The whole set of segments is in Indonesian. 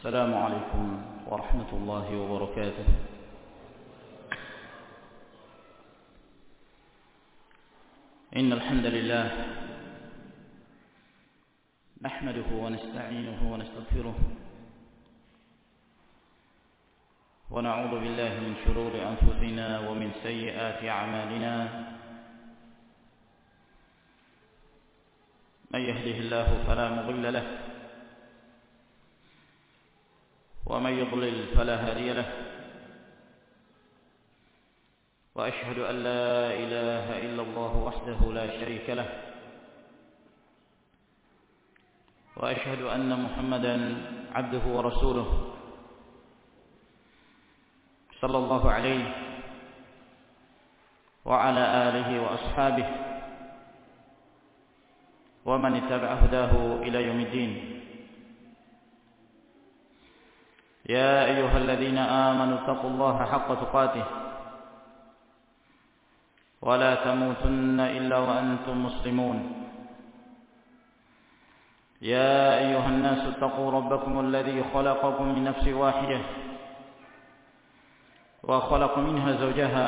السلام عليكم ورحمة الله وبركاته. إن الحمد لله نحمده ونستعينه ونستغفره ونعوذ بالله من شرور أنفسنا ومن سيئات أعمالنا. من يهده الله فلا مضل له ومن يضلل فلا هادي له، وأشهد أن لا إله إلا الله وحده لا شريك له، وأشهد أن محمدا عبده ورسوله صلى الله عليه وعلى آله وأصحابه ومن اتبع هداه إلى يوم الدين. يا أيها الذين آمنوا اتقوا الله حق تقاته ولا تموتن إلا وأنتم مسلمون. يا أيها الناس اتقوا ربكم الذي خلقكم من نفس واحدة وخلق منها زوجها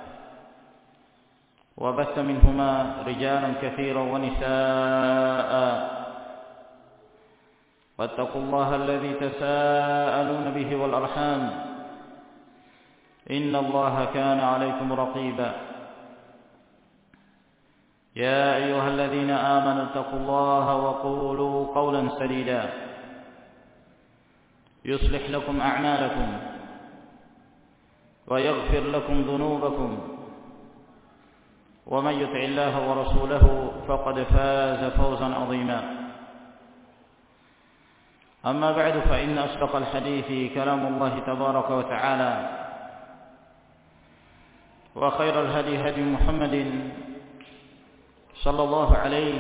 وبث منهما رجالا كثيرا ونساء، واتقوا الله الذي تساءلون به والأرحام إن الله كان عليكم رقيبا. يا أيها الذين آمنوا اتقوا الله وقولوا قولا سديدا يصلح لكم أعمالكم ويغفر لكم ذنوبكم، ومن يطع الله ورسوله فقد فاز فوزا عظيما. أما بعد، فإن أصدق الحديث كلام الله تبارك وتعالى، وخير الهدي هدي محمد صلى الله عليه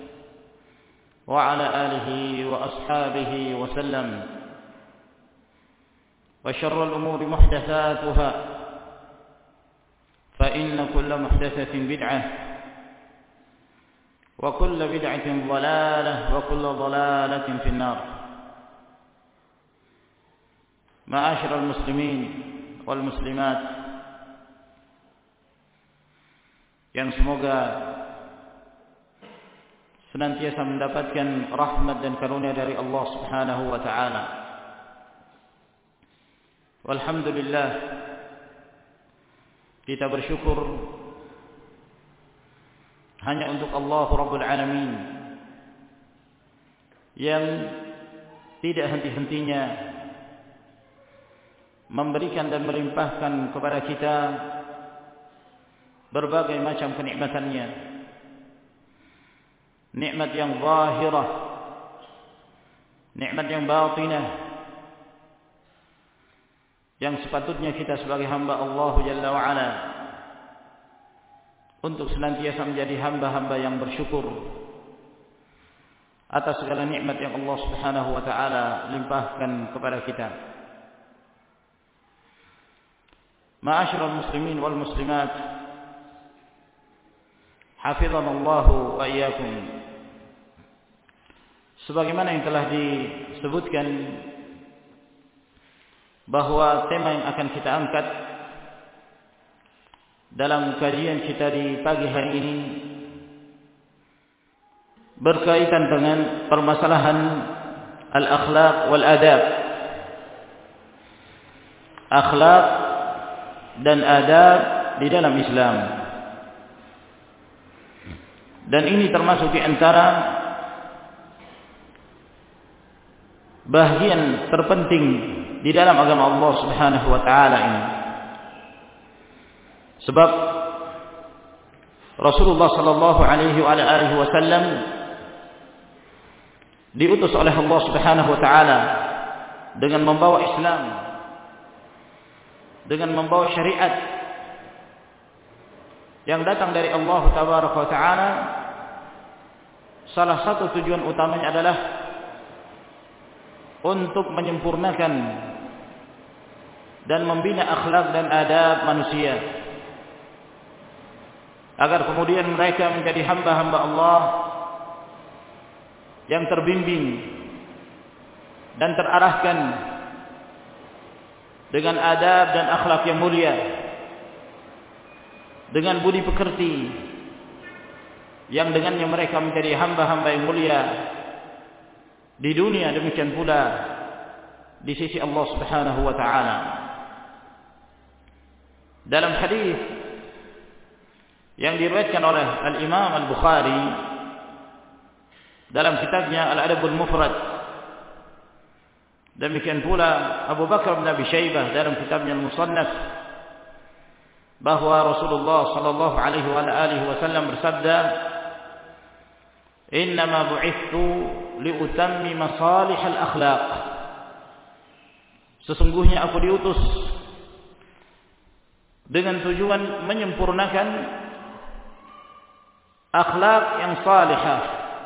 وعلى آله وأصحابه وسلم، وشر الأمور محدثاتها، فإن كل محدثة بدعة وكل بدعة ضلالة وكل ضلالة في النار. معاشر المسلمين والmuslimat yang semoga senantiasa mendapatkan rahmat dan karunia dari Allah Subhanahu wa taala. Walhamdulillah, kita bersyukur hanya untuk Allah Rabbul Alamin yang tidak henti-hentinya memberikan dan melimpahkan kepada kita berbagai macam kenikmatannya, nikmat yang zahirah, nikmat yang batinah, yang sepatutnya kita sebagai hamba Allah Jalla wa Ala untuk senantiasa menjadi hamba-hamba yang bersyukur atas segala nikmat yang Allah Subhanahu wa taala limpahkan kepada kita. Ma'asyiral muslimin wal muslimat, hafizanallahu wa iyyakum. Sebagaimana yang telah disebutkan bahwa tema yang akan kita angkat dalam kajian kita di pagi hari ini berkaitan dengan permasalahan al-akhlaq wal adab. Akhlak dan adab di dalam Islam. Dan ini termasuk di antara bahagian terpenting di dalam agama Allah Subhanahu wa taala ini. Sebab Rasulullah sallallahu alaihi wa alihi wasallam diutus oleh Allah Subhanahu wa taala dengan membawa Islam, dengan membawa syariat yang datang dari Allah Tabaraka wa taala. Salah satu tujuan utamanya adalah untuk menyempurnakan dan membina akhlak dan adab manusia, agar kemudian mereka menjadi hamba-hamba Allah yang terbimbing dan terarahkan dengan adab dan akhlak yang mulia, dengan budi pekerti yang dengannya mereka menjadi hamba-hamba yang mulia di dunia, demikian pula di sisi Allah Subhanahu wa taala. Dalam hadis yang diriwayatkan oleh Al-Imam Al-Bukhari dalam kitabnya Al-Adabul Mufrad, demikian pula Abu Bakar bin Abi Syaibah dalam kitabnya Al-Musannaf, bahwa Rasulullah sallallahu alaihi wasallam bersabda, "Innama bu'ithtu liutammima salihal akhlaq." Sesungguhnya aku diutus dengan tujuan menyempurnakan akhlak yang salihah,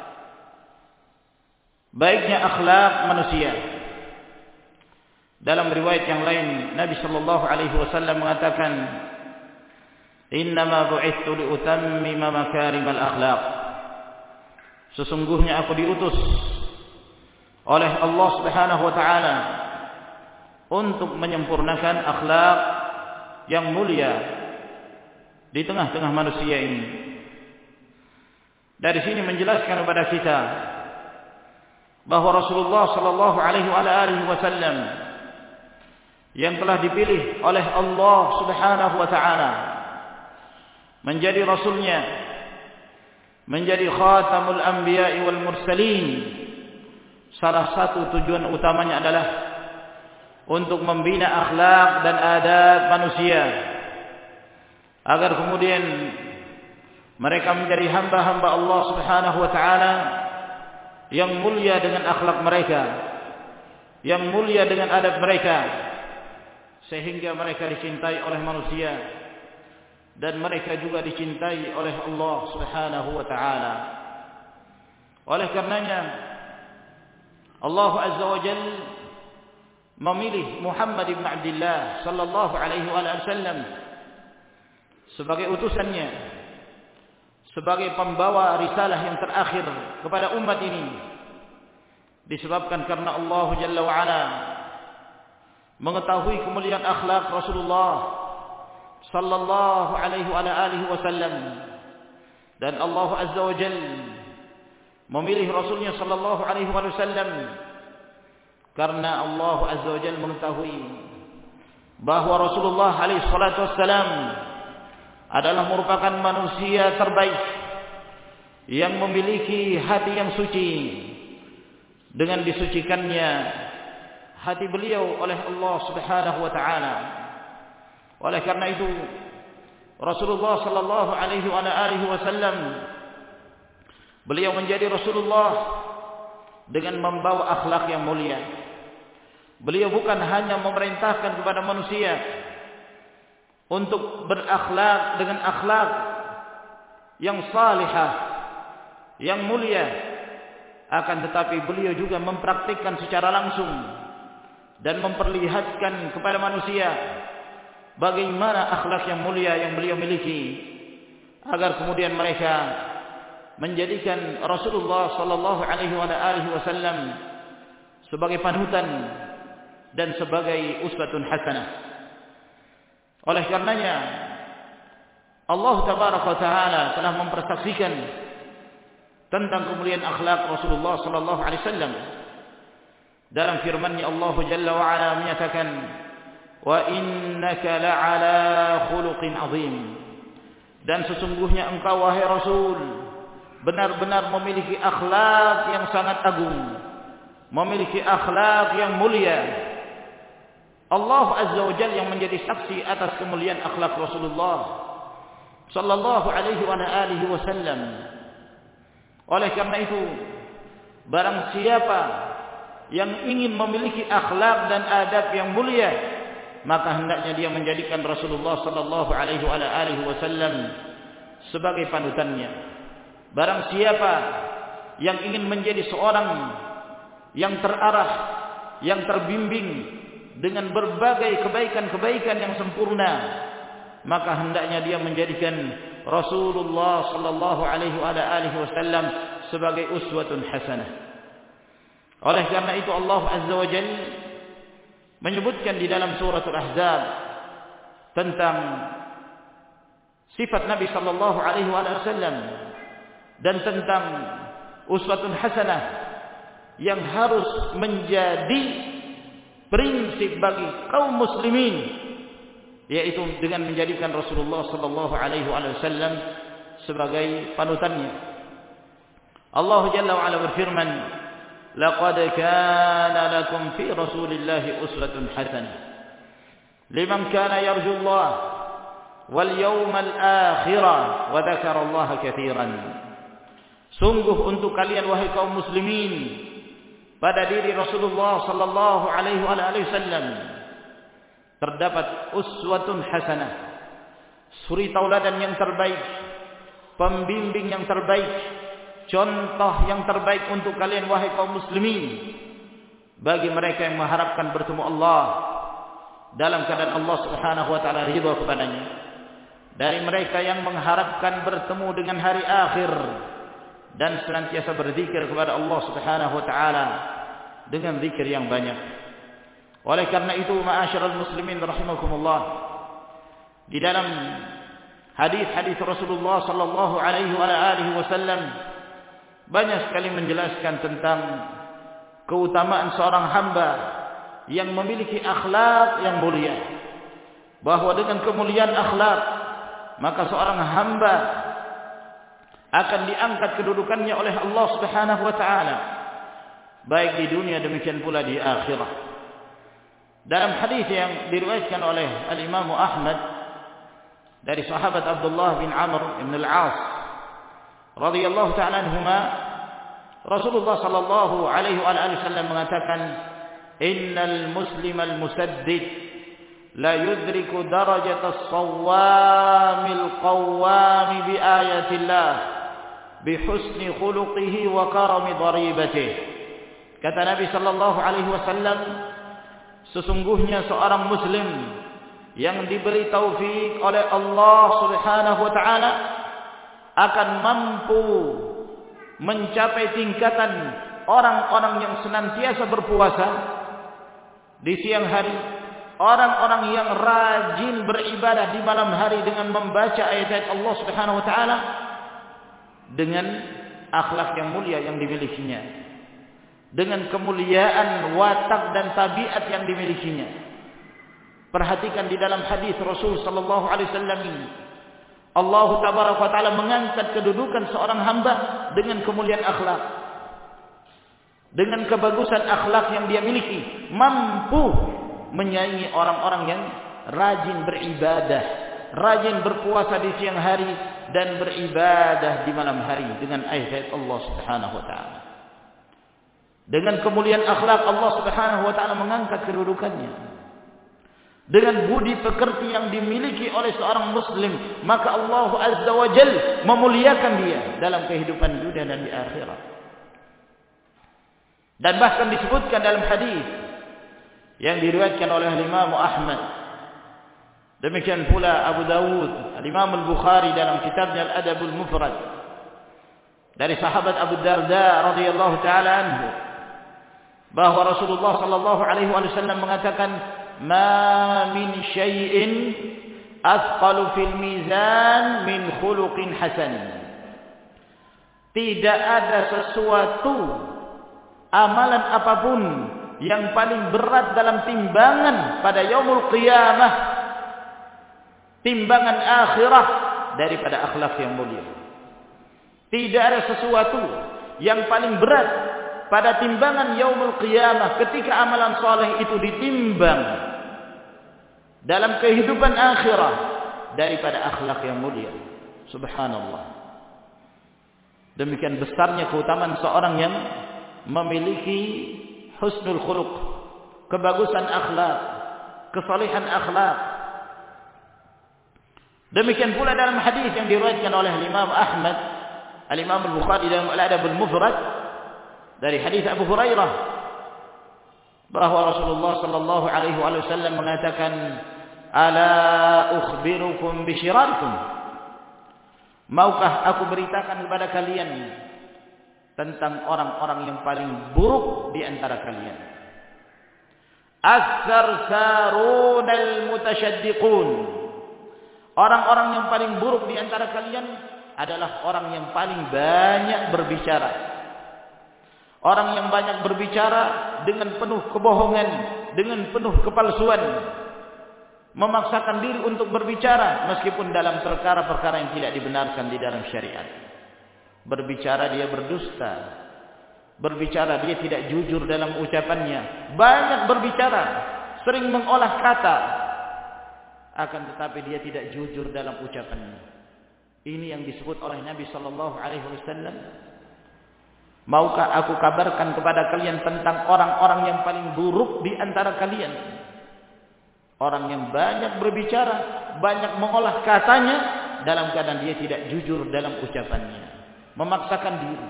baiknya akhlak manusia. Dalam riwayat yang lain Nabi sallallahu alaihi wasallam mengatakan, "Innama bu'ithtu liutammima makarimal akhlaq." Sesungguhnya aku diutus oleh Allah Subhanahu wa taala untuk menyempurnakan akhlak yang mulia di tengah-tengah manusia ini. Dari sini menjelaskan kepada kita bahwa Rasulullah sallallahu alaihi wasallam yang telah dipilih oleh Allah Subhanahu wa taala menjadi rasulnya, menjadi khatamul anbiya'i wal mursalin, salah satu tujuan utamanya adalah untuk membina akhlak dan adab manusia, agar kemudian mereka menjadi hamba-hamba Allah Subhanahu wa taala yang mulia dengan akhlak mereka, yang mulia dengan adab mereka, sehingga mereka dicintai oleh manusia dan mereka juga dicintai oleh Allah Subhanahu wa taala. Oleh karenanya Allah Azza wa Jalla memilih Muhammad ibn Abdullah sallallahu alaihi wasallam sebagai utusannya, sebagai pembawa risalah yang terakhir kepada umat ini, disebabkan karena Allah Jalla wa Ala mengetahui kemuliaan akhlak Rasulullah sallallahu alaihi wasallam, dan Allah Azza wa Jalla memilih Rasulnya sallallahu alaihi wasallam karena Allah Azza wa Jalla mengetahui bahwa Rasulullah alaihi salatu wassalam adalah merupakan manusia terbaik yang memiliki hati yang suci, dengan disucikannya hati beliau oleh Allah Subhanahu wa taala. Oleh karena itu Rasulullah sallallahu alaihi wasallam beliau menjadi Rasulullah dengan membawa akhlak yang mulia. Beliau bukan hanya memerintahkan kepada manusia untuk berakhlak dengan akhlak yang salihah, yang mulia, akan tetapi beliau juga mempraktikkan secara langsung dan memperlihatkan kepada manusia bagaimana akhlak yang mulia yang beliau miliki, agar kemudian mereka menjadikan Rasulullah sallallahu alaihi wasallam sebagai panutan dan sebagai uswatun hasanah. Oleh karenanya Allah tabaraka taala telah mempersaksikan tentang kemuliaan akhlak Rasulullah sallallahu alaihi wasallam dalam firman-Nya. Allah Jalla wa Ala menyatakan, "Wa innaka la'ala khuluqin 'azim." Dan sesungguhnya engkau wahai Rasul benar-benar memiliki akhlak yang sangat agung, memiliki akhlak yang mulia. Allah Azza wa Jalla yang menjadi saksi atas kemuliaan akhlak Rasulullah sallallahu alaihi wasallam. Oleh karena itu, barang siapa yang ingin memiliki akhlak dan adab yang mulia, maka hendaknya dia menjadikan Rasulullah sallallahu alaihi wasallam sebagai panutannya. Barang siapa yang ingin menjadi seorang yang terarah, yang terbimbing dengan berbagai kebaikan-kebaikan yang sempurna, maka hendaknya dia menjadikan Rasulullah sallallahu alaihi wasallam sebagai uswatun hasanah. Oleh karena itu Allah Azza wa Jalla menyebutkan di dalam surah Al-Ahzab tentang sifat Nabi sallallahu alaihi wasallam dan tentang uswatun hasanah yang harus menjadi prinsip bagi kaum muslimin, yaitu dengan menjadikan Rasulullah sallallahu alaihi wasallam sebagai panutannya. Allah Jalla wa Ala berfirman, "Laqad kana lakum fi Rasulillahi uswatun hasanah liman kana yarjullah wal yawmal akhirah wa dzakarallaha katsiran." Sungguh untuk kalian wahai kaum muslimin pada diri Rasulullah sallallahu alaihi wasallam terdapat uswatun hasanah, suri tauladan yang terbaik, pembimbing yang terbaik, contoh yang terbaik untuk kalian wahai kaum muslimin bagi mereka yang mengharapkan bertemu Allah dalam keadaan Allah Subhanahu wa taala ridha kepadanya, dari mereka yang mengharapkan bertemu dengan hari akhir dan senantiasa berzikir kepada Allah Subhanahu wa taala dengan zikir yang banyak. Oleh karena itu ma'asyiral muslimin rahimakumullah, di dalam hadis-hadis Rasulullah sallallahu alaihi wasallam banyak sekali menjelaskan tentang keutamaan seorang hamba yang memiliki akhlak yang mulia, bahwa dengan kemuliaan akhlak maka seorang hamba akan diangkat kedudukannya oleh Allah Subhanahu wa taala baik di dunia demikian pula di akhirat. Dalam hadis yang diriwayatkan oleh Al-Imam Ahmad dari sahabat Abdullah bin Amr bin Al-As radhiyallahu ta'ala anhuma, Rasulullah sallallahu alaihi wasallam mengatakan, "Innal muslimal musaddid la yudriku darajata as-sawwamil qawwami bi ayatillah bi husni khuluqihi wa karami daribatihi." Kata Nabi sallallahu alaihi wasallam, sesungguhnya seorang muslim yang diberi taufik oleh Allah Subhanahu wa taala akan mampu mencapai tingkatan orang-orang yang senantiasa berpuasa di siang hari, orang-orang yang rajin beribadah di malam hari dengan membaca ayat-ayat Allah Subhanahu wa taala dengan akhlak yang mulia yang dimilikinya, dengan kemuliaan watak dan tabiat yang dimilikinya. Perhatikan di dalam hadis Rasul sallallahu alaihi wasallam ini, Allah tabaraka wa taala mengangkat kedudukan seorang hamba dengan kemuliaan akhlak, dengan kebagusan akhlak yang dia miliki, mampu menyaingi orang-orang yang rajin beribadah, rajin berpuasa di siang hari dan beribadah di malam hari dengan ayat Allah Subhanahu wa taala. Dengan kemuliaan akhlak Allah Subhanahu wa taala mengangkat kedudukannya. Dengan budi pekerti yang dimiliki oleh seorang muslim, maka Allah Azza wa Jalla memuliakan dia dalam kehidupan dunia dan di akhirat. Dan bahkan disebutkan dalam hadis yang diriwayatkan oleh Imam Ahmad, demikian pula Abu Dawud, Imam Al-Bukhari dalam kitabnya Al-Adabul Mufrad, dari sahabat Abu Darda radhiyallahu taala anhu, bahwa Rasulullah sallallahu alaihi wasallam mengatakan, "Ma min syai'in athqalu fil mizan min khuluqin hasan." Tidak ada sesuatu amalan apapun yang paling berat dalam timbangan pada yaumul qiyamah, timbangan akhirah, daripada akhlak yang mulia. Tidak ada sesuatu yang paling berat pada timbangan yaumul qiyamah ketika amalan saleh itu ditimbang dalam kehidupan akhirah daripada akhlak yang mulia. Subhanallah. Demikian besarnya keutamaan seorang yang memiliki husnul khuluq, kebagusan akhlak, kesalehan akhlak. Demikian pula dalam hadis yang diriwayatkan oleh Imam Ahmad, Al-Imam Al-Bukhari dalam Al-Adabul Mufrad, dari hadis Abu Hurairah, bahwa Rasulullah sallallahu alaihi wasallam mengatakan, "Ala ukhbirukum bisyirarikum?" Maukah aku beritakan kepada kalian tentang orang-orang yang paling buruk di antara kalian. As-sarsarunal mutasyaddiqun. Orang-orang yang paling buruk di antara kalian adalah orang yang paling banyak berbicara. Orang yang banyak berbicara dengan penuh kebohongan, dengan penuh kepalsuan. Memaksakan diri untuk berbicara meskipun dalam perkara-perkara yang tidak dibenarkan di dalam syariat. Berbicara dia berdusta. Berbicara dia tidak jujur dalam ucapannya. Banyak berbicara, sering mengolah kata, akan tetapi dia tidak jujur dalam ucapannya. Ini yang disebut oleh Nabi sallallahu alaihi wasallam. Maukah aku kabarkan kepada kalian tentang orang-orang yang paling buruk di antara kalian? Orang yang banyak berbicara, banyak mengolah katanya, dalam keadaan dia tidak jujur dalam ucapannya, memaksakan diri.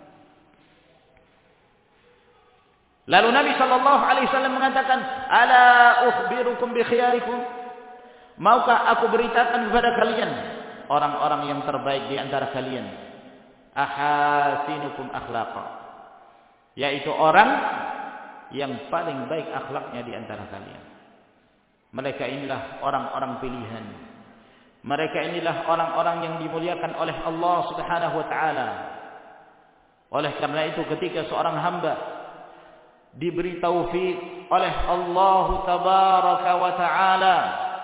Lalu Nabi sallallahu alaihi wasallam mengatakan, "Ala ukhbirukum bi khiyarikum?" Maukah aku beritakan kepada kalian orang-orang yang terbaik di antara kalian? Ahasinukum akhlaqa, yaitu orang yang paling baik akhlaknya di antara kalian. Mereka inilah orang-orang pilihan. Mereka inilah orang-orang yang dimuliakan oleh Allah Subhanahu wa taala. Oleh karena itu ketika seorang hamba diberi taufik oleh Allah Tabaraka wa taala,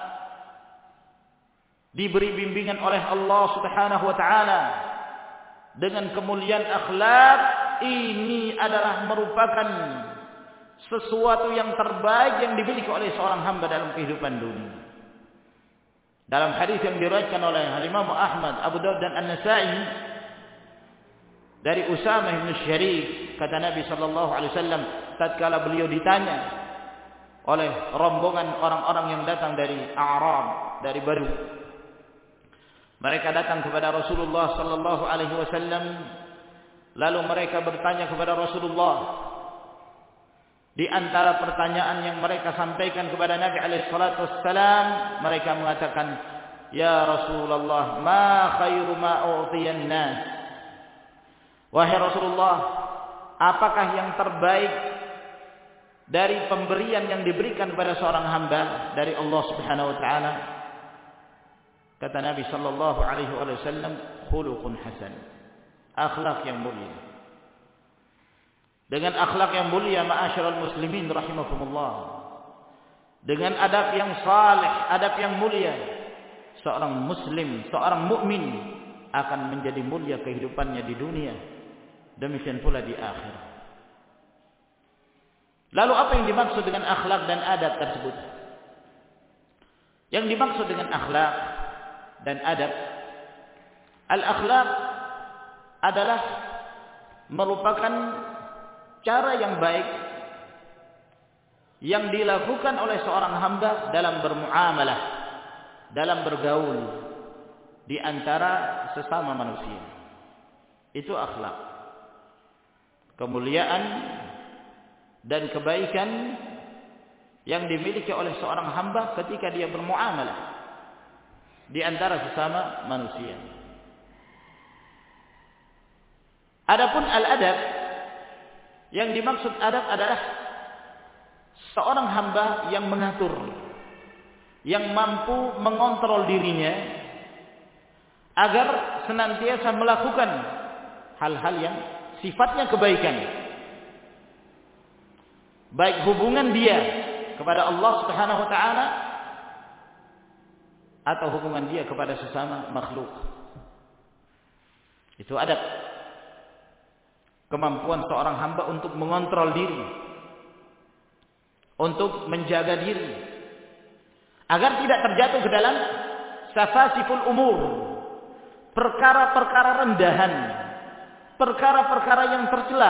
diberi bimbingan oleh Allah Subhanahu wa taala dengan kemuliaan akhlak, ini adalah merupakan sesuatu yang terbaik yang dimiliki oleh seorang hamba dalam kehidupan dunia. Dalam hadis yang diriwayatkan oleh Imam Ahmad, Abu Dawud dan An-Nasa'i dari Usamah bin Syarif, kata Nabi sallallahu alaihi wasallam tatkala beliau ditanya oleh rombongan orang-orang yang datang dari Arab, dari Badu. Mereka datang kepada Rasulullah sallallahu alaihi wasallam, lalu mereka bertanya kepada Rasulullah. Di antara pertanyaan yang mereka sampaikan kepada Nabi alaihi salatu wassalam, mereka mengatakan, "Ya Rasulullah, ma khairu ma u'tiyan nas?" Wahai Rasulullah, apakah yang terbaik dari pemberian yang diberikan kepada seorang hamba dari Allah Subhanahu wa taala? Kata Nabi sallallahu alaihi wasallam, "Khuluqun hasan." Akhlak yang mulia. Dengan akhlak yang mulia, ma'asyiral muslimin rahimakumullah, dengan adab yang saleh, adab yang mulia, seorang muslim, seorang mukmin akan menjadi mulia kehidupannya di dunia, demikian pula di akhirat. Lalu apa yang dimaksud dengan akhlak dan adab tersebut? Yang dimaksud dengan akhlak dan adab, al-akhlak adalah merupakan cara yang baik yang dilakukan oleh seorang hamba dalam bermuamalah, dalam bergaul di antara sesama manusia. Itu akhlak. Kemuliaan dan kebaikan yang dimiliki oleh seorang hamba ketika dia bermuamalah di antara sesama manusia. Adapun al-adab, yang dimaksud adab adalah seorang hamba yang mengatur, yang mampu mengontrol dirinya agar senantiasa melakukan hal-hal yang sifatnya kebaikan, baik hubungan dia kepada Allah Subhanahu wa taala atau hubungan dia kepada sesama makhluk. Itu adab. Kemampuan seorang hamba untuk mengontrol diri, untuk menjaga diri agar tidak terjatuh ke dalam safasiful umur, perkara-perkara rendahan, perkara-perkara yang tercela.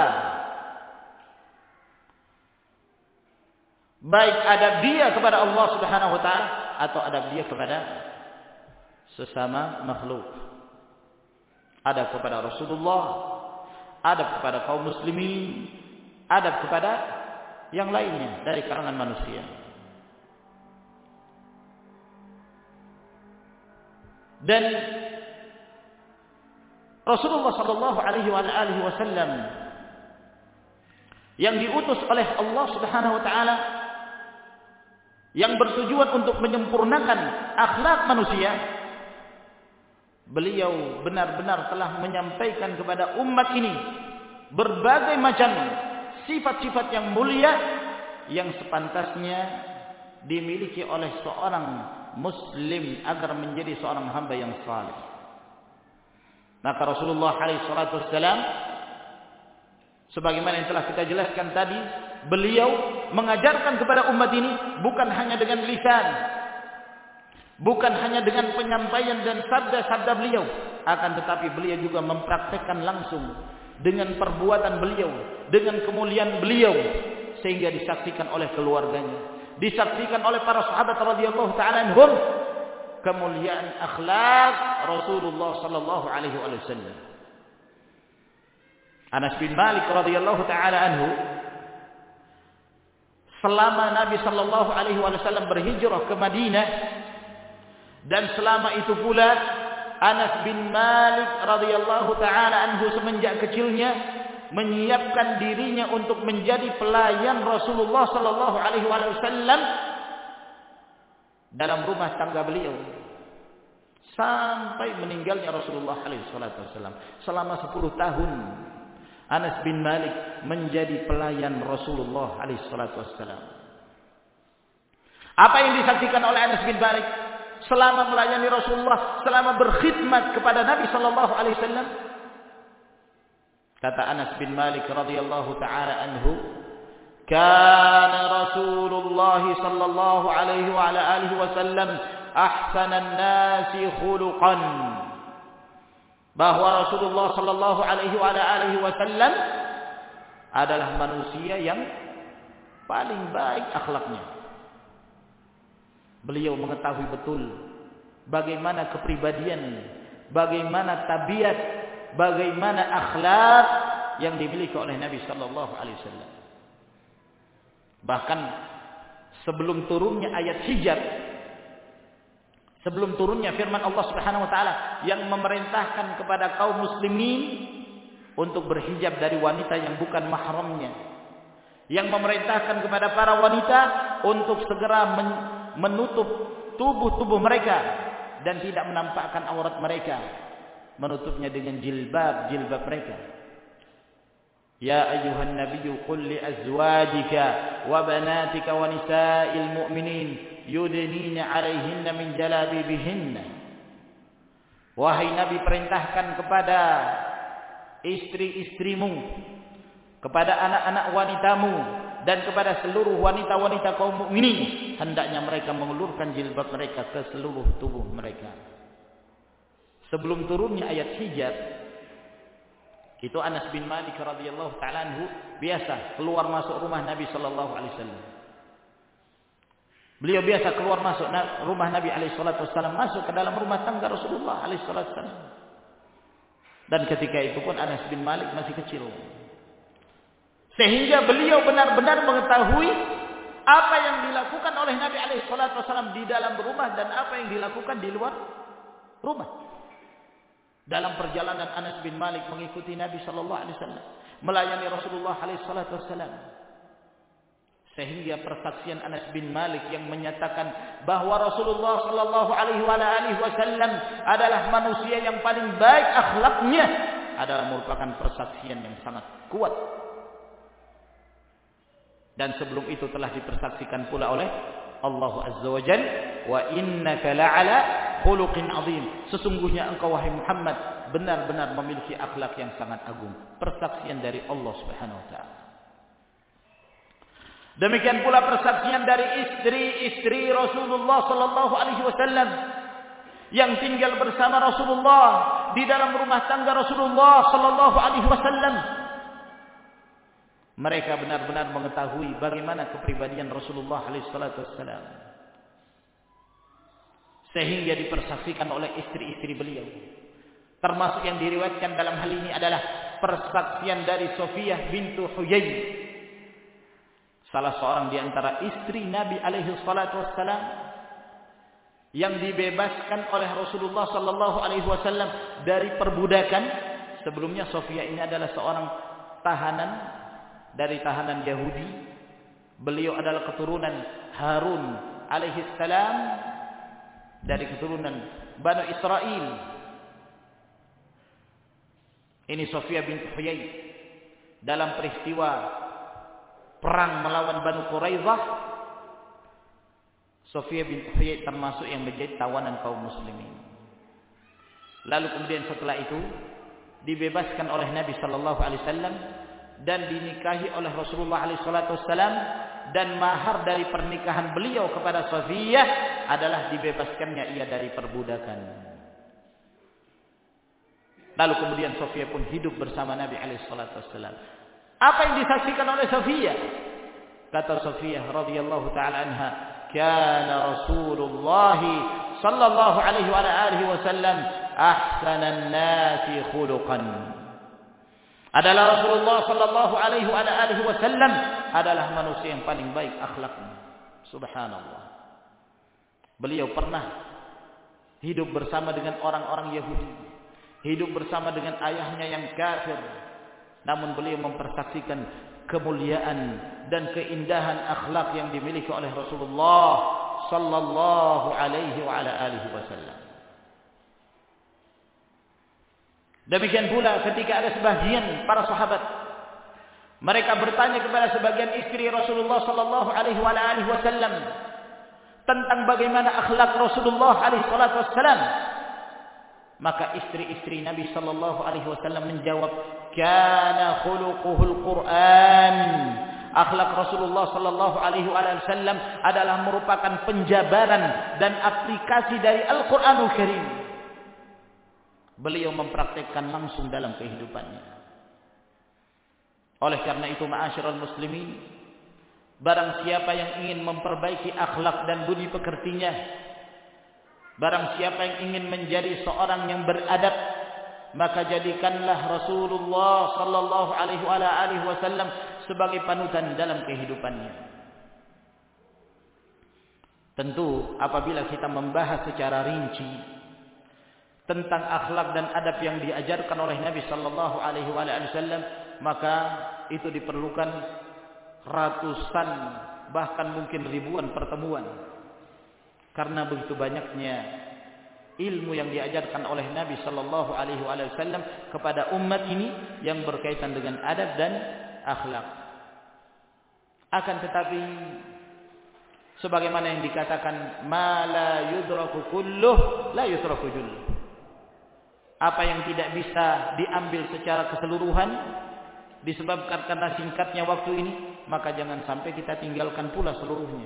Baik adab dia kepada Allah Subhanahu wa taala atau adab dia kepada sesama makhluk. Adab kepada Rasulullah, adab kepada kaum muslimin, adab kepada yang lainnya dari kalangan manusia. Dan Rasulullah sallallahu alaihi wasallam yang diutus oleh Allah Subhanahu wa taala, yang bertujuan untuk menyempurnakan akhlak manusia, beliau benar-benar telah menyampaikan kepada umat ini berbagai macam sifat-sifat yang mulia yang sepantasnya dimiliki oleh seorang muslim agar menjadi seorang hamba yang saleh. Maka Rasulullah SAW, sebagaimana yang telah kita jelaskan tadi, beliau mengajarkan kepada umat ini bukan hanya dengan lisan, bukan hanya dengan penyampaian dan sabda-sabda beliau, akan tetapi beliau juga mempraktekkan langsung dengan perbuatan beliau, dengan kemuliaan beliau, sehingga disaksikan oleh keluarganya, disaksikan oleh para sahabat radhiyallahu taala anhum kemuliaan akhlak Rasulullah sallallahu alaihi wasallam. Anas bin Malik radhiyallahu taala anhu, selama Nabi sallallahu alaihi wasallam berhijrah ke Madinah, dan selama itu pula Anas bin Malik radhiyallahu taala anhu semenjak kecilnya menyiapkan dirinya untuk menjadi pelayan Rasulullah sallallahu alaihi wasallam dalam rumah tangga beliau sampai meninggalnya Rasulullah alaihi wasallam. Selama 10 tahun Anas bin Malik menjadi pelayan Rasulullah alaihi wasallam. Apa yang disaksikan oleh Anas bin Malik selama melayani Rasulullah, selama berkhidmat kepada Nabi sallallahu alaihi wasallam? Kata Anas bin Malik radhiyallahu taala anhu, "Kana Rasulullah sallallahu alaihi wa ala alihi wasallam ahsanan nasi khuluqan." Bahwa Rasulullah sallallahu alaihi wa ala alihi wasallam adalah manusia yang paling baik akhlaknya. Beliau mengetahui betul bagaimana kepribadian, bagaimana tabiat, bagaimana akhlak yang dimiliki oleh Nabi sallallahu alaihi wasallam. Bahkan sebelum turunnya ayat hijab, sebelum turunnya firman Allah Subhanahu wa taala yang memerintahkan kepada kaum muslimin untuk berhijab dari wanita yang bukan mahramnya, yang memerintahkan kepada para wanita untuk segera menutup tubuh mereka dan tidak menampakkan aurat mereka, menutupnya dengan jilbab mereka. Ya ayyuhan nabiyyu qul li azwajika wa banatika wa nisa'il mu'minin yudnina 'alaihinna min jalabibihinna. Wahai Nabi, perintahkan kepada istri-istrimu, kepada anak-anak wanitamu, dan kepada seluruh wanita-wanita kaum mukminin, hendaknya mereka mengulurkan jilbab mereka ke seluruh tubuh mereka. Sebelum turunnya ayat hijab, itu Anas bin Malik radhiyallahu taala anhu biasa keluar masuk rumah Nabi sallallahu alaihi wasallam. Beliau biasa keluar masuk rumah Nabi alaihi salatu wasallam, masuk ke dalam rumah tangga Rasulullah alaihi salatu wasallam. Dan ketika itu pun Anas bin Malik masih kecil. Sehingga beliau benar-benar mengetahui apa yang dilakukan oleh Nabi alaihi salatu wasallam di dalam rumah dan apa yang dilakukan di luar rumah. Dalam perjalanan Anas bin Malik mengikuti Nabi sallallahu alaihi wasallam, melayani Rasulullah alaihi salatu wasallam. Sehingga persaksian Anas bin Malik yang menyatakan bahwa Rasulullah sallallahu alaihi wasallam adalah manusia yang paling baik akhlaknya adalah merupakan persaksian yang sangat kuat. Dan sebelum itu telah dipersaksikan pula oleh Allah Azza wa Jalla, wa innaka la'ala khuluqin azim. Sesungguhnya engkau wahai Muhammad benar-benar memiliki akhlak yang sangat agung. Persaksian dari Allah Subhanahu wa taala. Demikian pula persaksian dari istri-istri Rasulullah sallallahu alaihi wasallam yang tinggal bersama Rasulullah di dalam rumah tangga Rasulullah sallallahu alaihi wasallam. Mereka benar-benar mengetahui bagaimana kepribadian Rasulullah alaihi salatu wasallam, sehingga dipersaksikan oleh istri-istri beliau. Termasuk yang diriwayatkan dalam hal ini adalah persaksian dari Sofiyah bintu Huyai, salah seorang di antara istri Nabi alaihi salatu wasallam yang dibebaskan oleh Rasulullah sallallahu alaihi wasallam dari perbudakan sebelumnya Sofia ini adalah seorang tahanan dari tahanan Yahudi. Beliau adalah keturunan Harun alaihi salam dari keturunan Banu Israel. Ini Sofia binti Huyai dalam peristiwa perang melawan Banu Quraidah. Sofia binti Huyai termasuk yang menjadi tawanan kaum muslimin. Lalu kemudian setelah itu dibebaskan oleh Nabi sallallahu alaihi wasallam dan dinikahi oleh Rasulullah alaihi salatu wasallam, dan mahar dari pernikahan beliau kepada Sofia adalah dibebaskannya ia dari perbudakan. Lalu kemudian Sofia pun hidup bersama Nabi alaihi salatu wasallam. Apa yang disaksikan oleh Sofia? Kata Sofia radhiyallahu taala anha, "Kana Rasulullah sallallahu alaihi wa alihi wasallam ahsanan nasi khuluqan." Adalah Rasulullah sallallahu alaihi wa alihi wasallam adalah manusia yang paling baik akhlaknya. Subhanallah. Beliau pernah hidup bersama dengan orang-orang Yahudi, hidup bersama dengan ayahnya yang kafir, namun beliau mempersaksikan kemuliaan dan keindahan akhlak yang dimiliki oleh Rasulullah sallallahu alaihi wa alihi wasallam. Demikian pula ketika ada sebagian para sahabat, mereka bertanya kepada sebagian istri Rasulullah sallallahu alaihi wa alihi wasallam tentang bagaimana akhlak Rasulullah alaihi salatu wasallam. Maka istri-istri Nabi sallallahu alaihi wasallam menjawab, "Kana khuluquhul Qur'an." Akhlak Rasulullah sallallahu alaihi wasallam adalah merupakan penjabaran dan aplikasi dari Al-Qur'anul Karim. Beliau mempraktikkan langsung dalam kehidupannya. Oleh karena itu, ma'asyiral muslimin, barang siapa yang ingin memperbaiki akhlak dan budi pekertinya, barang siapa yang ingin menjadi seorang yang beradab, maka jadikanlah Rasulullah sallallahu alaihi wasallam sebagai panutan dalam kehidupannya. Tentu apabila kita membahas secara rinci tentang akhlak dan adab yang diajarkan oleh Nabi sallallahu alaihi wasallam, maka itu diperlukan ratusan bahkan mungkin ribuan pertemuan. Karena begitu banyaknya ilmu yang diajarkan oleh Nabi sallallahu alaihi wasallam kepada umat ini yang berkaitan dengan adab dan akhlak. Akan tetapi sebagaimana yang dikatakan, ma la yudraku kulluh la yutraku julluh. Apa yang tidak bisa diambil secara keseluruhan disebabkan karena singkatnya waktu ini, maka jangan sampai kita tinggalkan pula seluruhnya.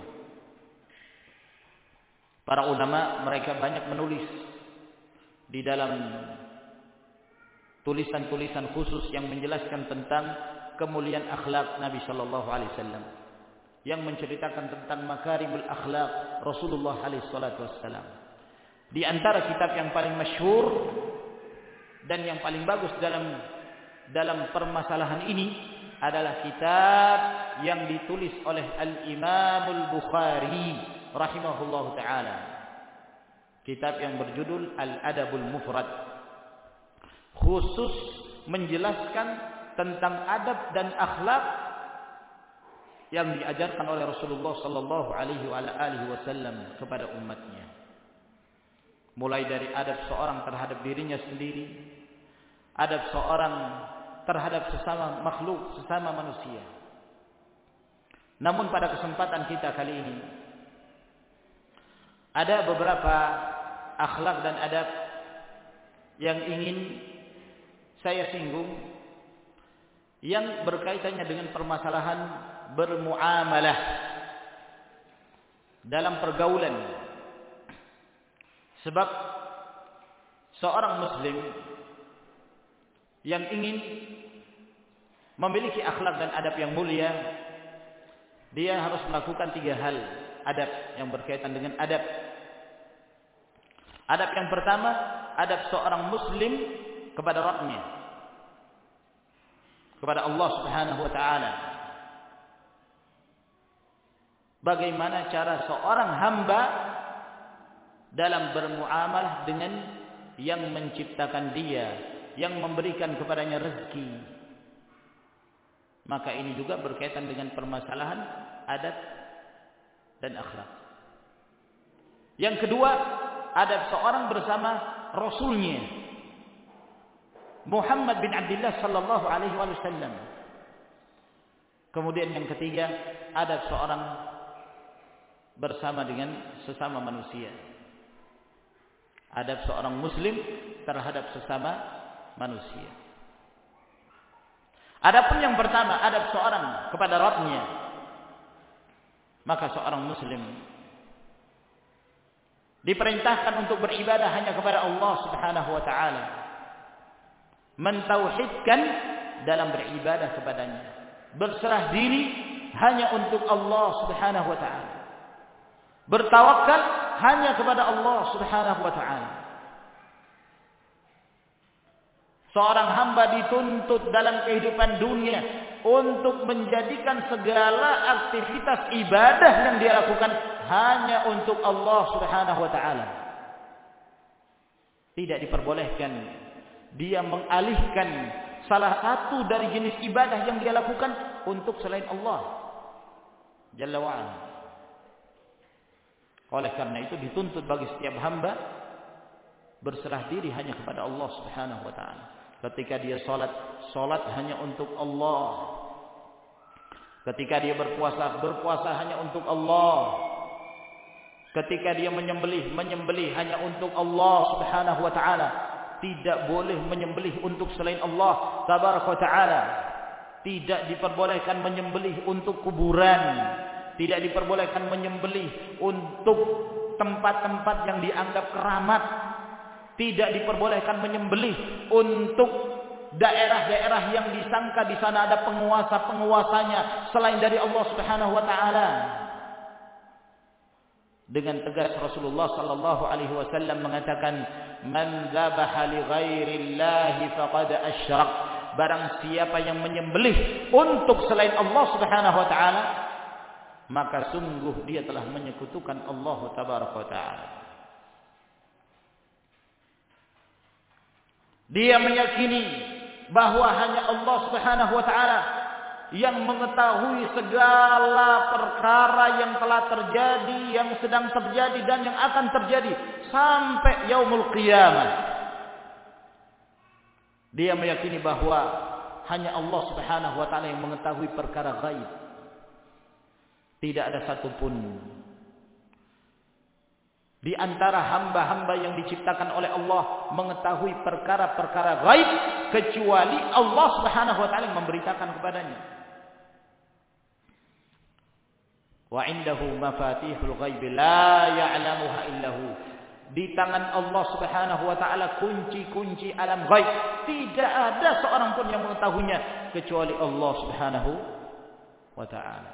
Para ulama mereka banyak menulis di dalam tulisan-tulisan khusus yang menjelaskan tentang kemuliaan akhlak Nabi sallallahu alaihi wasallam, yang menceritakan tentang makarimul akhlak Rasulullah alaihi salatu wasallam. Di antara kitab yang paling masyhur dan yang paling bagus dalam permasalahan ini adalah kitab yang ditulis oleh Al-Imam Al-Bukhari rahimahullahu taala. Kitab yang berjudul Al-Adabul Mufrad, khusus menjelaskan tentang adab dan akhlak yang diajarkan oleh Rasulullah sallallahu alaihi wasallam kepada umatnya. Mulai dari adab seorang terhadap dirinya sendiri, adab seorang terhadap sesama makhluk, sesama manusia. Namun pada kesempatan kita kali ini ada beberapa akhlak dan adab yang ingin saya singgung, yang berkaitannya dengan permasalahan bermuamalah dalam pergaulan. Sebab seorang muslim yang ingin memiliki akhlak dan adab yang mulia, dia harus melakukan 3 hal adab yang berkaitan dengan adab. Adab yang pertama, adab seorang muslim kepada Rabbnya, kepada Allah Subhanahu wa taala. Bagaimana cara seorang hamba dalam bermuamalah dengan yang menciptakan dia, yang memberikan kepadanya rezeki. Maka ini juga berkaitan dengan permasalahan adab dan akhlak. Yang kedua, adab seorang bersama Rasulnya Muhammad bin Abdullah sallallahu alaihi wasallam. Kemudian yang ketiga, adab seorang bersama dengan sesama manusia. Adab seorang muslim terhadap sesama manusia. Adapun yang pertama, adab seorang kepada Rabbnya, maka seorang muslim diperintahkan untuk beribadah hanya kepada Allah Subhanahu wa taala. Mentauhidkan dalam beribadah kepadanya. Berserah diri hanya untuk Allah Subhanahu wa taala. Bertawakal hanya kepada Allah Subhanahu wa taala. Seorang hamba dituntut dalam kehidupan dunia untuk menjadikan segala aktivitas ibadah yang dia lakukan hanya untuk Allah Subhanahu wa taala. Tidak diperbolehkan dia mengalihkan salah satu dari jenis ibadah yang dia lakukan untuk selain Allah Jalla wa ala. Oleh karena itu dituntut bagi setiap hamba berserah diri hanya kepada Allah Subhanahu wa taala. Ketika dia salat hanya untuk Allah. Ketika dia berpuasa hanya untuk Allah. Ketika dia menyembelih hanya untuk Allah Subhanahu wa taala. Tidak boleh menyembelih untuk selain Allah Tabaraka wa taala. Tidak diperbolehkan menyembelih untuk kuburan. Tidak diperbolehkan menyembelih untuk tempat-tempat yang dianggap keramat. Tidak diperbolehkan menyembelih untuk daerah-daerah yang disangka di sana ada penguasa-penguasanya selain dari Allah Subhanahu wa taala. Dengan tegas Rasulullah sallallahu alaihi wasallam mengatakan, "Man dzabaha li ghairillahi faqad asyrak." Barang siapa yang menyembelih untuk selain Allah Subhanahu wa taala, maka sungguh dia telah menyekutukan Allah Tabaraka wa taala. Dia meyakini bahwa hanya Allah Subhanahu wa taala yang mengetahui segala perkara yang telah terjadi, yang sedang terjadi dan yang akan terjadi sampai yaumul qiyamah. Dia meyakini bahwa hanya Allah Subhanahu wa taala yang mengetahui perkara gaib. Tidak ada satupun di antara hamba-hamba yang diciptakan oleh Allah mengetahui perkara-perkara gaib kecuali Allah Subhanahu wa taala yang memberitakan kepadanya. Wa indahu mafatihul ghaib la ya'lamuha illahu. Di tangan Allah Subhanahu wa taala kunci-kunci alam gaib. Tidak ada seorang pun yang mengetahuinya kecuali Allah Subhanahu wa taala.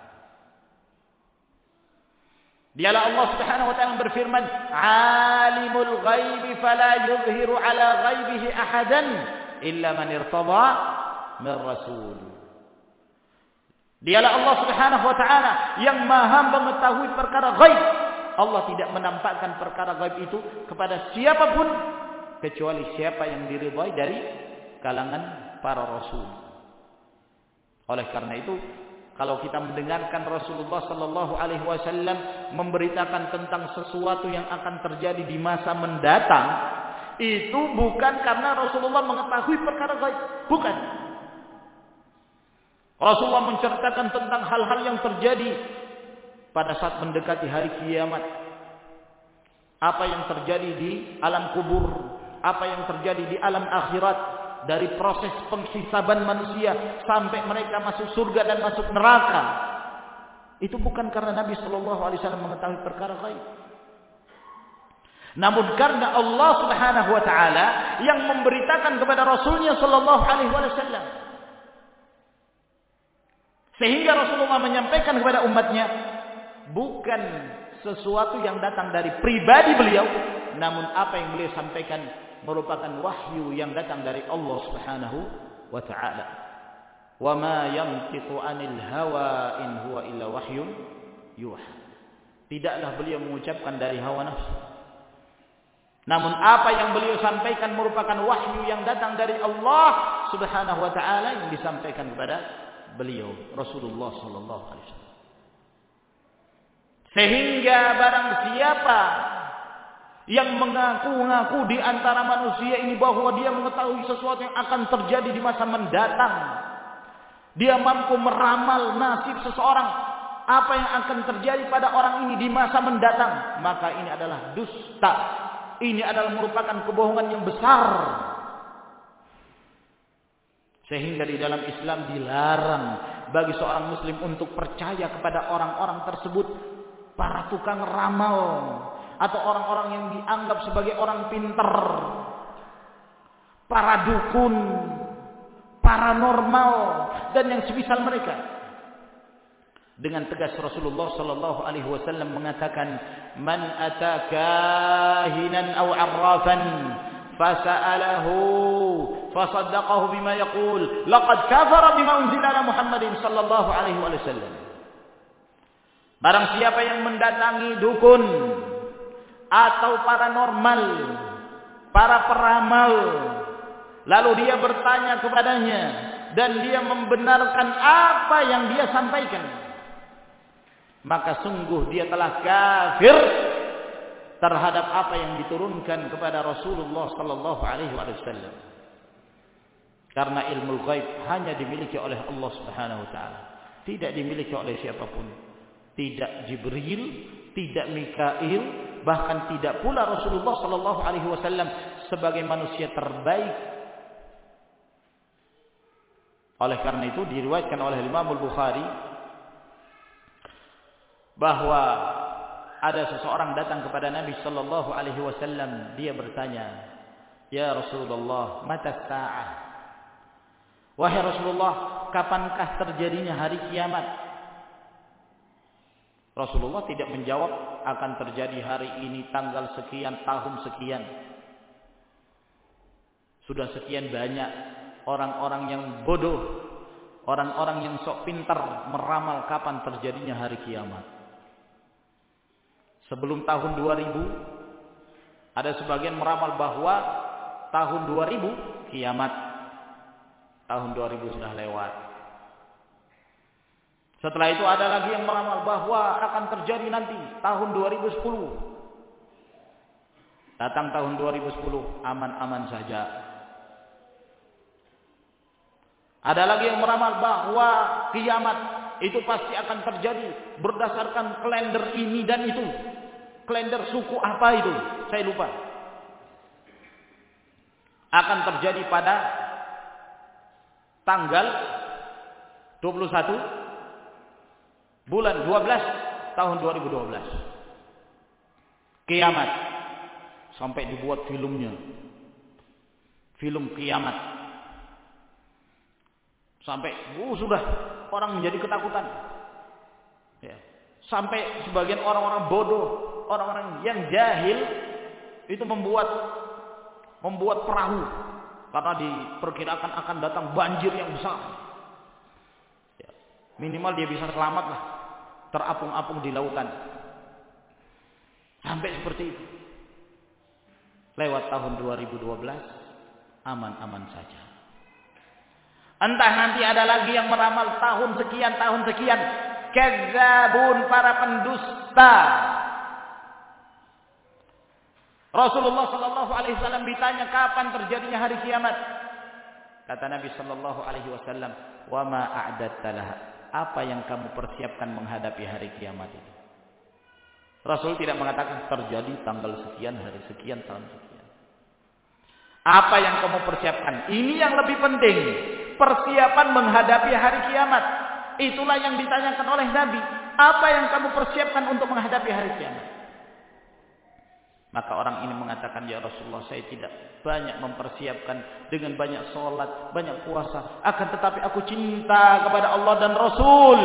Dialah Allah Subhanahu wa taala berfirman, "Alimul ghaibi fala yuzhiru ala ghaibihi ahadan illa man irtada min rasul." Dialah Allah Subhanahu wa taala yang Maha mengetahui perkara gaib. Allah tidak menampakkan perkara gaib itu kepada siapapun kecuali siapa yang diridhai dari kalangan para rasul. Oleh karena itu, kalau kita mendengarkan Rasulullah sallallahu alaihi wasallam memberitakan tentang sesuatu yang akan terjadi di masa mendatang, itu bukan karena Rasulullah mengetahui perkara gaib, bukan. Rasulullah menceritakan tentang hal-hal yang terjadi pada saat mendekati hari kiamat. Apa yang terjadi di alam kubur, apa yang terjadi di alam akhirat, dari proses penghisaban manusia sampai mereka masuk surga dan masuk neraka. Itu bukan karena Nabi sallallahu alaihi wasallam mengetahui perkara gaib. Namun karena Allah Subhanahu wa taala yang memberitakan kepada Rasulnya sallallahu alaihi wasallam. Sehingga Rasulullah menyampaikan kepada umatnya bukan sesuatu yang datang dari pribadi beliau, namun apa yang beliau sampaikan merupakan wahyu yang datang dari Allah Subhanahu wa taala. Wa ma yantiqu 'anil hawa in huwa illa wahyun yuha. Tidaklah beliau mengucapkan dari hawa nafsu. Namun apa yang beliau sampaikan merupakan wahyu yang datang dari Allah Subhanahu wa taala yang disampaikan kepada beliau Rasulullah sallallahu alaihi wasallam. Sehingga barang siapa yang mengaku-ngaku di antara manusia ini bahwa dia mengetahui sesuatu yang akan terjadi di masa mendatang, dia mampu meramal nasib seseorang, apa yang akan terjadi pada orang ini di masa mendatang, maka ini adalah dusta. Ini adalah merupakan kebohongan yang besar. Sehingga di dalam Islam dilarang bagi seorang muslim untuk percaya kepada orang-orang tersebut, para tukang ramal atau orang-orang yang dianggap sebagai orang pintar, para dukun, paranormal dan yang semisal mereka. Dengan tegas Rasulullah sallallahu alaihi wasallam mengatakan, "Man atakahinan aw 'arrafan fasa'alahu fasaddaqahu bima yaqul laqad kafara bima unzila ala Muhammadin sallallahu alaihi wasallam." Barang siapa yang mendatangi dukun atau paranormal, para peramal, lalu dia bertanya kepadanya dan dia membenarkan apa yang dia sampaikan, maka sungguh dia telah kafir terhadap apa yang diturunkan kepada Rasulullah sallallahu alaihi wasallam. Karena ilmu ghaib hanya dimiliki oleh Allah Subhanahu wa taala, tidak dimiliki oleh siapapun. Tidak Jibril, tidak Mikail, bahkan tidak pula Rasulullah sallallahu alaihi wasallam sebagai manusia terbaik. Oleh karena itu diriwayatkan oleh Imam Al-Bukhari bahwa ada seseorang datang kepada Nabi sallallahu alaihi wasallam, dia bertanya, "Ya Rasulullah, mata sa'ah?" Wahai Rasulullah, kapankah terjadinya hari kiamat? Rasulullah tidak menjawab akan terjadi hari ini, tanggal sekian, tahun sekian. Sudah sekian banyak orang-orang yang bodoh, orang-orang yang sok pintar meramal kapan terjadinya hari kiamat. Sebelum tahun 2000, ada sebagian meramal bahwa tahun 2000 kiamat. Tahun 2000 sudah lewat. Setelah itu ada lagi yang meramal bahwa akan terjadi nanti tahun 2010. Datang tahun 2010, aman-aman saja. Ada lagi yang meramal bahwa kiamat itu pasti akan terjadi berdasarkan kalender ini dan itu. Kalender suku apa itu? Saya lupa. Akan terjadi pada tanggal 21 bulan 12 tahun 2012. Kiamat. Sampai dibuat filmnya. Film kiamat. Sampai sudah orang menjadi ketakutan. Ya. Sampai sebagian orang-orang bodoh, orang-orang yang jahil itu membuat perahu karena diperkirakan akan datang banjir yang besar. Ya. Minimal dia bisa selamat lah, terapung-apung di lautan. Sampai seperti itu. Lewat tahun 2012, aman-aman saja. Entah nanti ada lagi yang meramal tahun sekian. Kadzabun, para pendusta. Rasulullah sallallahu alaihi wasallam ditanya kapan terjadinya hari kiamat. Kata Nabi sallallahu alaihi wasallam, "Wa ma a'dadta laha?" Apa yang kamu persiapkan menghadapi hari kiamat itu? Rasul tidak mengatakan terjadi tanggal sekian, hari sekian, tahun sekian. Apa yang kamu persiapkan? Ini yang lebih penting. Persiapan menghadapi hari kiamat. Itulah yang ditanyakan oleh Nabi. Apa yang kamu persiapkan untuk menghadapi hari kiamat? Maka orang ini mengatakan, "Ya Rasulullah, saya tidak banyak mempersiapkan dengan banyak sholat, banyak puasa. Akan tetapi aku cinta kepada Allah dan Rasul."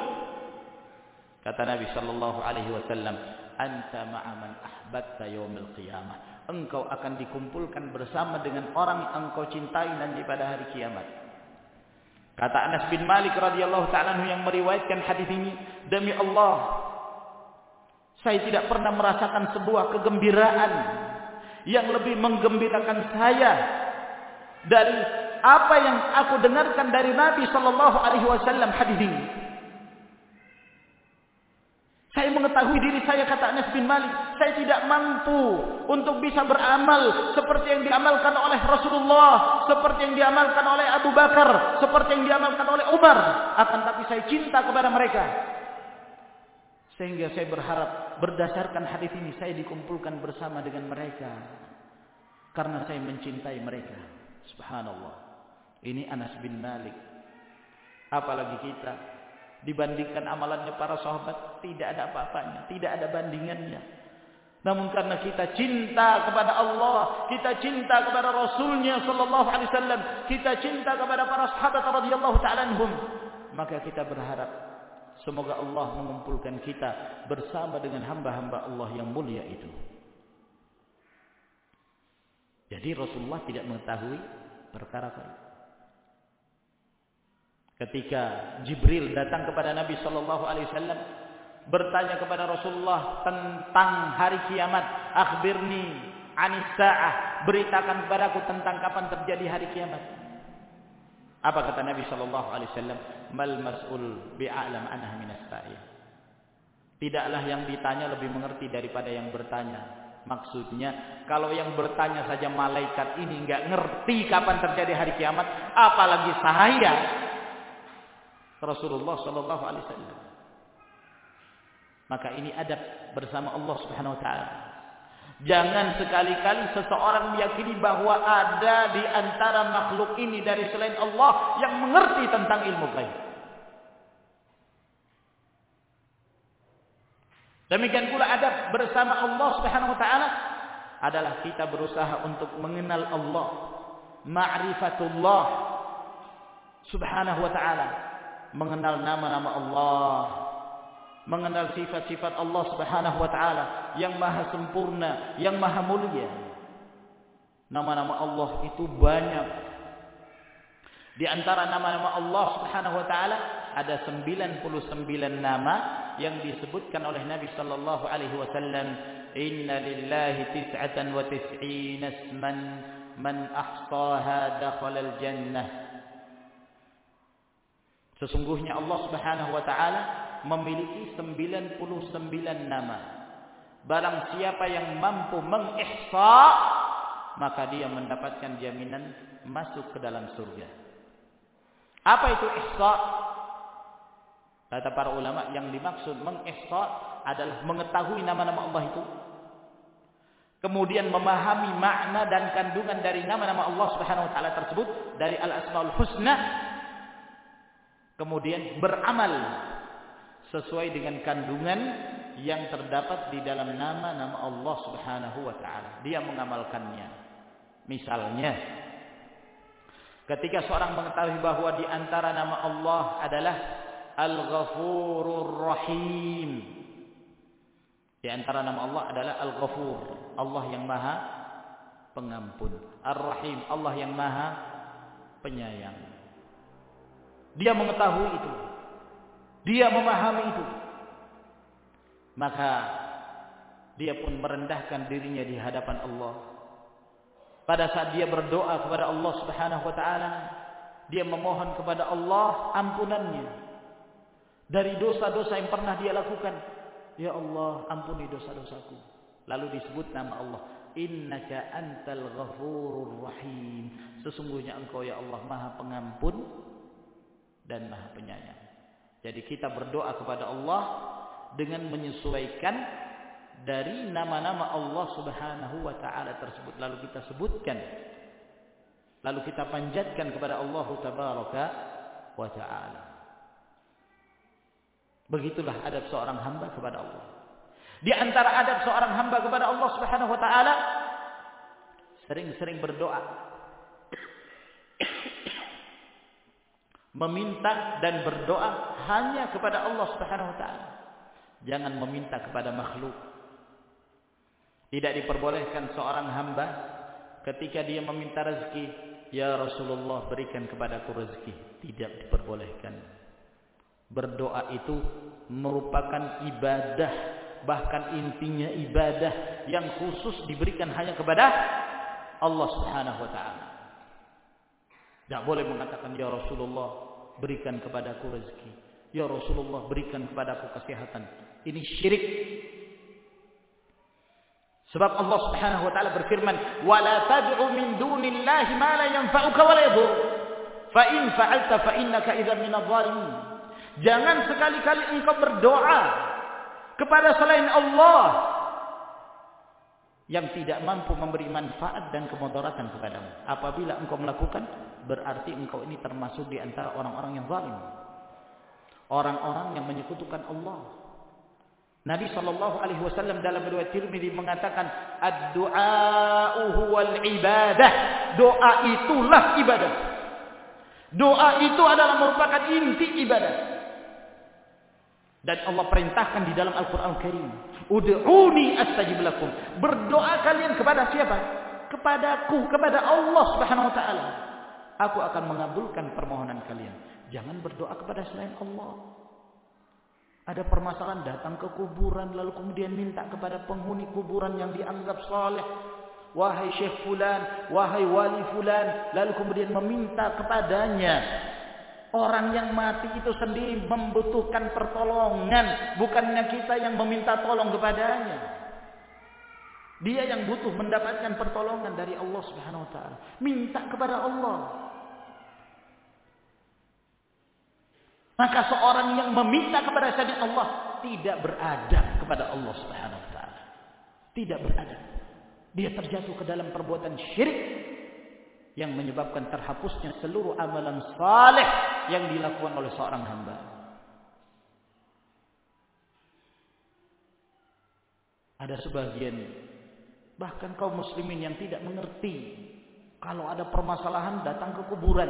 Kata Nabi sallallahu alaihi wasallam, "Anta ma'a man ahbabta yaumil qiyamah." Engkau akan dikumpulkan bersama dengan orang yang engkau cintai nanti pada hari kiamat. Kata Anas bin Malik radhiyallahu ta'ala yang meriwayatkan hadis ini, "Demi Allah, saya tidak pernah merasakan sebuah kegembiraan yang lebih menggembirakan saya dari apa yang aku dengarkan dari Nabi sallallahu alaihi wasallam hadis ini. Saya mengetahui diri saya, kata Anas bin Malik, saya tidak mampu untuk bisa beramal seperti yang diamalkan oleh Rasulullah, seperti yang diamalkan oleh Abu Bakar, seperti yang diamalkan oleh Umar. Akan tapi saya cinta kepada mereka. Sehingga saya berharap berdasarkan hadis ini saya dikumpulkan bersama dengan mereka. Karena saya mencintai mereka. Subhanallah. Ini Anas bin Malik. Apalagi kita, dibandingkan amalannya para sahabat, tidak ada apa-apanya, tidak ada bandingannya. Namun karena kita cinta kepada Allah, kita cinta kepada Rasulnya sallallahu alaihi wasallam, kita cinta kepada para sahabat radhiyallahu ta'ala anhum, maka kita berharap semoga Allah mengumpulkan kita bersama dengan hamba-hamba Allah yang mulia itu. Jadi Rasulullah tidak mengetahui perkara itu. Ketika Jibril datang kepada Nabi sallallahu alaihi wasallam bertanya kepada Rasulullah tentang hari kiamat, akhbirni anis saah, beritakan kepadaku tentang kapan terjadi hari kiamat. Apa kata Nabi sallallahu alaihi wasallam? Mal mas'ul bi'alam anha minas sa'il. Tidaklah yang ditanya lebih mengerti daripada yang bertanya. Maksudnya, kalau yang bertanya saja malaikat ini enggak ngerti kapan terjadi hari kiamat, apalagi saya, Rasulullah sallallahu alaihi wasallam. Maka ini adab bersama Allah Subhanahu wa taala. Jangan sekali-kali seseorang meyakini bahwa ada di antara makhluk ini dari selain Allah yang mengerti tentang ilmu gaib. Demikian pula adab bersama Allah Subhanahu wa taala adalah kita berusaha untuk mengenal Allah, ma'rifatullah Subhanahu wa taala. Mengenal nama-nama Allah, mengenal sifat-sifat Allah Subhanahu wa taala yang maha sempurna, yang maha mulia. Nama-nama Allah itu banyak. Di antara nama-nama Allah Subhanahu wa taala ada 99 nama yang disebutkan oleh Nabi sallallahu alaihi wasallam, "Inna lillahi 99 isman man ahsaha dakhala al-jannah." Sesungguhnya Allah Subhanahu wa taala memiliki 99 nama. Barang siapa yang mampu mengihsa, maka dia mendapatkan jaminan masuk ke dalam surga. Apa itu ihsa? Kata para ulama, yang dimaksud mengihsa adalah mengetahui nama-nama Allah itu, kemudian memahami makna dan kandungan dari nama-nama Allah Subhanahu wa taala tersebut dari al-asmaul husna, kemudian beramal sesuai dengan kandungan yang terdapat di dalam nama-nama Allah Subhanahu wa taala. Dia mengamalkannya. Misalnya, ketika seorang mengetahui bahwa di antara nama Allah adalah Al-Ghafurur Rahim. Di antara nama Allah adalah Al-Ghafur, Allah yang Maha Pengampun. Ar-Rahim, Allah yang Maha Penyayang. Dia mengetahui itu, dia memahami itu, maka dia pun merendahkan dirinya di hadapan Allah. Pada saat dia berdoa kepada Allah Subhanahu wa taala, dia memohon kepada Allah ampunannya dari dosa-dosa yang pernah dia lakukan. Ya Allah, ampuni dosa-dosaku. Lalu disebut nama Allah, Innaka antal ghafurur rahim. Sesungguhnya engkau ya Allah Maha Pengampun dan Maha Penyayang. Jadi kita berdoa kepada Allah dengan menyesuaikan dari nama-nama Allah Subhanahu wa taala tersebut, lalu kita sebutkan, lalu kita panjatkan kepada Allah Tabaraka wa taala. Begitulah adab seorang hamba kepada Allah. Di antara adab seorang hamba kepada Allah Subhanahu wa taala, sering-sering berdoa. Meminta dan berdoa hanya kepada Allah Subhanahu wa taala. Jangan meminta kepada makhluk. Tidak diperbolehkan seorang hamba ketika dia meminta rezeki, ya Rasulullah berikan kepadaku rezeki. Tidak diperbolehkan. Berdoa itu merupakan ibadah Bahkan intinya ibadah yang khusus diberikan hanya kepada Allah Subhanahu wa taala. Tidak boleh mengatakan, ya Rasulullah berikan kepadaku rezeki, ya Rasulullah berikan kepadaku kesehatan. Ini syirik. Sebab Allah Subhanahu wa taala berfirman, "Wa la tad'u min dunillahi ma la yanfa'uka wa la yadur. Fa in fa'alta fa innaka idzan minadh dhalimin." Jangan sekali-kali engkau berdoa kepada selain Allah yang tidak mampu memberi manfaat dan kemudaratan kepadamu. Apabila engkau melakukan, berarti engkau ini termasuk di antara orang-orang yang zalim. Orang-orang yang menyekutukan Allah. Nabi SAW dalam riwayat Tirmidzi mengatakan, ad-du'a'u huwal ibadah. Doa itulah ibadah. Doa itu adalah merupakan inti ibadah. Dan Allah perintahkan di dalam Al-Quran Al-Karim, ud'uni astajib lakum. Berdoa kalian kepada siapa? Kepadaku, kepada Allah Subhanahu wa taala. Aku akan mengabulkan permohonan kalian. Jangan berdoa kepada selain Allah. Ada permasalahan, datang ke kuburan lalu kemudian minta kepada penghuni kuburan yang dianggap saleh. Wahai Syekh fulan, wahai wali fulan, lalu kemudian meminta kepadanya. Orang yang mati itu sendiri membutuhkan pertolongan, bukannya kita yang meminta tolong kepadanya. Dia yang butuh mendapatkan pertolongan dari Allah Subhanahu wa taala. Minta kepada Allah. Maka seorang yang meminta kepada selain Allah tidak beradab kepada Allah Subhanahu wa taala. Tidak beradab. Dia terjatuh ke dalam perbuatan syirik yang menyebabkan terhapusnya seluruh amalan saleh yang dilakukan oleh seorang hamba. Ada sebagian bahkan kaum muslimin yang tidak mengerti kalau ada permasalahan datang ke kuburan.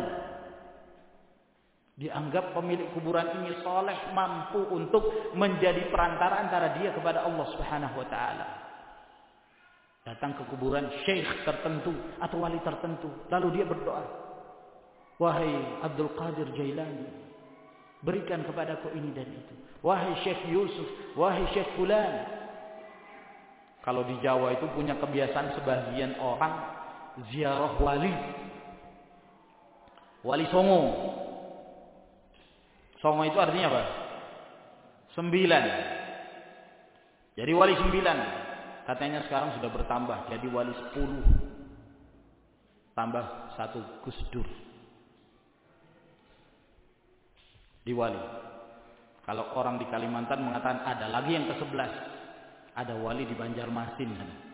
Dianggap pemilik kuburan ini saleh, mampu untuk menjadi perantara antara dia kepada Allah Subhanahu wa taala. Datang ke kuburan syekh tertentu atau wali tertentu, lalu dia berdoa, wahai Abdul Qadir Jailani, berikan kepadaku ini dan itu. Wahai Syekh Yusuf, wahai Syekh Fulan. Kalau di Jawa itu punya kebiasaan sebagian orang ziarah wali. Wali Songo. Songo itu artinya apa? 9. Jadi wali 9. Katanya sekarang sudah bertambah jadi wali 10. Tambah 1 Gus Dur. Di wali. Kalau orang di Kalimantan mengatakan ada lagi yang ke-11. Ada wali di Banjarmasin.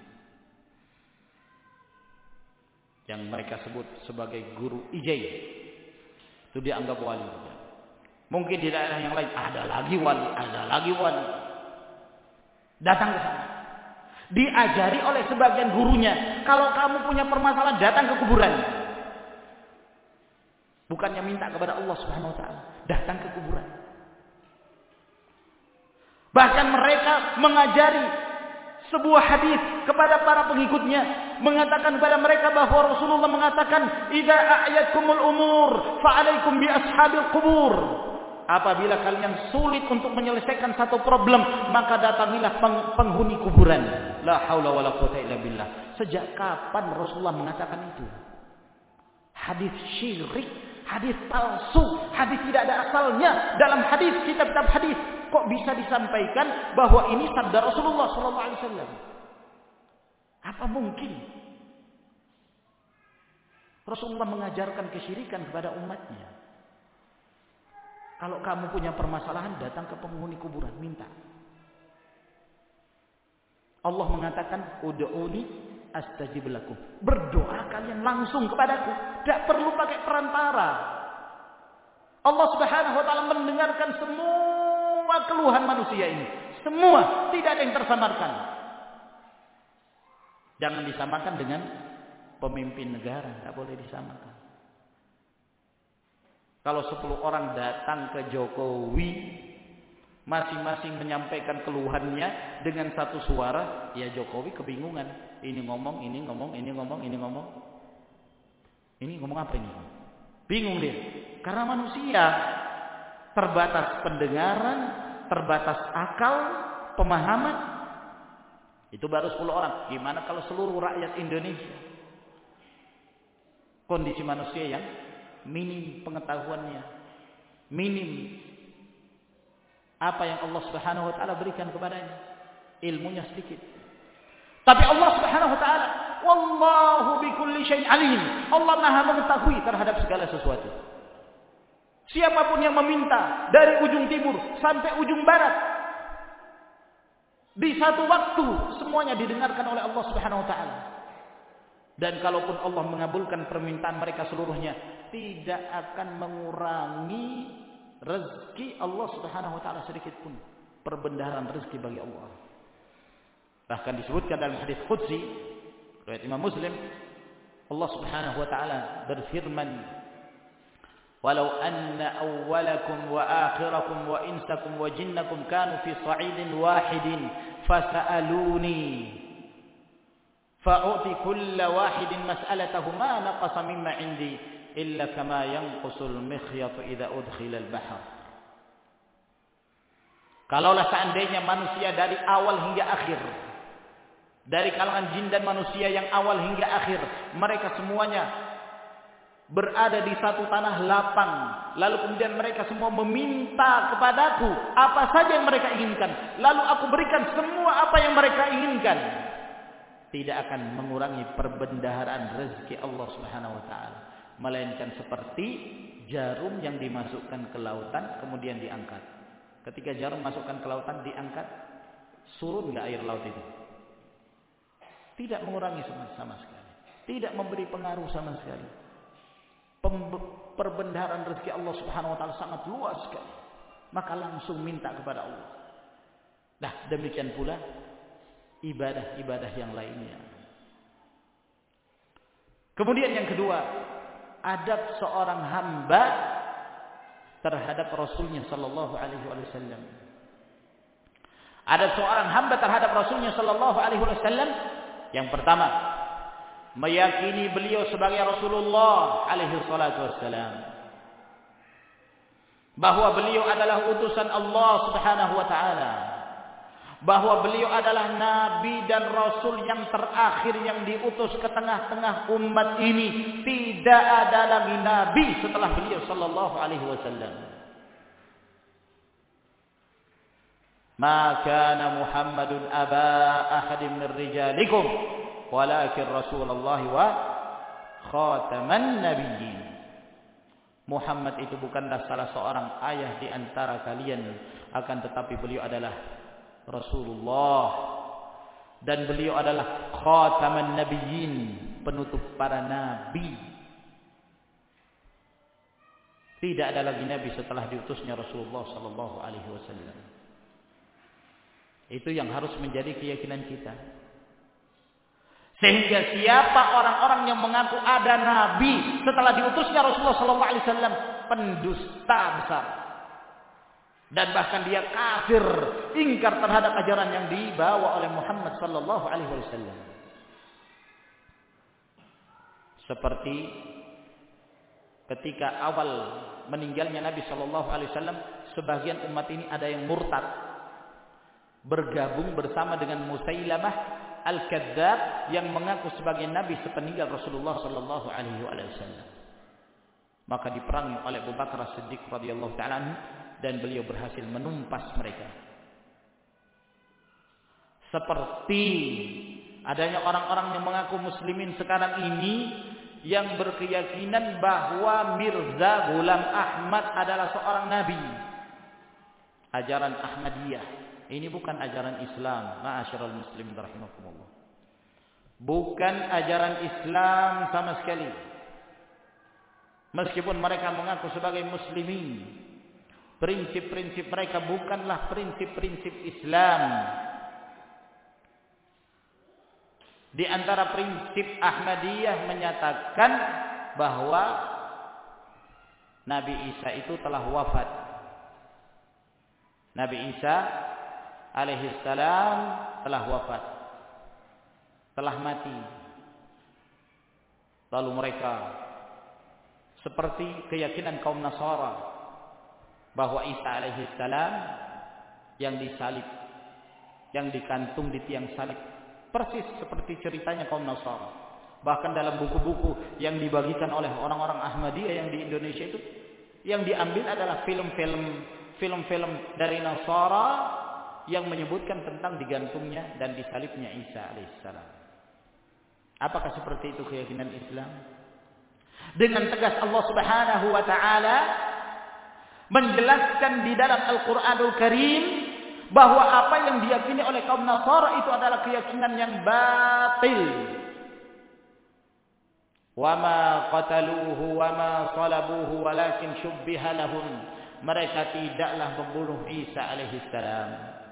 Yang mereka sebut sebagai guru ijai. Itu dianggap wali. Mungkin di daerah yang lain ada lagi wali, ada lagi wali. Datang ke sana. Diajari oleh sebagian gurunya, kalau kamu punya permasalahan datang ke kuburan. Bukannya minta kepada Allah Subhanahu wa taala, datang ke kuburan. Bahkan mereka mengajari sebuah hadis kepada para pengikutnya, mengatakan kepada mereka bahwa Rasulullah mengatakan, "Idza a'yatkumul umur fa'alaikum bi ashabil qubur." Apabila kalian sulit untuk menyelesaikan satu problem, maka datangilah penghuni kuburan. La haula wala quwwata illa billah. Sejak kapan Rasulullah mengatakan itu? Hadis syirik, hadis palsu, hadis tidak ada asalnya dalam hadis, kitab-kitab hadis. Kok bisa disampaikan bahwa ini sabda Rasulullah sallallahu alaihi wasallam? Apa mungkin Rasulullah mengajarkan kesyirikan kepada umatnya? Kalau kamu punya permasalahan, datang ke penghuni kuburan, minta. Allah mengatakan, ud'uni astajib lakum. Berdoa kalian langsung kepadaku, tidak perlu pakai perantara. Allah Subhanahu wa taala mendengarkan semua keluhan manusia ini. Semua, tidak ada yang tersamarkan. Jangan disamakan dengan pemimpin negara, tidak boleh disamakan. Kalau 10 orang datang ke Jokowi, masing-masing menyampaikan keluhannya dengan satu suara, ya Jokowi kebingungan. Ini ngomong, ini ngomong, ini ngomong, ini ngomong. Ini ngomong apa ini? Bingung dia. Karena manusia terbatas pendengaran, terbatas akal, pemahaman, itu baru 10 orang. Gimana kalau seluruh rakyat Indonesia? Kondisi manusia yang minim pengetahuannya, minim apa yang Allah Subhanahu wa taala berikan kepadanya, ilmunya sedikit. Tapi Allah Subhanahu wa taala, wallahu bikulli syai'in alim. Allah Maha mengetahui terhadap segala sesuatu. Siapapun yang meminta dari ujung timur sampai ujung barat, di satu waktu semuanya didengarkan oleh Allah Subhanahu wa taala. Dan kalaupun Allah mengabulkan permintaan mereka seluruhnya, tidak akan mengurangi rezeki Allah Subhanahu wa taala sedikit pun. Perbendaharaan rezeki bagi Allah. Bahkan disebutkan dalam hadis qudsi riwayat Imam Muslim, Allah Subhanahu wa taala berfirman, "Walau anna awwalakum wa akhirakum wa insakum wa jinnakum kanu fi sa'idin wahidin fas'aluni fa'uti kulla wahidin mas'alatahu ma naqasa mimma 'indi illa kama yanqusul mikhyatu idza udkhila al-bahr." Kalaulah seandainya manusia dari awal hingga akhir, dari kalangan jin dan manusia yang awal hingga akhir, mereka semuanya berada di satu tanah lapang, lalu kemudian mereka semua meminta kepadaku apa saja yang mereka inginkan, lalu aku berikan semua apa yang mereka inginkan, tidak akan mengurangi perbendaharaan rezeki Allah Subhanahu wa taala, melainkan seperti jarum yang dimasukkan ke lautan kemudian diangkat. Ketika jarum masukkan ke lautan diangkat, surut enggak air laut itu? Tidak mengurangi sama sekali, tidak memberi pengaruh sama sekali. Perbendaharaan rezeki Allah Subhanahu wa taala sangat luas sekali. Maka langsung minta kepada Allah. Nah, demikian pula ibadah-ibadah yang lainnya. Kemudian yang kedua, adab seorang hamba terhadap Rasulnya sallallahu alaihi wasallam. Adab seorang hamba terhadap Rasulnya sallallahu alaihi wasallam, yang pertama, meyakini beliau sebagai Rasulullah alaihi salatu wassalam, bahwa beliau adalah utusan Allah Subhanahu wa taala, bahwa beliau adalah nabi dan rasul yang terakhir yang diutus ke tengah-tengah umat ini. Tidak ada lagi nabi setelah beliau sallallahu alaihi wasallam. Ma kana Muhammadun aba ahadin min rijalikum walakin Rasulullah wa khataman nabiyyin. Muhammad itu bukanlah salah seorang ayah di antara kalian, akan tetapi beliau adalah Rasulullah dan beliau adalah khataman nabiyyin, penutup para nabi. Tidak ada lagi nabi setelah diutusnya Rasulullah sallallahu alaihi wasallam. Itu yang harus menjadi keyakinan kita. Sehingga siapa orang-orang yang mengaku ada nabi setelah diutusnya Rasulullah SAW, pendusta besar. Dan bahkan dia kafir, ingkar terhadap ajaran yang dibawa oleh Muhammad SAW. Seperti ketika awal meninggalnya Nabi SAW, sebagian umat ini ada yang murtad, bergabung bersama dengan Musailamah Al-Kadzdzab yang mengaku sebagai nabi sepeninggal Rasulullah sallallahu alaihi wasallam. Maka diperangi oleh Abu Bakar As-Siddiq radhiyallahu ta'ala dan beliau berhasil menumpas mereka. Seperti adanya orang-orang yang mengaku muslimin sekarang ini yang berkeyakinan bahwa Mirza Ghulam Ahmad adalah seorang nabi. Ajaran Ahmadiyah. Ini bukan ajaran Islam, ma'asyiral muslimin rahimakumullah. Bukan ajaran Islam sama sekali. Meskipun mereka mengaku sebagai muslimin, prinsip-prinsip mereka bukanlah prinsip-prinsip Islam. Di antara prinsip Ahmadiyah menyatakan bahwa Nabi Isa itu telah wafat. Nabi Isa alaihi salam telah wafat, telah mati. Lalu mereka seperti keyakinan kaum Nasara bahwa Isa alaihi salam yang disalib yang dikantung di tiang salib. Persis seperti ceritanya kaum Nasara. Bahkan dalam buku-buku yang dibagikan oleh orang-orang Ahmadiyah yang di Indonesia itu, yang diambil adalah film-film dari Nasara yang menyebutkan tentang digantungnya dan disalibnya Isa alaihissalam. Apakah seperti itu keyakinan Islam? Dengan tegas Allah Subhanahu wa taala menjelaskan di dalam Al-Qur'anul Karim bahwa apa yang diyakini oleh kaum Nasara itu adalah keyakinan yang batil. Wa ma qataluhu wa ma salabuhu walakin syubbiha lahum. Mereka tidaklah membunuh Isa alaihissalam.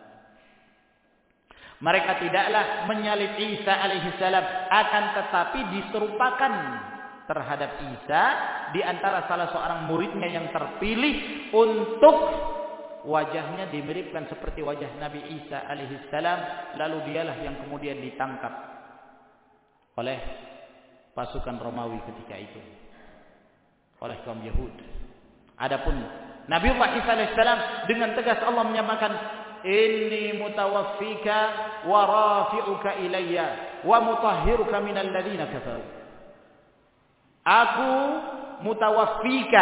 Mereka tidaklah menyalib Isa alaihissalam, akan tetapi diserupakan terhadap Isa di antara salah seorang muridnya yang terpilih untuk wajahnya dimiripkan seperti wajah Nabi Isa alaihissalam, lalu dialah yang kemudian ditangkap oleh pasukan Romawi ketika itu, oleh kaum Yahudi. Adapun Nabiullah Isa alaihissalam dengan tegas Allah menyamakan, inni mutawaffika wa rafi'uka ilayya wa mutahhiruka minal ladzina kafaru. Aku mutawaffika.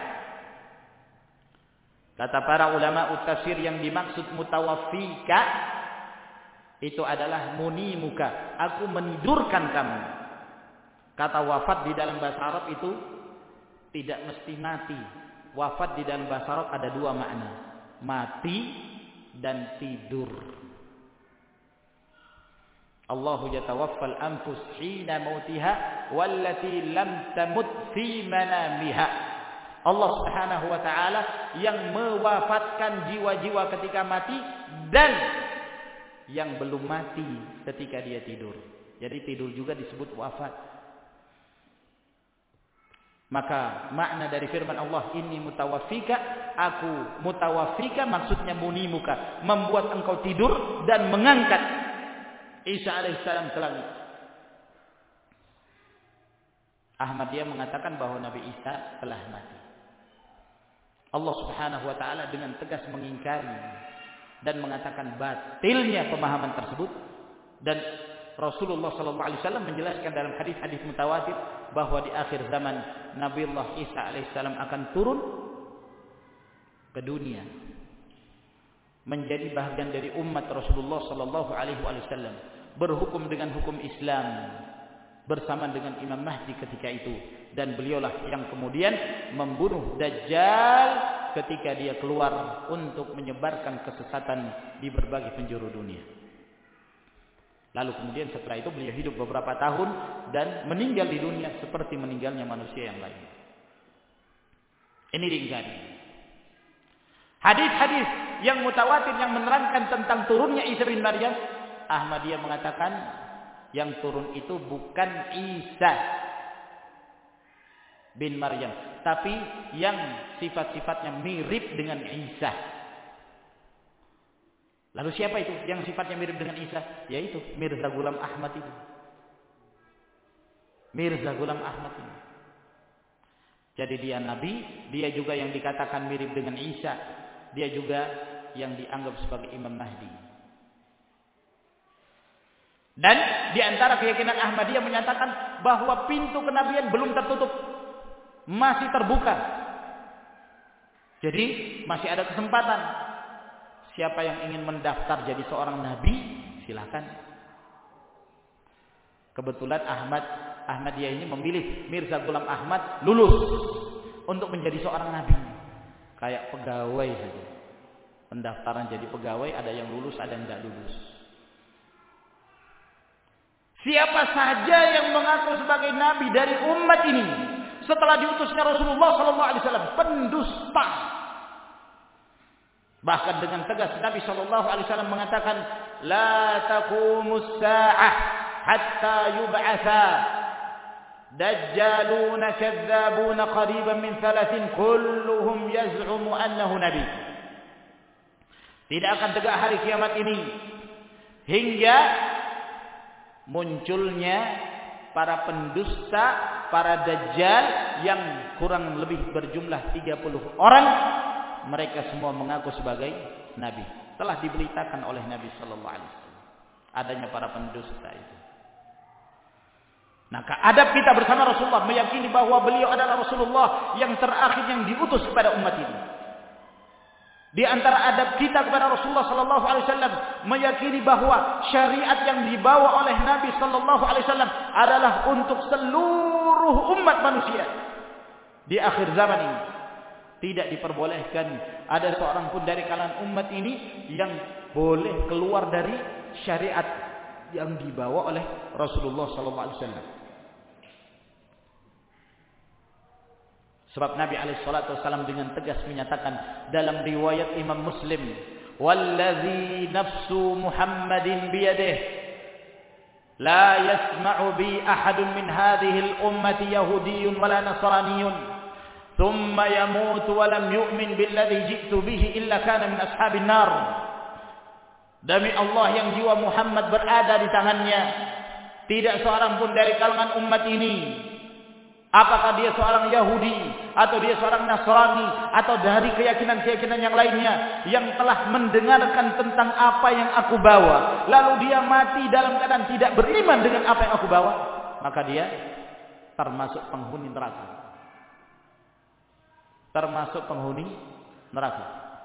Kata para ulama tafsir yang dimaksud mutawaffika itu adalah munimuka, aku menidurkan kamu. Kata wafat di dalam bahasa Arab itu tidak mesti mati. Wafat di dalam bahasa Arab ada dua makna, mati dan tidur. Allahu yatawaffal anfus hina mautiha wallati lam tamut fi manamiha. Allah Subhanahu wa taala yang mewafatkan jiwa-jiwa ketika mati dan yang belum mati ketika dia tidur. Jadi tidur juga disebut wafat. Maka makna dari firman Allah, inni mutawaffika, aku mutawaffika, maksudnya munimuka, membuat engkau tidur dan mengangkat Isa alaihissalam ke langit. Ahmadiyah mengatakan bahwa Nabi Isa telah mati. Allah Subhanahu wa taala dengan tegas mengingkari dan mengatakan batilnya pemahaman tersebut, dan Rasulullah sallallahu alaihi wasallam menjelaskan dalam hadis-hadis mutawatir bahwa di akhir zaman Nabiullah Isa alaihissalam akan turun ke dunia menjadi bahagian dari umat Rasulullah sallallahu alaihi wasallam, berhukum dengan hukum Islam bersama dengan Imam Mahdi ketika itu, dan beliaulah yang kemudian membunuh Dajjal ketika dia keluar untuk menyebarkan kesesatan di berbagai penjuru dunia. Lalu kemudian setelah itu beliau hidup beberapa tahun dan meninggal di dunia seperti meninggalnya manusia yang lain. Ini diingkari. Hadis-hadis yang mutawatir yang menerangkan tentang turunnya Isa bin Maryam, Ahmadiyah mengatakan yang turun itu bukan Isa bin Maryam, tapi yang sifat-sifatnya mirip dengan Isa. Lalu siapa itu yang sifatnya mirip dengan Isa? Yaitu Mirza Ghulam Ahmad itu. Mirza Ghulam Ahmad ini. Jadi dia nabi, dia juga yang dikatakan mirip dengan Isa. Dia juga yang dianggap sebagai Imam Mahdi. Dan di antara keyakinan Ahmadiyah menyatakan bahwa pintu kenabian belum tertutup, masih terbuka. Jadi masih ada kesempatan. Siapa yang ingin mendaftar jadi seorang nabi, silakan. Kebetulan Ahmadiyah ini memilih Mirza Ghulam Ahmad lulus untuk menjadi seorang nabi. Kayak pegawai saja. Pendaftaran jadi pegawai ada yang lulus, ada yang tidak lulus. Siapa saja yang mengaku sebagai nabi dari umat ini setelah diutusnya Rasulullah SAW, pendusta. Bahkan dengan tegas Nabi SAW mengatakan, la taqumus sa'ah hatta yub'atha dajjaluna kadzabuna qariban min 3 kulluhum yaz'umu annahu nabi. Tidak akan tegak hari kiamat ini hingga munculnya para pendusta, para dajjal yang kurang lebih berjumlah 30 orang. Mereka semua mengaku sebagai nabi. telah diberitakan oleh Nabi sallallahu alaihi wasallam adanya para pendusta itu. Maka adab kita bersama Rasulullah meyakini bahwa beliau adalah Rasulullah yang terakhir yang diutus kepada umat ini. Di antara adab kita kepada Rasulullah sallallahu alaihi wasallam meyakini bahwa syariat yang dibawa oleh Nabi sallallahu alaihi wasallam adalah untuk seluruh umat manusia. Di akhir zaman ini tidak diperbolehkan ada seorang pun dari kalangan umat ini yang boleh keluar dari syariat yang dibawa oleh Rasulullah sallallahu alaihi wasallam. Sebab Nabi SAW dengan tegas menyatakan dalam riwayat Imam Muslim, "Wallazi nafsu Muhammadin biyadihi, la yasma'u bi ahadun min hadhihi al-ummati yahudiyyun wala nasraniyyun, thumma yamutu wa lam yu'min billadhi ji'tu bihi illa kana min ashabin nar." Demi Allah yang jiwa Muhammad berada di tangannya, tidak seorang pun dari kalangan umat ini, apakah dia seorang Yahudi atau dia seorang Nasrani atau dari keyakinan-keyakinan yang lainnya yang telah mendengarkan tentang apa yang aku bawa lalu dia mati dalam keadaan tidak beriman dengan apa yang aku bawa, maka dia termasuk penghuni neraka. Termasuk penghuni neraka.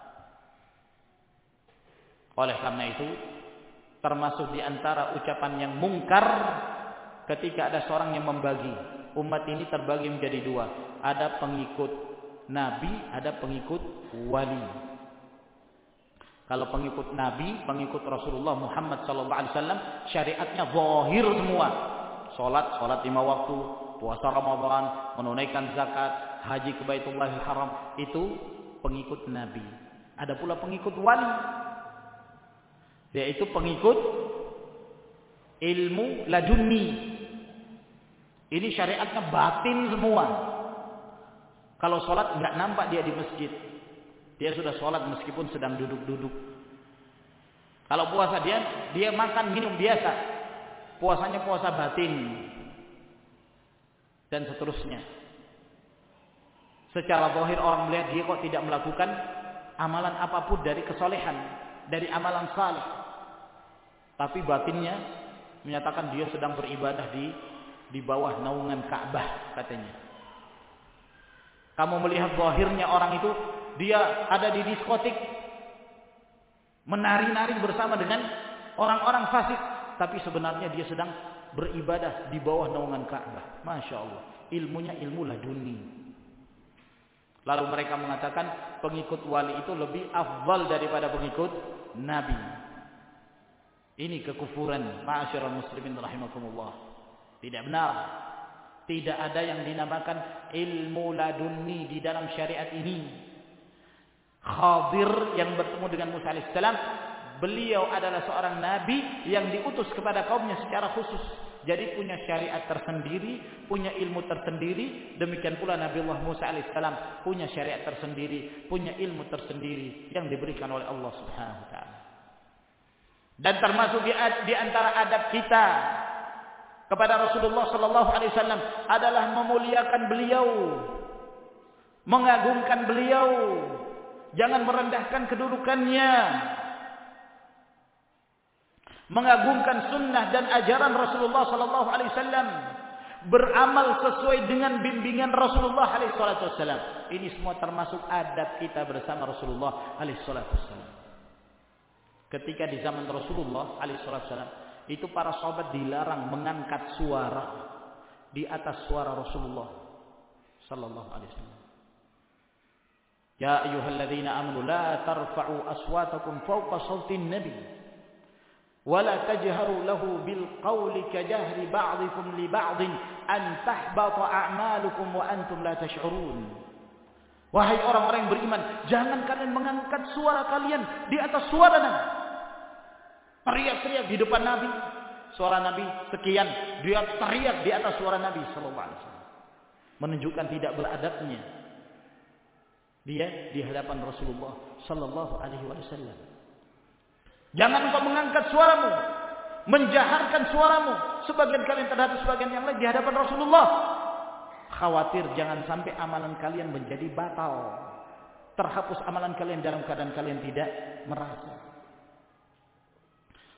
Oleh karena itu termasuk di antara ucapan yang mungkar ketika ada seorang yang membagi umat ini terbagi menjadi dua. Ada pengikut Nabi, ada pengikut wali. Kalau pengikut Nabi, pengikut Rasulullah Muhammad SAW, syariatnya zahir semua. Salat 5 waktu, puasa Ramadan, menunaikan zakat, haji ke Baitullahil Haram, itu pengikut Nabi. Ada pula pengikut wali, yaitu pengikut ilmu laduni. Ini syariatnya batin semua. Kalau sholat nggak nampak dia di masjid, dia sudah sholat meskipun sedang duduk-duduk. Kalau puasa dia makan minum biasa, puasanya puasa batin dan seterusnya. Secara zahir orang melihat dia kok tidak melakukan amalan apapun dari kesolehan, dari amalan saleh, tapi batinnya menyatakan dia sedang beribadah di bawah naungan Ka'bah katanya. Kamu melihat zahirnya orang itu dia ada di diskotik menari-nari bersama dengan orang-orang fasik, tapi sebenarnya dia sedang beribadah di bawah naungan Ka'bah. Masya Allah, ilmunya ilmu laduni. Lalu mereka mengatakan pengikut wali itu lebih afdal daripada pengikut Nabi. Ini kekufuran, ma'asyiral muslimin rahimakumullah. Tidak benar. Tidak ada yang dinamakan ilmu laduni di dalam syariat ini. Khadir yang bertemu dengan Musa alaihissalam, beliau adalah seorang nabi yang diutus kepada kaumnya secara khusus. Jadi punya syariat tersendiri, punya ilmu tersendiri. Demikian pula Nabiullah Musa alaihissalam punya syariat tersendiri, punya ilmu tersendiri yang diberikan oleh Allah Subhanahu wa taala. Dan termasuk di antara adab kita kepada Rasulullah sallallahu alaihi wasallam adalah memuliakan beliau, mengagungkan beliau, jangan merendahkan kedudukannya, mengagungkan sunnah dan ajaran Rasulullah sallallahu alaihi wasallam, beramal sesuai dengan bimbingan Rasulullah alaihi wasallam. Ini semua termasuk adab kita bersama Rasulullah alaihi wasallam. Ketika di zaman Rasulullah alaihi wasallam itu para sahabat dilarang mengangkat suara di atas suara Rasulullah sallallahu alaihi wasallam. Ya ayyuhalladzina amanu la tarfa'u aswatakum fawqa sautin nabi wa la tajharu lahu bil qawli kajahri ba'dikum li ba'din an tahbata a'malukum wa antum la tash'urun. Wahai orang-orang yang beriman, jangan kalian mengangkat suara kalian di atas suara Nabi. Teriak-teriak di depan Nabi, suara Nabi sekian, dia teriak di atas suara Nabi sallallahu alaihi wasallam. Menunjukkan tidak beradabnya dia di hadapan Rasulullah sallallahu alaihi wasallam. Jangan engkau mengangkat suaramu, menjaharkan suaramu sebagian kalian terhadap sebagian yang lain di hadapan Rasulullah. Khawatir jangan sampai amalan kalian menjadi batal, terhapus amalan kalian dalam keadaan kalian tidak merasa.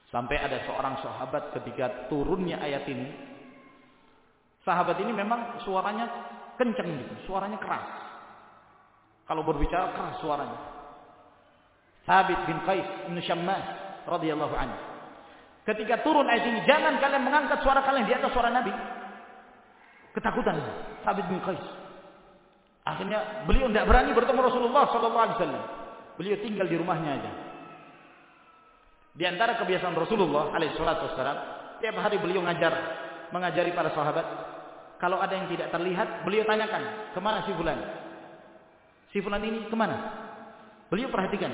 Sampai ada seorang sahabat ketika turunnya ayat ini, sahabat ini memang suaranya kencang gitu, suaranya keras. Kalau berbicara keras suaranya. Thabit bin Qais bin Syammas radhiyallahu anhu. Ketika turun ayat ini, jangan kalian mengangkat suara kalian di atas suara Nabi. Ketakutan Thabit bin Qais. Akhirnya beliau tidak berani bertemu Rasulullah sallallahu alaihi wasallam. Beliau tinggal di rumahnya aja. Di antara kebiasaan Rasulullah alaihi salatu wasallam, tiap hari beliau mengajari para sahabat, kalau ada yang tidak terlihat, beliau tanyakan, kemana si fulan? Si fulan ini kemana? Beliau perhatikan.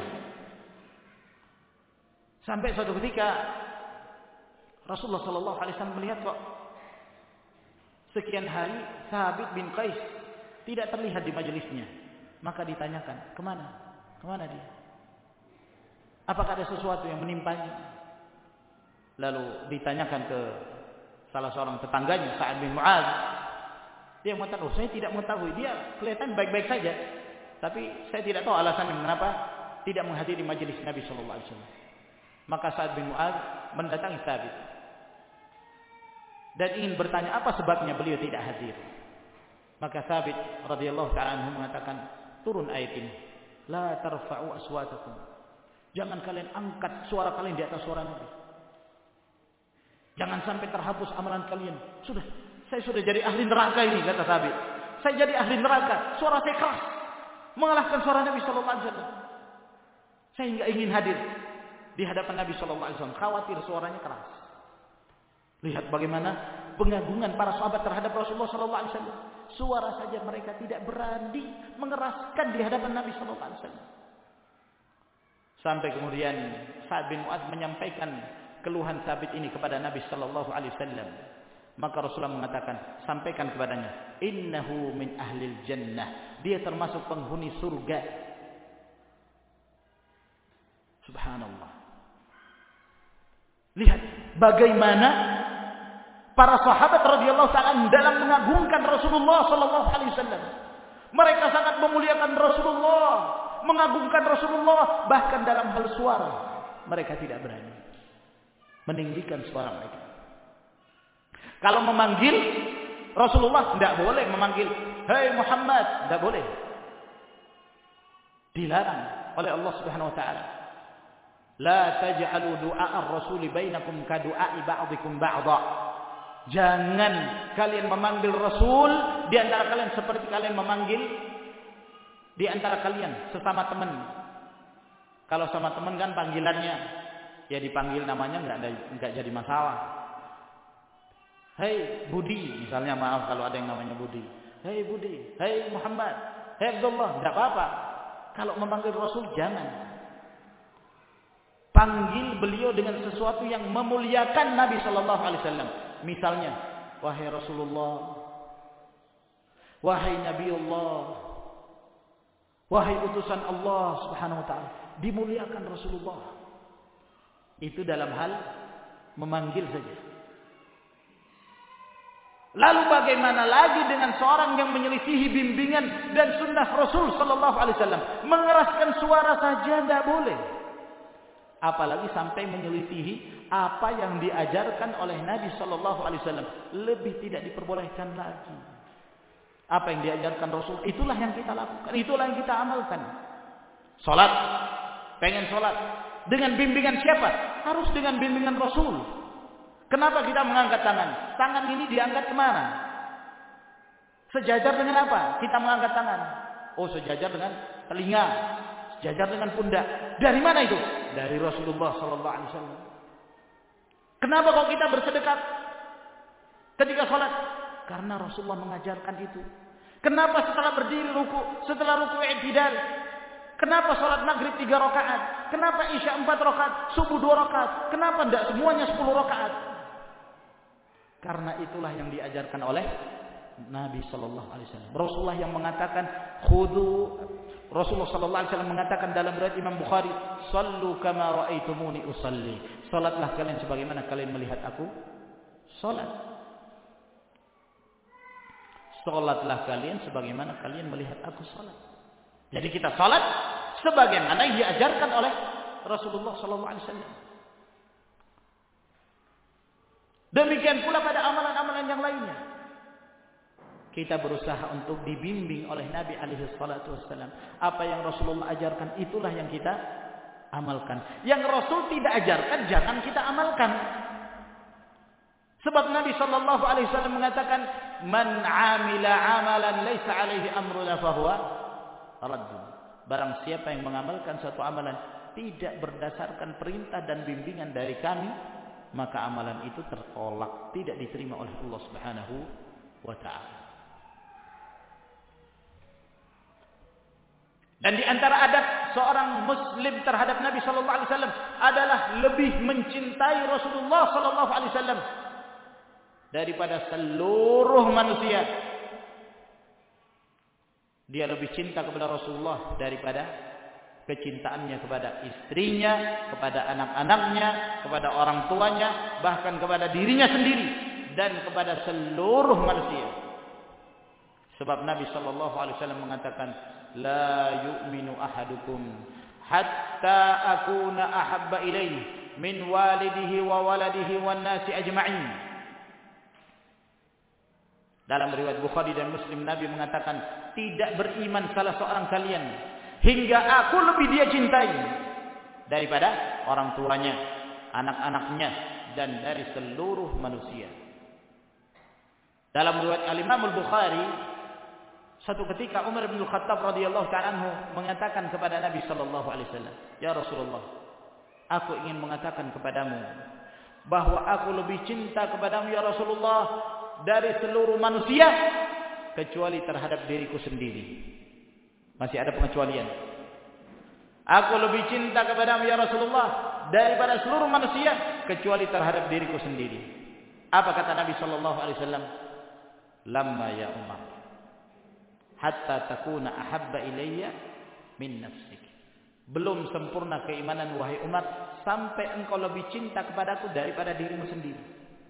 Sampai suatu ketika Rasulullah sallallahu alaihi wasallam melihat kok sekian hari Thabit bin Qais tidak terlihat di majelisnya. Maka ditanyakan, kemana? Kemana dia? Apakah ada sesuatu yang menimpanya? Lalu ditanyakan ke salah seorang tetangganya, Sa'ad bin Mu'adz. Dia mengatakan, saya tidak mengetahui. Dia kelihatan baik-baik saja. Tapi saya tidak tahu alasannya mengapa tidak menghadiri majelis Nabi sallallahu alaihi wasallam. Maka Sa'ad bin Mu'adz mendatangi Thabit dan ingin bertanya apa sebabnya beliau tidak hadir. Maka Thabit radhiyallahu ta'ala anhu mengatakan, turun ayat ini, la tarfa'u aswatakum. Jangan kalian angkat suara kalian di atas suara Nabi. Jangan sampai terhapus amalan kalian. Saya sudah jadi ahli neraka ini, kata Thabit. Saya jadi ahli neraka, suara saya keras, mengalahkan suara Nabi sallallahu alaihi wasallam. Saya enggak ingin hadir di hadapan Nabi sallallahu alaihi wasallam, khawatir suaranya keras. Lihat bagaimana pengagungan para sahabat terhadap Rasulullah sallallahu alaihi wasallam. Suara saja mereka tidak berani mengeraskan di hadapan Nabi sallallahu alaihi wasallam. Sampai kemudian Sa'ad bin Mu'adz menyampaikan keluhan Thabit ini kepada Nabi sallallahu alaihi wasallam. Maka Rasulullah mengatakan, sampaikan kepadanya, innahu min ahlil jannah. Dia termasuk penghuni surga. Subhanallah. Lihat bagaimana para sahabat radhiyallahu ta'ala dalam mengagungkan Rasulullah sallallahu alaihi wasallam. Mereka sangat memuliakan Rasulullah, mengagungkan Rasulullah, bahkan dalam hal suara mereka tidak berani meninggikan suara mereka. Kalau memanggil Rasulullah tidak boleh memanggil, "Hai Muhammad," tidak boleh. Dilarang oleh Allah Subhanahu wa taala. La taj'alu du'a ar-rasuli bainakum ka du'a'i ba'dikum ba'dha. Jangan kalian memanggil Rasul di antara kalian seperti kalian memanggil di antara kalian sesama teman. Kalau sama teman kan panggilannya ya dipanggil namanya enggak jadi masalah. Hei Budi misalnya, maaf kalau ada yang namanya Budi. Hei Budi, hei Muhammad, hei Abdullah, enggak apa-apa. Kalau memanggil Rasul jangan. Panggil beliau dengan sesuatu yang memuliakan Nabi sallallahu alaihi wasallam. Misalnya, wahai Rasulullah, wahai Nabiullah, wahai utusan Allah Subhanahu wa taala. Dimuliakan Rasulullah. Itu dalam hal memanggil saja. Lalu bagaimana lagi dengan seorang yang menyelisihi bimbingan dan sunnah Rasul sallallahu alaihi wasallam? Mengeraskan suara saja tidak boleh. Apalagi sampai menyelisihi apa yang diajarkan oleh Nabi sallallahu alaihi wasallam, lebih tidak diperbolehkan lagi. Apa yang diajarkan Rasul, itulah yang kita lakukan, itulah yang kita amalkan. Salat, pengen salat dengan bimbingan siapa? Harus dengan bimbingan Rasul. Kenapa kita mengangkat tangan? Tangan ini diangkat kemana? Sejajar dengan apa? Kita mengangkat tangan. Oh, sejajar dengan telinga, sejajar dengan pundak. Dari mana itu? Dari Rasulullah sallallahu alaihi wasallam. Kenapa kok kita bersedekap ketika salat? Karena Rasulullah mengajarkan itu. Kenapa setelah berdiri ruku, setelah ruku i'tidal? Kenapa salat maghrib 3 rakaat? Kenapa isya 4 rakaat, subuh 2 rakaat? Kenapa tidak semuanya 10 rakaat? Karena itulah yang diajarkan oleh Nabi sallallahu alaihi wasallam. Rasulullah yang mengatakan Rasulullah sallallahu alaihi wasallam mengatakan dalam riwayat Imam Bukhari, "Shallu kama raaitumuni usalli." Salatlah kalian sebagaimana kalian melihat aku salat. Salatlah kalian sebagaimana kalian melihat aku salat. Jadi kita salat sebagaimana yang diajarkan oleh Rasulullah sallallahu alaihi wasallam. Demikian pula pada amalan-amalan yang lainnya. Kita berusaha untuk dibimbing oleh Nabi alaihi salatu wassalam. Apa yang Rasulullah ajarkan, itulah yang kita amalkan. Yang Rasul tidak ajarkan, jangan kita amalkan. Sebab Nabi sallallahu alaihi wasallam mengatakan, "Man 'amila 'amalan laisa 'alaihi amruna fahuwa radd." Barang siapa yang mengamalkan suatu amalan tidak berdasarkan perintah dan bimbingan dari kami, maka amalan itu tertolak, tidak diterima oleh Allah Subhanahu wa taala. Dan di antara adab seorang muslim terhadap Nabi sallallahu alaihi wasallam adalah lebih mencintai Rasulullah sallallahu alaihi wasallam daripada seluruh manusia. Dia lebih cinta kepada Rasulullah daripada kecintaannya kepada istrinya, kepada anak-anaknya, kepada orang tuanya, bahkan kepada dirinya sendiri dan kepada seluruh manusia. Sebab Nabi sallallahu alaihi wasallam mengatakan, "La yu'minu ahadukum hatta akuna ahabba ilaihi min walidihi wa waladihi wan nasi ajma'in." Dalam riwayat Bukhari dan Muslim, Nabi mengatakan, tidak beriman salah seorang kalian hingga aku lebih dia cintai daripada orang tuanya, anak-anaknya, dan dari seluruh manusia. Dalam riwayat Al-Imam Al-Bukhari, satu ketika Umar bin Khattab radhiyallahu ta'ala anhu mengatakan kepada Nabi sallallahu alaihi wasallam, "Ya Rasulullah, aku ingin mengatakan kepadamu bahwa aku lebih cinta kepadamu ya Rasulullah dari seluruh manusia kecuali terhadap diriku sendiri." Masih ada pengecualian. Aku lebih cinta kepadamu ya Rasulullah daripada seluruh manusia kecuali terhadap diriku sendiri. Apa kata Nabi sallallahu alaihi wasallam? "Lamma ya Umar, hatta takuna ahabba ilayya min nafsik." Belum sempurna keimanan wahai Umar sampai engkau lebih cinta kepadaku daripada dirimu sendiri.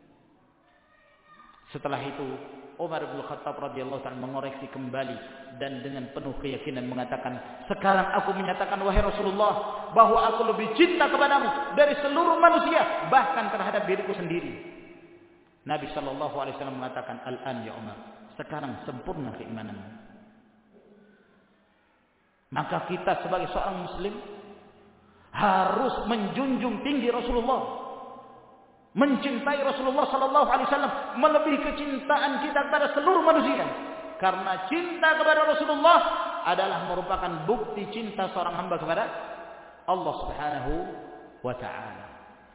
Setelah itu Umar bin Khattab radhiyallahu ta'ala mengoreksi kembali dan dengan penuh keyakinan mengatakan, "Sekarang aku menyatakan wahai Rasulullah bahwa aku lebih cinta kepadamu dari seluruh manusia, bahkan terhadap diriku sendiri." Nabi sallallahu alaihi wasallam mengatakan, "Al-an ya Umar, sekarang sempurna keimananmu." Maka kita sebagai seorang muslim harus menjunjung tinggi Rasulullah, mencintai Rasulullah sallallahu alaihi wasallam melebihi kecintaan kita kepada seluruh manusia. Karena cinta kepada Rasulullah adalah merupakan bukti cinta seorang hamba kepada Allah Subhanahu wa taala.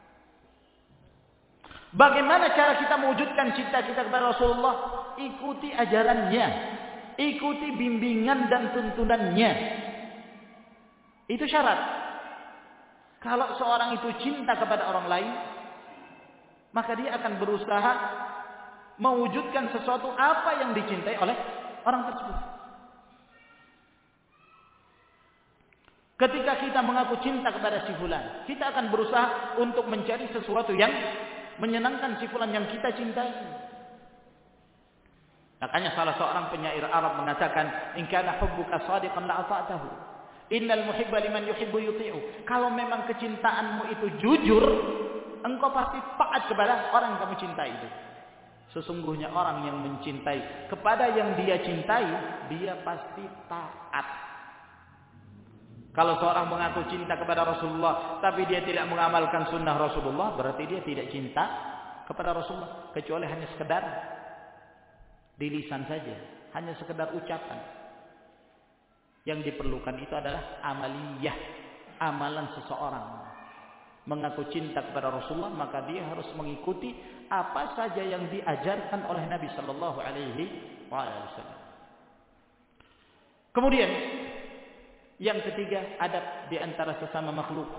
Bagaimana cara kita mewujudkan cinta kita kepada Rasulullah? Ikuti ajarannya, ikuti bimbingan dan tuntunannya. Itu syarat. Kalau seorang itu cinta kepada orang lain, maka dia akan berusaha mewujudkan sesuatu apa yang dicintai oleh orang tersebut. Ketika kita mengaku cinta kepada si fulan, kita akan berusaha untuk mencari sesuatu yang menyenangkan si fulan yang kita cintai. Makanya salah seorang penyair Arab mengatakan, "In kana hubbuka shadiqan la ata'tahu. Innal muhibba liman yuhibbu yuti'u." Kalau memang kecintaanmu itu jujur, engkau pasti taat kepada orang yang kamu cintai itu. Sesungguhnya orang yang mencintai kepada yang dia cintai, dia pasti taat. Kalau seorang mengaku cinta kepada Rasulullah, tapi dia tidak mengamalkan sunnah Rasulullah, berarti dia tidak cinta kepada Rasulullah. Kecuali hanya sekedar di lisan saja, hanya sekedar ucapan. Yang diperlukan itu adalah amaliyah, amalan seseorang. Mengaku cinta kepada Rasulullah, maka dia harus mengikuti apa saja yang diajarkan oleh Nabi sallallahu alaihi wasallam. Kemudian yang ketiga, adab di antara sesama makhluk.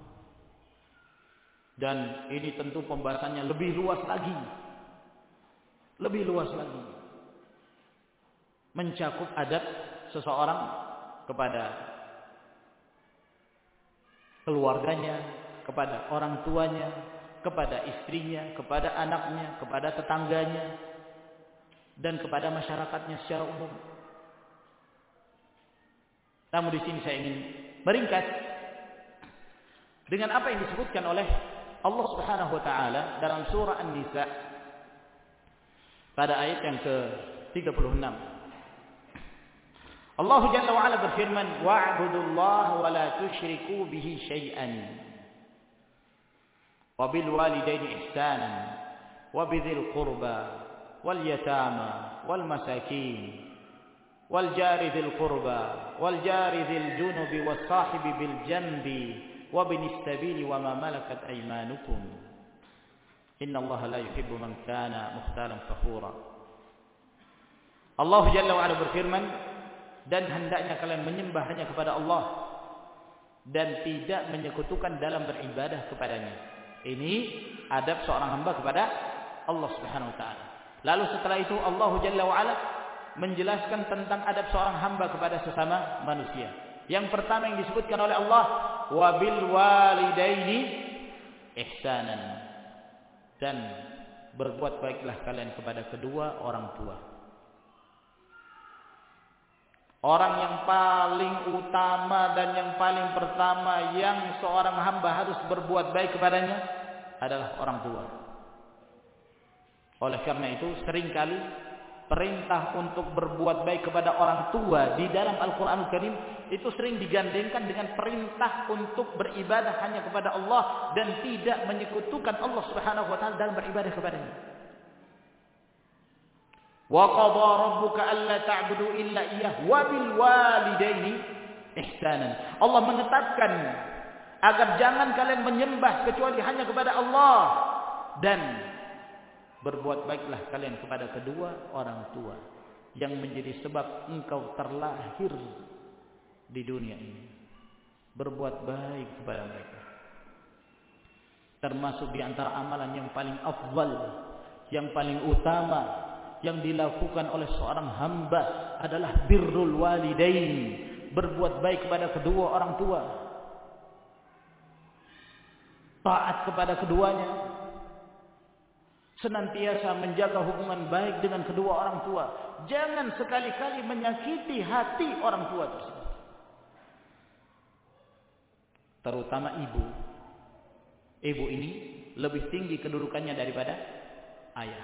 Dan ini tentu pembahasannya lebih luas lagi. Lebih luas lagi. Mencakup adab seseorang kepada keluarganya, kepada orang tuanya, kepada istrinya, kepada anaknya, kepada tetangganya, dan kepada masyarakatnya secara umum. Namun di sini saya ingin meringkas dengan apa yang disebutkan oleh Allah Subhanahu wa taala dalam surah An-Nisa pada ayat yang ke-36. Allah Jalla wa ala berfirman, "Wa'budullaha wa la tusyriku bihi syai'an. Wa bil walidaini ihsanan, wa bidzil qurba wal yatama wal masakin." والجار ذي القربى والجار ذي الجنب والصاحب بالجنب وابن السبيل وما ملكت أيمانكم إن الله لا يحب من كان مختالا فخورا. Allah Jalla wa ala berfirman, dan hendaknya kalian menyembah hanya kepada Allah dan tidak menyekutukan dalam beribadah kepadanya. Ini adab seorang hamba kepada Allah Subhanahu wa taala. Lalu setelah itu Allah Jalla wa ala menjelaskan tentang adab seorang hamba kepada sesama manusia. Yang pertama yang disebutkan oleh Allah, wabil walidaini ihsanan, dan berbuat baiklah kalian kepada kedua orang tua. Orang yang paling utama dan yang paling pertama yang seorang hamba harus berbuat baik kepadanya adalah orang tua. Oleh karena itu seringkali perintah untuk berbuat baik kepada orang tua di dalam Al-Quranul Karim itu sering digandengkan dengan perintah untuk beribadah hanya kepada Allah dan tidak menyekutukan Allah Subhanahu wa taala dalam beribadah kepadanya. Wa qadha rabbuka alla ta'budu illa iyyah wa bil walidaini ihsanan. Allah menetapkan agar jangan kalian menyembah kecuali hanya kepada Allah, dan berbuat baiklah kalian kepada kedua orang tua yang menjadi sebab engkau terlahir di dunia ini. Berbuat baik kepada mereka termasuk di antara amalan yang paling afdal, yang paling utama yang dilakukan oleh seorang hamba adalah birrul walidain, berbuat baik kepada kedua orang tua, taat kepada keduanya, senantiasa menjaga hubungan baik dengan kedua orang tua. Jangan sekali-kali menyakiti hati orang tua tersebut. Terutama ibu. Ibu ini lebih tinggi kedudukannya daripada ayah.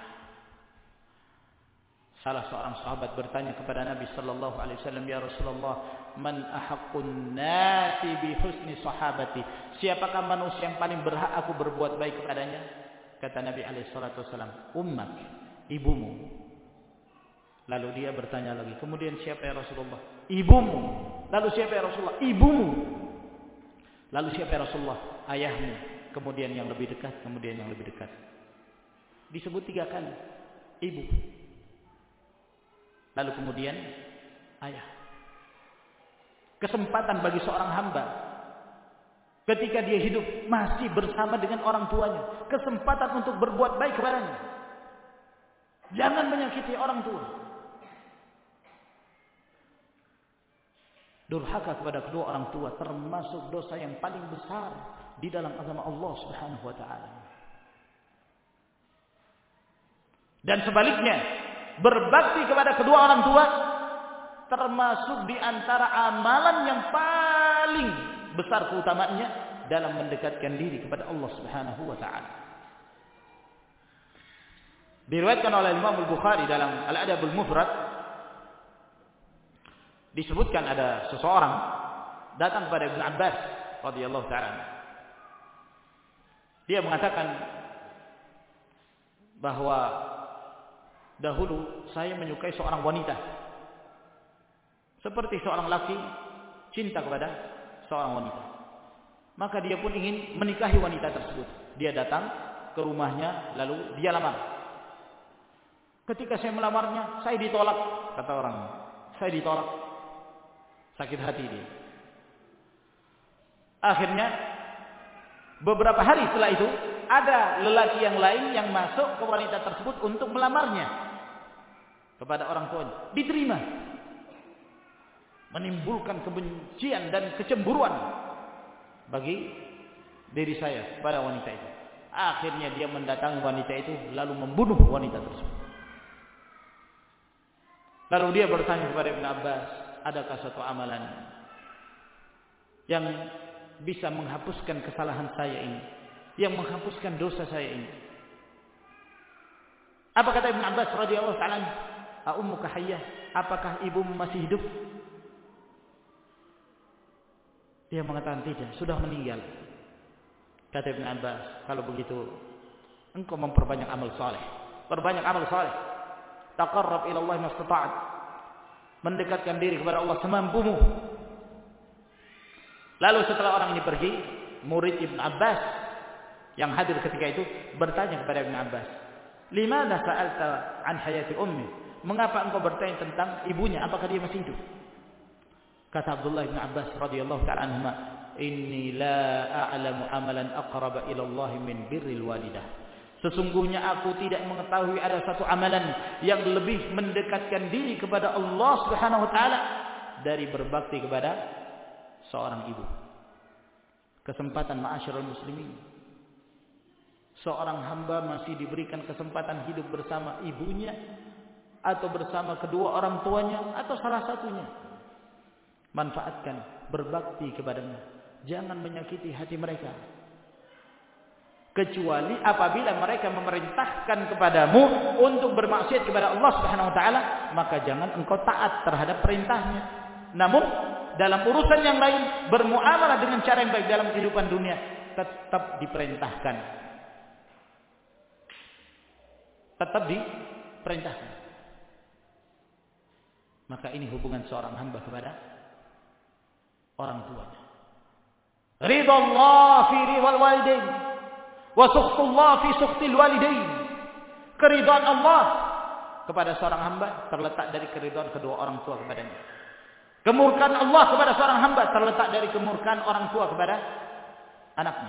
Salah seorang sahabat bertanya kepada Nabi sallallahu alaihi wasallam, "Ya Rasulullah, man ahaqqun nasi bi husni sahabati?" Siapakah manusia yang paling berhak aku berbuat baik kepadanya? Kata Nabi alaihi salatu wasallam, "Ummak, ibumu." Lalu dia bertanya lagi, "Kemudian siapa ya Rasulullah?" "Ibumu." "Lalu siapa ya Rasulullah?" "Ibumu." "Lalu siapa ya Rasulullah?" "Ayahmu." Kemudian yang lebih dekat, kemudian yang lebih dekat. Disebut 3 kali. Ibu. Lalu kemudian ayah. Kesempatan bagi seorang hamba ketika dia hidup masih bersama dengan orang tuanya, kesempatan untuk berbuat baik kepadanya. Jangan menyakiti orang tua. Durhaka kepada kedua orang tua termasuk dosa yang paling besar di dalam agama Allah Subhanahu wa taala. Dan sebaliknya, berbakti kepada kedua orang tua termasuk di antara amalan yang paling besar keutamaannya dalam mendekatkan diri kepada Allah Subhanahu wa taala. Diriwayatkan oleh Imam Al-Bukhari dalam Al-Adabul Mufrad, disebutkan ada seseorang datang kepada Ibnu Abbas radhiyallahu taala. Dia mengatakan bahwa dahulu saya menyukai seorang wanita seperti seorang laki cinta kepada seorang wanita. Maka dia pun ingin menikahi wanita tersebut. Dia datang ke rumahnya lalu dia lamar. Ketika saya melamarnya, saya ditolak, kata orang. Saya ditolak. Sakit hati dia. Akhirnya beberapa hari setelah itu ada lelaki yang lain yang masuk ke wanita tersebut untuk melamarnya kepada orang tuanya. Diterima. Menimbulkan kebencian dan kecemburuan bagi diri saya pada wanita itu. Akhirnya dia mendatangi wanita itu lalu membunuh wanita tersebut. Lalu dia bertanya kepada Ibn Abbas, adakah suatu amalan yang bisa menghapuskan kesalahan saya ini? yang menghapuskan dosa saya ini. Apa kata Ibn Abbas radhiyallahu ta'ala, "Ummuka hayyah?" Apakah ibumu masih hidup? Dia mengatakan tidak, sudah meninggal. Kata Ibn Abbas, kalau begitu engkau memperbanyak amal saleh. Perbanyak amal saleh. Taqarrab ila Allah mastata'at. Mendekatkan diri kepada Allah semampumu. Lalu setelah orang ini pergi, murid Ibn Abbas yang hadir ketika itu bertanya kepada Ibn Abbas, "Limadha sa'alta an hayati ummi?" Mengapa engkau bertanya tentang ibunya, apakah dia masih hidup? Kata Abdullah bin Abbas radhiyallahu ta'ala anhuma, "Inni la a'lamu amalan aqraba ila Allah min birril walidah." Sesungguhnya aku tidak mengetahui ada satu amalan yang lebih mendekatkan diri kepada Allah Subhanahu wa taala dari berbakti kepada seorang ibu. Kesempatan ma'asyiral muslimin. Seorang hamba masih diberikan kesempatan hidup bersama ibunya atau bersama kedua orang tuanya atau salah satunya. Manfaatkan, berbakti kepadanya. Jangan menyakiti hati mereka. Kecuali apabila mereka memerintahkan kepadamu untuk bermaksiat kepada Allah Subhanahu wa taala, maka jangan engkau taat terhadap perintahnya. Namun dalam urusan yang lain, bermuamalah dengan cara yang baik dalam kehidupan dunia tetap diperintahkan. Tetap diperintahkan. Maka ini hubungan seorang hamba kepada orang tuanya. Ridha Allah fi ridhal walidain wa sukhtullah fi sukhtil walidain. Keridhaan Allah kepada seorang hamba terletak dari keridhaan kedua orang tua kepadanya. Kemurkaan Allah kepada seorang hamba terletak dari kemurkaan orang tua kepada anaknya.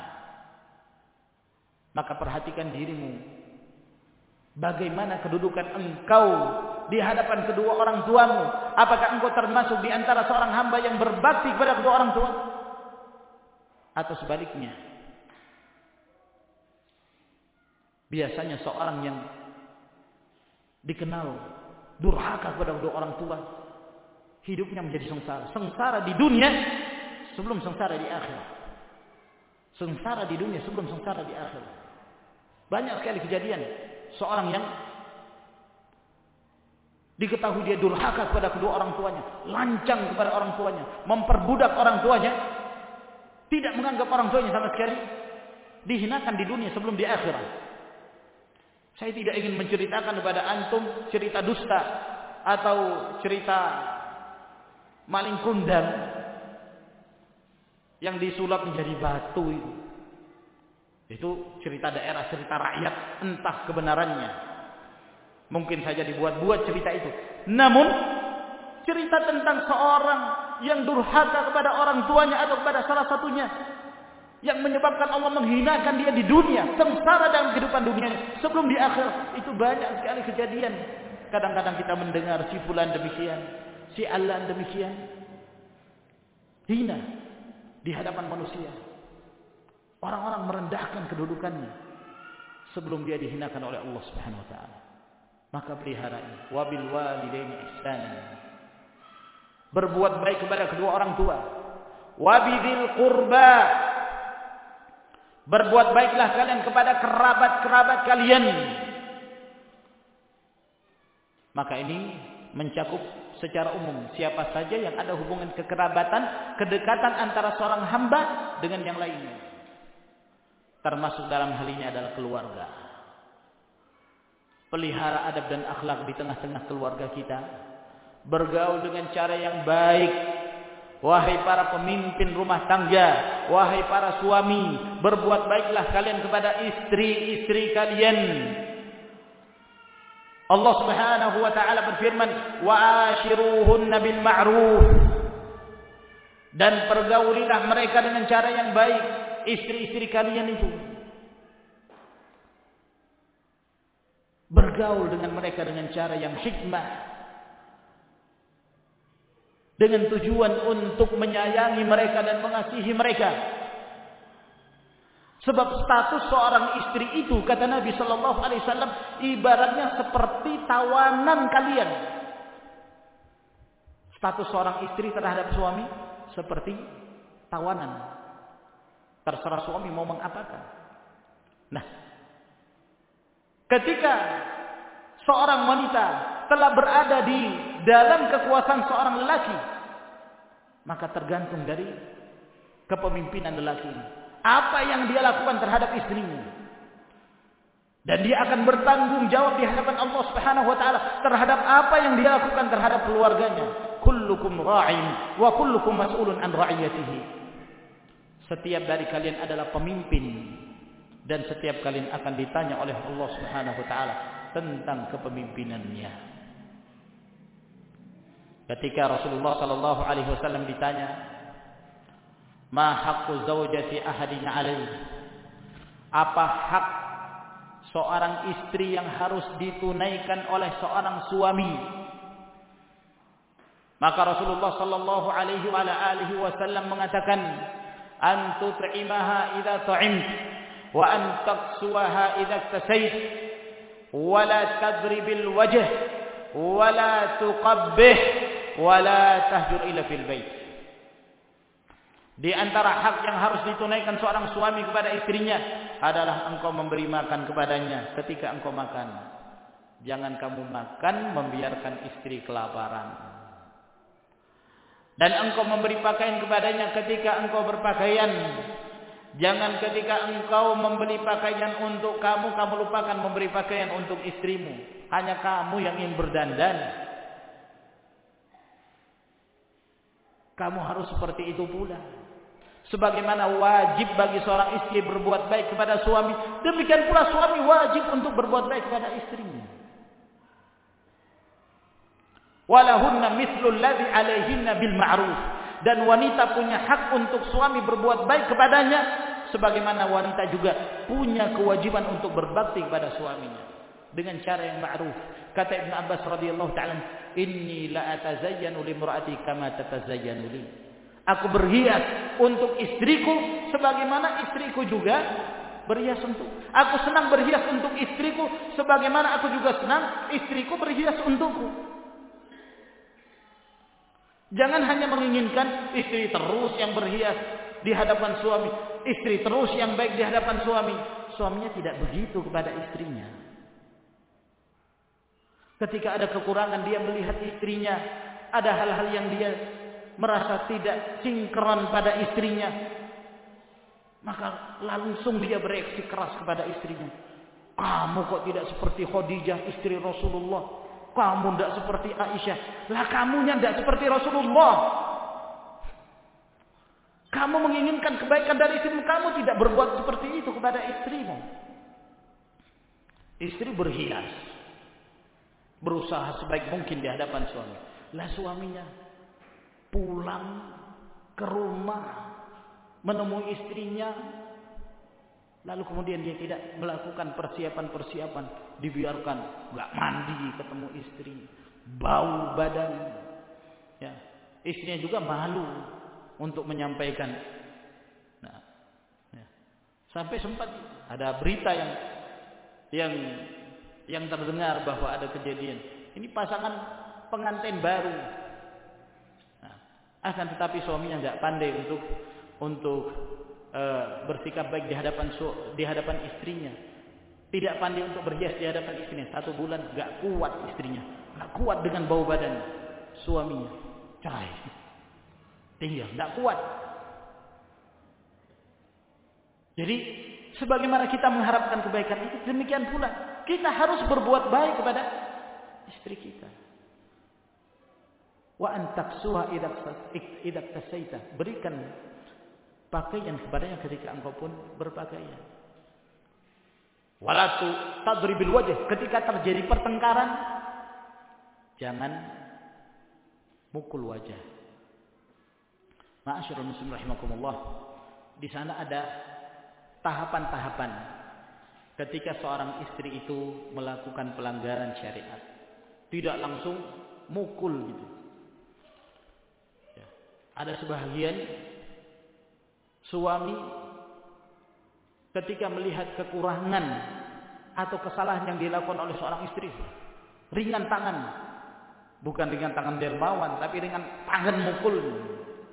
Maka perhatikan dirimu. Bagaimana kedudukan engkau di hadapan kedua orang tuamu? Apakah engkau termasuk di antara seorang hamba yang berbakti kepada kedua orang tua? Atau sebaliknya? Biasanya seorang yang dikenal durhaka kepada kedua orang tua, hidupnya menjadi sengsara. Sengsara di dunia sebelum sengsara di akhirat. Sengsara di dunia sebelum sengsara di akhirat. Banyak sekali kejadian seorang yang diketahui dia durhaka kepada kedua orang tuanya, lancang kepada orang tuanya, memperbudak orang tuanya, tidak menganggap orang tuanya sama sekali, dihinakan di dunia sebelum di akhirat. Saya tidak ingin menceritakan kepada antum cerita dusta atau cerita maling kundang yang disulap menjadi batu itu. Itu cerita daerah, cerita rakyat, entah kebenarannya. Mungkin saja dibuat-buat cerita itu. Namun cerita tentang seorang yang durhaka kepada orang tuanya atau kepada salah satunya, yang menyebabkan Allah menghinakan dia di dunia, sengsara dalam kehidupan dunia sebelum di akhirat, itu banyak sekali kejadian. Kadang-kadang kita mendengar si fulan demikian, si alan demikian, hina di hadapan manusia. Orang-orang merendahkan kedudukannya sebelum dia dihinakan oleh Allah Subhanahu wa taala. Maka pelihara wabil walidaini ihsanan. Berbuat baik kepada kedua orang tua. Wabidzil qurba. Berbuat baiklah kalian kepada kerabat-kerabat kalian. Maka ini mencakup secara umum siapa saja yang ada hubungan kekerabatan, kedekatan antara seorang hamba dengan yang lainnya. Termasuk dalam hal ini adalah keluarga. Pelihara adab dan akhlak di tengah-tengah keluarga kita. Bergaul dengan cara yang baik. Wahai para pemimpin rumah tangga, wahai para suami, berbuat baiklah kalian kepada istri-istri kalian. Allah Subhanahu wa taala berfirman, "Wa ashiruhunna bil ma'ruf." Dan pergaulilah mereka dengan cara yang baik, istri-istri kalian itu. Bergaul dengan mereka dengan cara yang hikmah. Dengan tujuan untuk menyayangi mereka dan mengasihi mereka. Sebab status seorang istri itu, kata Nabi sallallahu alaihi wasallam, ibaratnya seperti tawanan kalian. Status seorang istri terhadap suami seperti tawanan. Terserah suami mau mengapakan. Nah, ketika seorang wanita telah berada di dalam kekuasaan seorang lelaki, maka tergantung dari kepemimpinan lelaki ini. Apa yang dia lakukan terhadap istrinya. Dan dia akan bertanggung jawab di hadapan Allah Subhanahu wa taala terhadap apa yang dia lakukan terhadap keluarganya. Kullukum ra'in wa kullukum mas'ulun an ra'iyatihi. Setiap dari kalian adalah pemimpin dan setiap kalian akan ditanya oleh Allah Subhanahu wa taala tentang kepemimpinannya. Ketika Rasulullah sallallahu alaihi wasallam ditanya, "Ma haqqu zaujati ahadin 'alaihi?" Apa hak seorang istri yang harus ditunaikan oleh seorang suami? Maka Rasulullah sallallahu alaihi wasallam mengatakan, "An tut'imaha idza ta'imt wa an taqsuwaha idza iktasait wa la tadribil wajh wa la tuqabbih wa la tahjur ila fil bait." Di antara hak yang harus ditunaikan seorang suami kepada istrinya adalah engkau memberi makan kepadanya ketika engkau makan. Jangan kamu makan membiarkan istri kelaparan. Dan engkau memberi pakaian kepadanya ketika engkau berpakaian. Jangan ketika engkau membeli pakaian untuk kamu lupakan memberi pakaian untuk istrimu. Hanya kamu yang ingin berdandan. Kamu harus seperti itu pula. Sebagaimana wajib bagi seorang istri berbuat baik kepada suami, demikian pula suami wajib untuk berbuat baik kepada istrinya. Walahunna mithlu alladhi 'alaihinna bil ma'ruf. Dan wanita punya hak untuk suami berbuat baik kepadanya sebagaimana wanita juga punya kewajiban untuk berbakti kepada suaminya dengan cara yang ma'ruf. Kata Ibnu Abbas radhiyallahu ta'ala, "Inni la atazayyanu limra'ati kama tatazayyanu li." Aku berhias untuk istriku sebagaimana istriku juga berhias untuk. Aku senang berhias untuk istriku sebagaimana aku juga senang istriku berhias untukku. Jangan hanya menginginkan istri terus yang berhias di hadapan suami, istri terus yang baik di hadapan suami. Suaminya tidak begitu kepada istrinya. Ketika ada kekurangan dia melihat istrinya, ada hal-hal yang dia merasa tidak sinkron pada istrinya, maka langsung dia bereaksi keras kepada istrinya. "Kamu kok tidak seperti Khadijah istri Rasulullah? Kamu tidak seperti Aisyah. Lah kamunya tidak seperti Rasulullah. Kamu menginginkan kebaikan dari istrimu, kamu tidak berbuat seperti itu kepada istrimu." Istri berhias, berusaha sebaik mungkin di hadapan suami. Lah suaminya pulang ke rumah menemui istrinya, lalu kemudian dia tidak melakukan persiapan-persiapan, dibiarkan nggak mandi ketemu istri, bau badan, ya. Istrinya juga malu untuk menyampaikan. Nah, ya. Sampai sempat ada berita yang terdengar bahwa ada kejadian. Ini pasangan pengantin baru. Akan tetapi suaminya nggak pandai untuk bersikap baik di hadapan istrinya, tidak pandai untuk berhias di hadapan istrinya. 1 bulan nggak kuat istrinya, nggak kuat dengan bau badan suaminya, cerai, tinggal nggak kuat. Jadi sebagaimana kita mengharapkan kebaikan itu, demikian pula kita harus berbuat baik kepada istri kita. Wa antaksuha idza tasaita, berikan pakaian kepadanya ketika engkau pun berpakaian. Wala tadribil wajh, ketika terjadi pertengkaran jangan mukul wajah. Ma'asyiral muslimin rahimakumullah, di sana ada tahapan-tahapan ketika seorang istri itu melakukan pelanggaran syariat. Tidak langsung mukul gitu. Ada sebahagian suami ketika melihat kekurangan atau kesalahan yang dilakukan oleh seorang istri, ringan tangan, bukan ringan tangan dermawan, tapi ringan tangan mukul,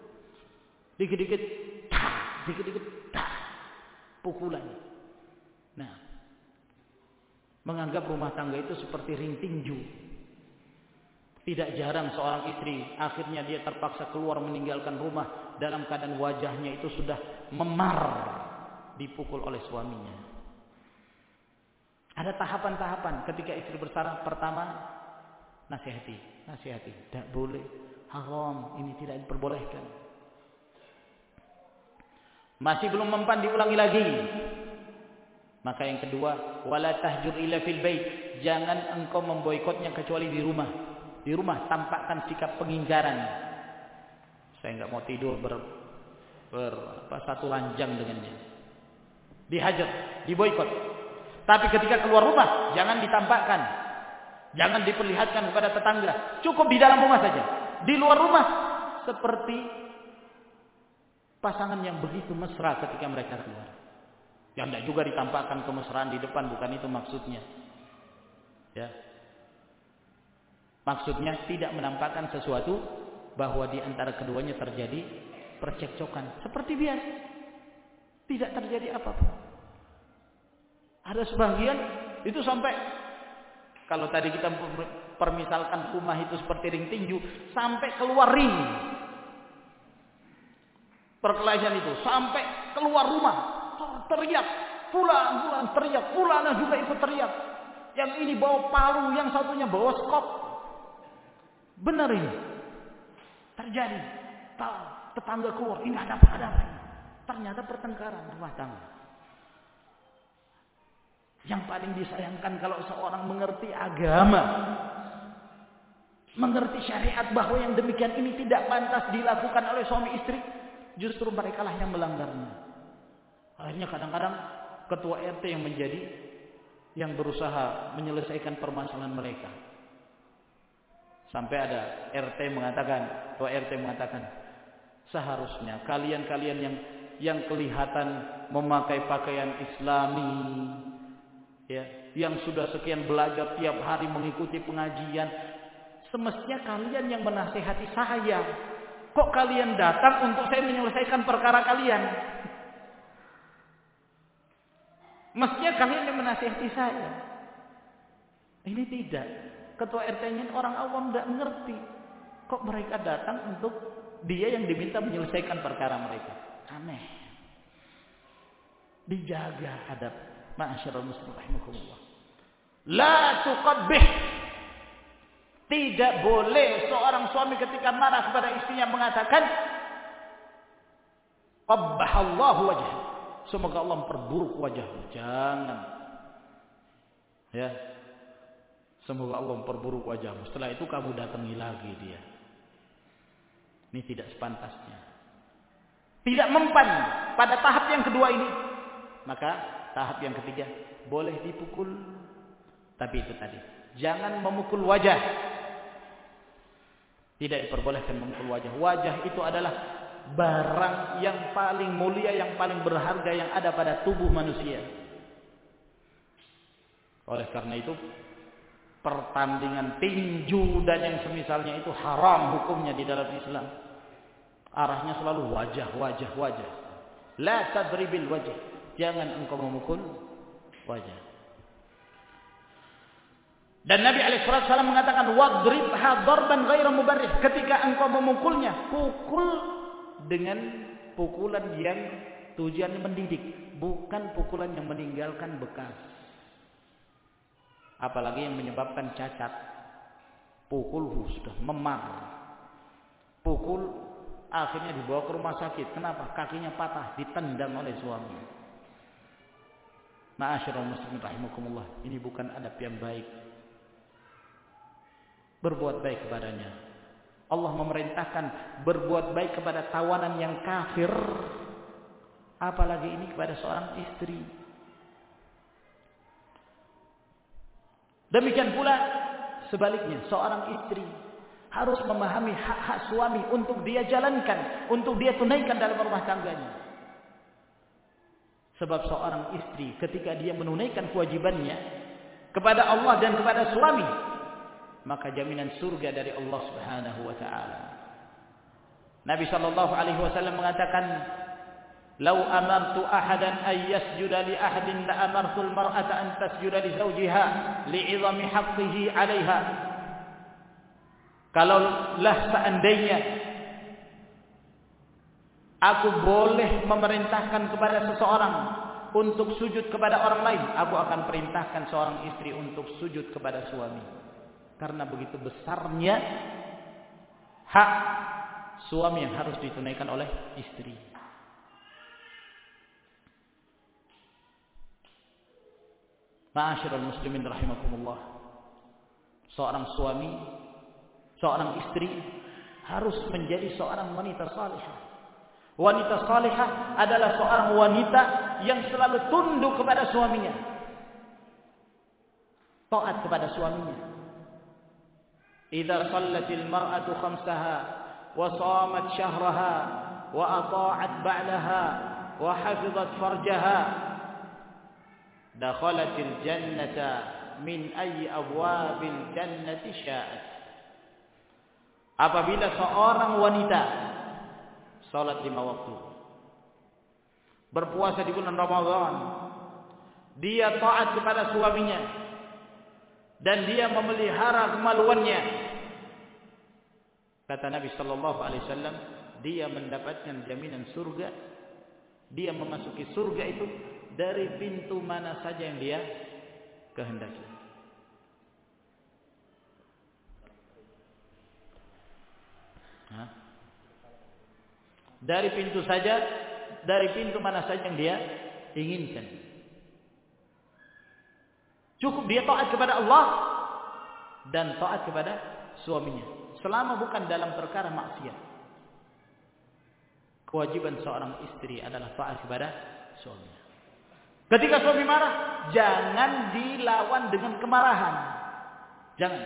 dikit-dikit, pukulan. Nah, menganggap rumah tangga itu seperti ring tinju. Tidak jarang seorang istri akhirnya dia terpaksa keluar meninggalkan rumah dalam keadaan wajahnya itu sudah memar dipukul oleh suaminya. Ada tahapan-tahapan ketika istri bersalah. Pertama, nasihati, tidak boleh, haram, ini tidak diperbolehkan. Masih belum mempan, diulangi lagi. Maka yang kedua, wala tahjur illa fil bait, jangan engkau memboikotnya kecuali di rumah. Di rumah tampakkan sikap pengingkaran. Saya enggak mau tidur satu ranjang dengannya. Dihajar, diboikot. Tapi ketika keluar rumah jangan ditampakkan. Jangan diperlihatkan kepada tetangga. Cukup di dalam rumah saja. Di luar rumah seperti pasangan yang begitu mesra ketika mereka keluar. Yang tidak juga ditampakkan kemesraan di depan, bukan itu maksudnya. Ya. Maksudnya tidak menampakkan sesuatu bahwa di antara keduanya terjadi percekcokan. Seperti biasa. Tidak terjadi apa-apa. Ada sebagian itu sampai, kalau tadi kita permisalkan rumah itu seperti ring tinju, sampai keluar ring. Perkelahian itu sampai keluar rumah, teriak, fulan teriak, fulana juga ikut teriak. Yang ini bawa palu, yang satunya bawa skop. Benar ini terjadi. Tetangga keluar, ini ada apa ini? Ternyata pertengkaran rumah tangga. Yang paling disayangkan kalau seorang mengerti agama, mengerti syariat bahwa yang demikian ini tidak pantas dilakukan oleh suami istri, justru mereka lah yang melanggarnya. Akhirnya kadang-kadang ketua RT yang menjadi yang berusaha menyelesaikan permasalahan mereka. Sampai ada ketua RT mengatakan, seharusnya kalian-kalian yang kelihatan memakai pakaian Islami, ya, yang sudah sekian belajar tiap hari mengikuti pengajian, semestinya kalian yang menasihati saya. Kok kalian datang untuk saya menyelesaikan perkara kalian? Mestinya kalian yang menasihati saya. Ini tidak. Ketua RT-nya orang awam tidak mengerti. Kok mereka datang untuk dia yang diminta menyelesaikan perkara mereka? Aneh. Dijaga adab. Ma'asyiral muslimin rahimakumullah. La tuqabbih. Tidak boleh seorang suami ketika marah kepada istrinya mengatakan, qabbahallahu wajhahu, semoga Allah memperburuk wajahmu. Jangan. Ya. Semoga Allah memperburuk wajahmu. Setelah itu kamu datangi lagi dia. Ini tidak sepantasnya. Tidak mempan pada tahap yang kedua ini. Maka tahap yang ketiga, boleh dipukul. Tapi itu tadi, jangan memukul wajah. Tidak diperbolehkan memukul wajah. Wajah itu adalah barang yang paling mulia, yang paling berharga yang ada pada tubuh manusia. Oleh karena itu, pertandingan tinju dan yang semisalnya itu haram hukumnya di dalam Islam. Arahnya selalu wajah. La tadribil wajh. Jangan engkau memukul wajah. Dan Nabi SAW mengatakan, wadribha darban ghairu mubarrih. Ketika engkau memukulnya, pukul dengan pukulan yang tujuannya mendidik, bukan pukulan yang meninggalkan bekas. Apalagi yang menyebabkan cacat. Pukul sudah memar. Pukul akhirnya dibawa ke rumah sakit. Kenapa? Kakinya patah, ditendang oleh suami. Ma'asyiral muslimin rahimakumullah. Ini bukan adab yang baik. Berbuat baik kepadanya. Allah memerintahkan berbuat baik kepada tawanan yang kafir. Apalagi ini kepada seorang istri. Demikian pula sebaliknya, seorang istri harus memahami hak-hak suami untuk dia jalankan, untuk dia tunaikan dalam rumah tangganya. Sebab seorang istri ketika dia menunaikan kewajibannya kepada Allah dan kepada suami, maka jaminan surga dari Allah Subhanahu wa taala. Nabi sallallahu alaihi wasallam mengatakan, "Lau amartu ahadan ay yasjuda li ahadin la amartu al-mar'ata an tasjuda li zawjiha li'idhami haqqihi 'alayha." Kalaulah seandainya aku boleh memerintahkan kepada seseorang untuk sujud kepada orang lain, aku akan perintahkan seorang istri untuk sujud kepada suami. Karena begitu besarnya hak suami yang harus ditunaikan oleh istri. Ma'asyiral muslimin rahimakumullah. Seorang suami, seorang istri harus menjadi seorang wanita salihah. Wanita salihah adalah seorang wanita yang selalu tunduk kepada suaminya, taat kepada suaminya. Idza shallatil mar'atu khamsaha wa shamat shahraha wa ata'at ba'laha wa hafizat farjaha dakhalatil jannata min ayyi abwabil jannati sya'at. Apabila seorang wanita salat 5 waktu, berpuasa di bulan Ramadan, dia taat kepada suaminya dan dia memelihara kemaluannya, kata Nabi sallallahu alaihi wasallam, dia mendapatkan jaminan surga. Dia memasuki surga itu dari pintu mana saja yang dia kehendaki. Dari pintu saja, dari pintu mana saja yang dia inginkan. Cukup dia taat kepada Allah dan taat kepada suaminya, selama bukan dalam perkara maksiat. Kewajiban seorang istri adalah taat kepada suaminya. Ketika suami marah, jangan dilawan dengan kemarahan. Jangan.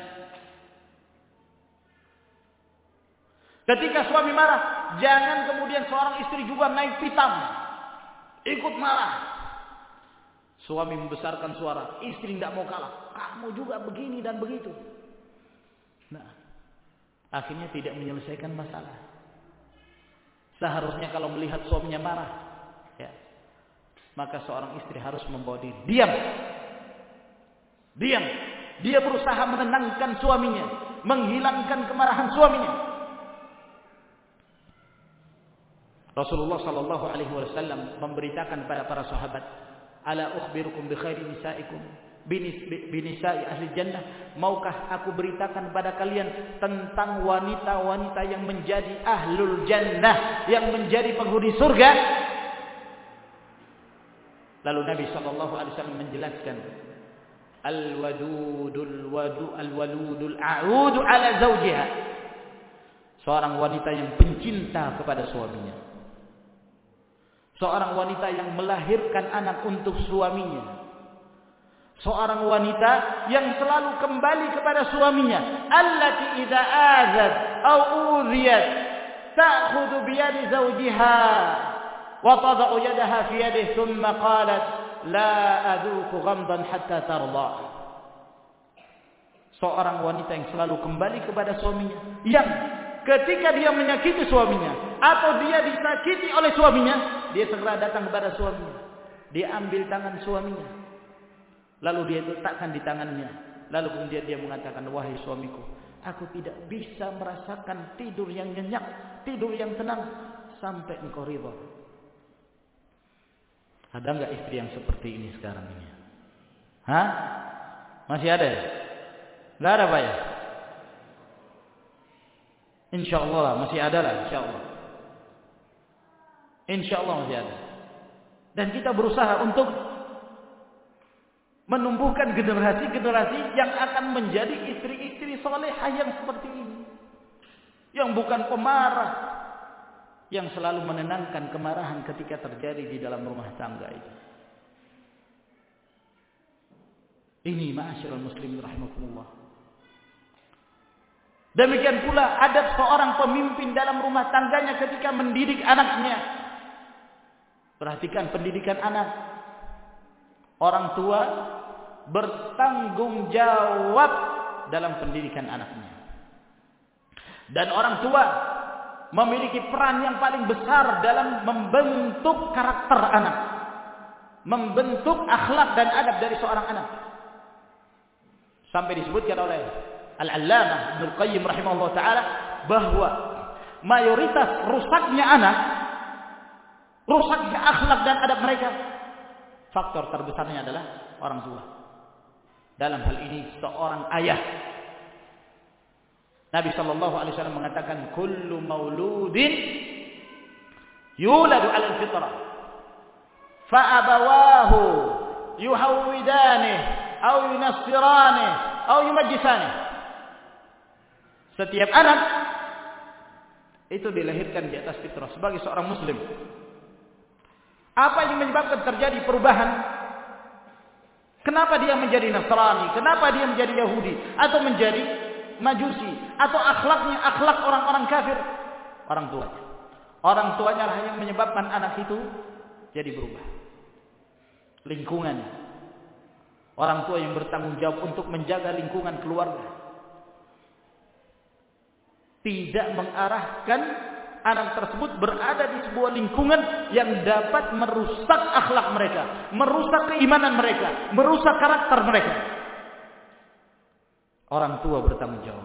Ketika suami marah, jangan kemudian seorang istri juga naik pitam, ikut marah. Suami membesarkan suara, istri tidak mau kalah. Kamu juga begini dan begitu. Nah, akhirnya tidak menyelesaikan masalah. Seharusnya kalau melihat suaminya marah, ya, maka seorang istri harus membawa diri. Diam. Diam. Dia berusaha menenangkan suaminya, menghilangkan kemarahan suaminya. Rasulullah sallallahu alaihi wasallam memberitakan kepada para sahabat, "Ala ukhbirukum bi khairi nisaikum binisa'i ahli jannah?" Maukah aku beritakan kepada kalian tentang wanita-wanita yang menjadi ahlul jannah, yang menjadi penghuni surga? Lalu Nabi sallallahu alaihi wasallam menjelaskan, al-waludul a'udu ala zawjiha. Seorang wanita yang pencinta kepada suaminya. Seorang wanita yang melahirkan anak untuk suaminya. Seorang wanita yang selalu kembali kepada suaminya. Allati idza azat aw udhiyat ta'khudhu bi yadi zawjiha wa tad'u yadaha fi yadihi thumma qalat la adhuku ghamdan hatta tarda. Seorang wanita yang selalu kembali kepada suaminya, yang ketika dia menyakiti suaminya atau dia disakiti oleh suaminya, dia segera datang kepada suaminya. Dia ambil tangan suaminya, lalu dia letakkan di tangannya. Lalu kemudian dia mengatakan, "Wahai suamiku, aku tidak bisa merasakan tidur yang nyenyak, tidur yang tenang sampai engkau ridha." Ada enggak istri yang seperti ini sekarang ini? Hah? Masih ada ya? Enggak ada, Pak ya? Insyaallah masih ada lah, insyaallah. Insyaallah masih ada. Dan kita berusaha untuk menumbuhkan generasi-generasi yang akan menjadi istri-istri salehah yang seperti ini. Yang bukan pemarah, yang selalu menenangkan kemarahan ketika terjadi di dalam rumah tangga itu. Ini ma'asyiral muslimin rahimakumullah. Demikian pula adab seorang pemimpin dalam rumah tangganya ketika mendidik anaknya. Perhatikan pendidikan anak. Orang tua bertanggung jawab dalam pendidikan anaknya. Dan orang tua memiliki peran yang paling besar dalam membentuk karakter anak, membentuk akhlak dan adab dari seorang anak. Sampai disebutkan oleh Al-Allamah Ibnu Qayyim rahimahullah taala bahwa mayoritas rusaknya anak, rusaknya akhlak dan adab mereka, faktor terbesarnya adalah orang tua. Dalam hal ini seorang ayah. Nabi sallallahu alaihi wasallam mengatakan kullu mauludin yuladu 'ala al-fitrah fa abawahu yuhawwidanihi aw yunassiranihi aw yumajjisanihi. Setiap anak itu dilahirkan di atas fitrah sebagai seorang muslim. Apa yang menyebabkan terjadi perubahan? Kenapa dia menjadi Nasrani? Kenapa dia menjadi Yahudi atau menjadi Majusi atau akhlaknya akhlak orang-orang kafir? Orang tuanya. Orang tuanya lah yang menyebabkan anak itu jadi berubah. Lingkungan. Orang tua yang bertanggung jawab untuk menjaga lingkungan keluarga. Tidak mengarahkan anak tersebut berada di sebuah lingkungan yang dapat merusak akhlak mereka, merusak keimanan mereka, merusak karakter mereka. Orang tua bertanggung jawab.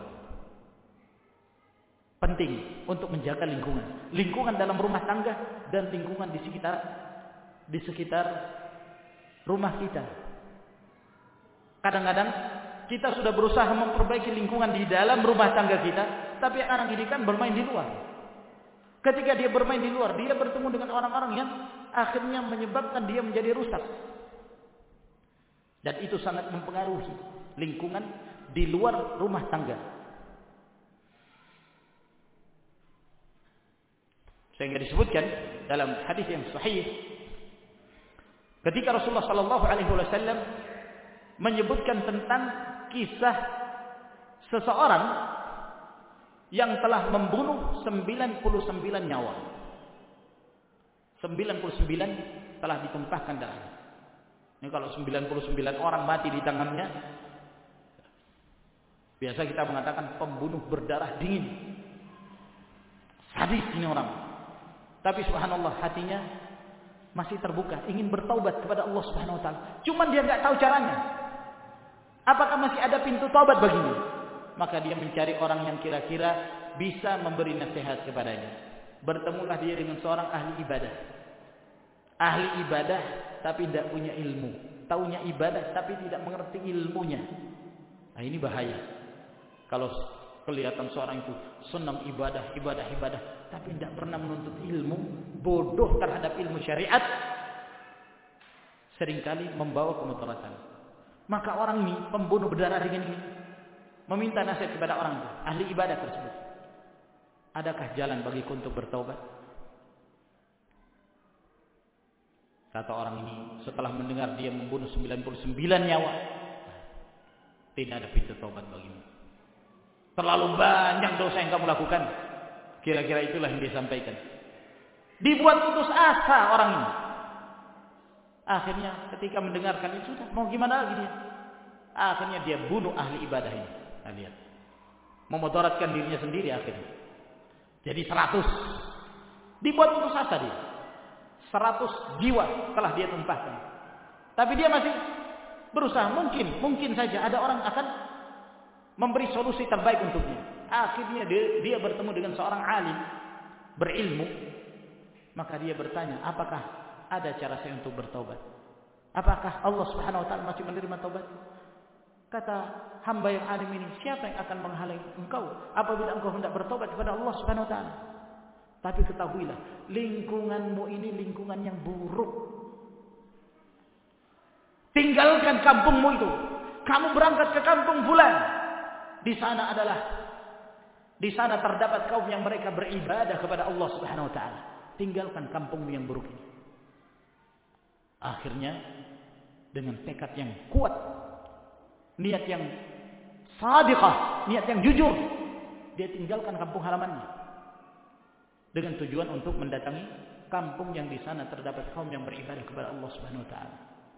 Penting untuk menjaga lingkungan. Lingkungan dalam rumah tangga dan lingkungan di sekitar rumah kita. Kadang-kadang kita sudah berusaha memperbaiki lingkungan di dalam rumah tangga kita, tapi anak ini kan bermain di luar. Ketika dia bermain di luar, dia bertemu dengan orang-orang yang akhirnya menyebabkan dia menjadi rusak. Dan itu sangat mempengaruhi lingkungan di luar rumah tangga. Sehingga disebutkan dalam hadis yang sahih, ketika Rasulullah sallallahu alaihi wasallam menyebutkan tentang kisah seseorang yang telah membunuh 99 nyawa. 99 telah ditumpahkan darahnya. Ini kalau 99 orang mati di tangannya, biasa kita mengatakan pembunuh berdarah dingin. Sadis ini orang. Tapi subhanallah hatinya masih terbuka, ingin bertaubat kepada Allah Subhanahu wa taala. Cuman dia enggak tahu caranya. Apakah masih ada pintu taubat baginya? Maka dia mencari orang yang kira-kira bisa memberi nasihat kepadanya. Bertemulah dia dengan seorang ahli ibadah. Ahli ibadah tapi tidak punya ilmu. Taunya ibadah tapi tidak mengerti ilmunya. Nah ini bahaya. Kalau kelihatan seorang itu senang ibadah, tapi tidak pernah menuntut ilmu, bodoh terhadap ilmu syariat, seringkali membawa kemudaratan. Maka orang ini, pembunuh berdarah ringan ini, meminta nasihat kepada orang itu, ahli ibadah tersebut. Adakah jalan bagiku untuk bertaubat? Kata orang ini, setelah mendengar dia membunuh 99 nyawa, tidak ada pintu taubat bagimu. Terlalu banyak dosa yang kamu lakukan. Kira-kira itulah yang dia sampaikan. Dibuat putus asa orang ini. Akhirnya ketika mendengarkan itu, sudah mau gimana lagi dia? Akhirnya dia bunuh ahli ibadah ini. Nah, lihat. Memudaratkan dirinya sendiri akhirnya. Jadi 100. Dibuat putus asa dia. 100 jiwa telah dia tumpahkan. Tapi dia masih berusaha. Mungkin saja ada orang akan memberi solusi terbaik untuknya. Akhirnya dia bertemu dengan seorang alim berilmu. Maka dia bertanya, apakah ada cara saya untuk bertaubat? Apakah Allah Subhanahu wa taala masih menerima taubat? Kata hamba yang alim ini, siapa yang akan menghalangi engkau apabila engkau hendak bertobat kepada Allah Subhanahu wa taala? Tapi ketahuilah, lingkunganmu ini lingkungan yang buruk. Tinggalkan kampungmu itu. Kamu berangkat ke kampung fulan. Di sana terdapat kaum yang mereka beribadah kepada Allah Subhanahu wa taala. Tinggalkan kampungmu yang buruk ini. Akhirnya dengan tekad yang kuat, niat yang shadiqah, niat yang jujur, dia tinggalkan kampung halamannya dengan tujuan untuk mendatangi kampung yang di sana terdapat kaum yang beribadah kepada Allah Subhanahu wa taala.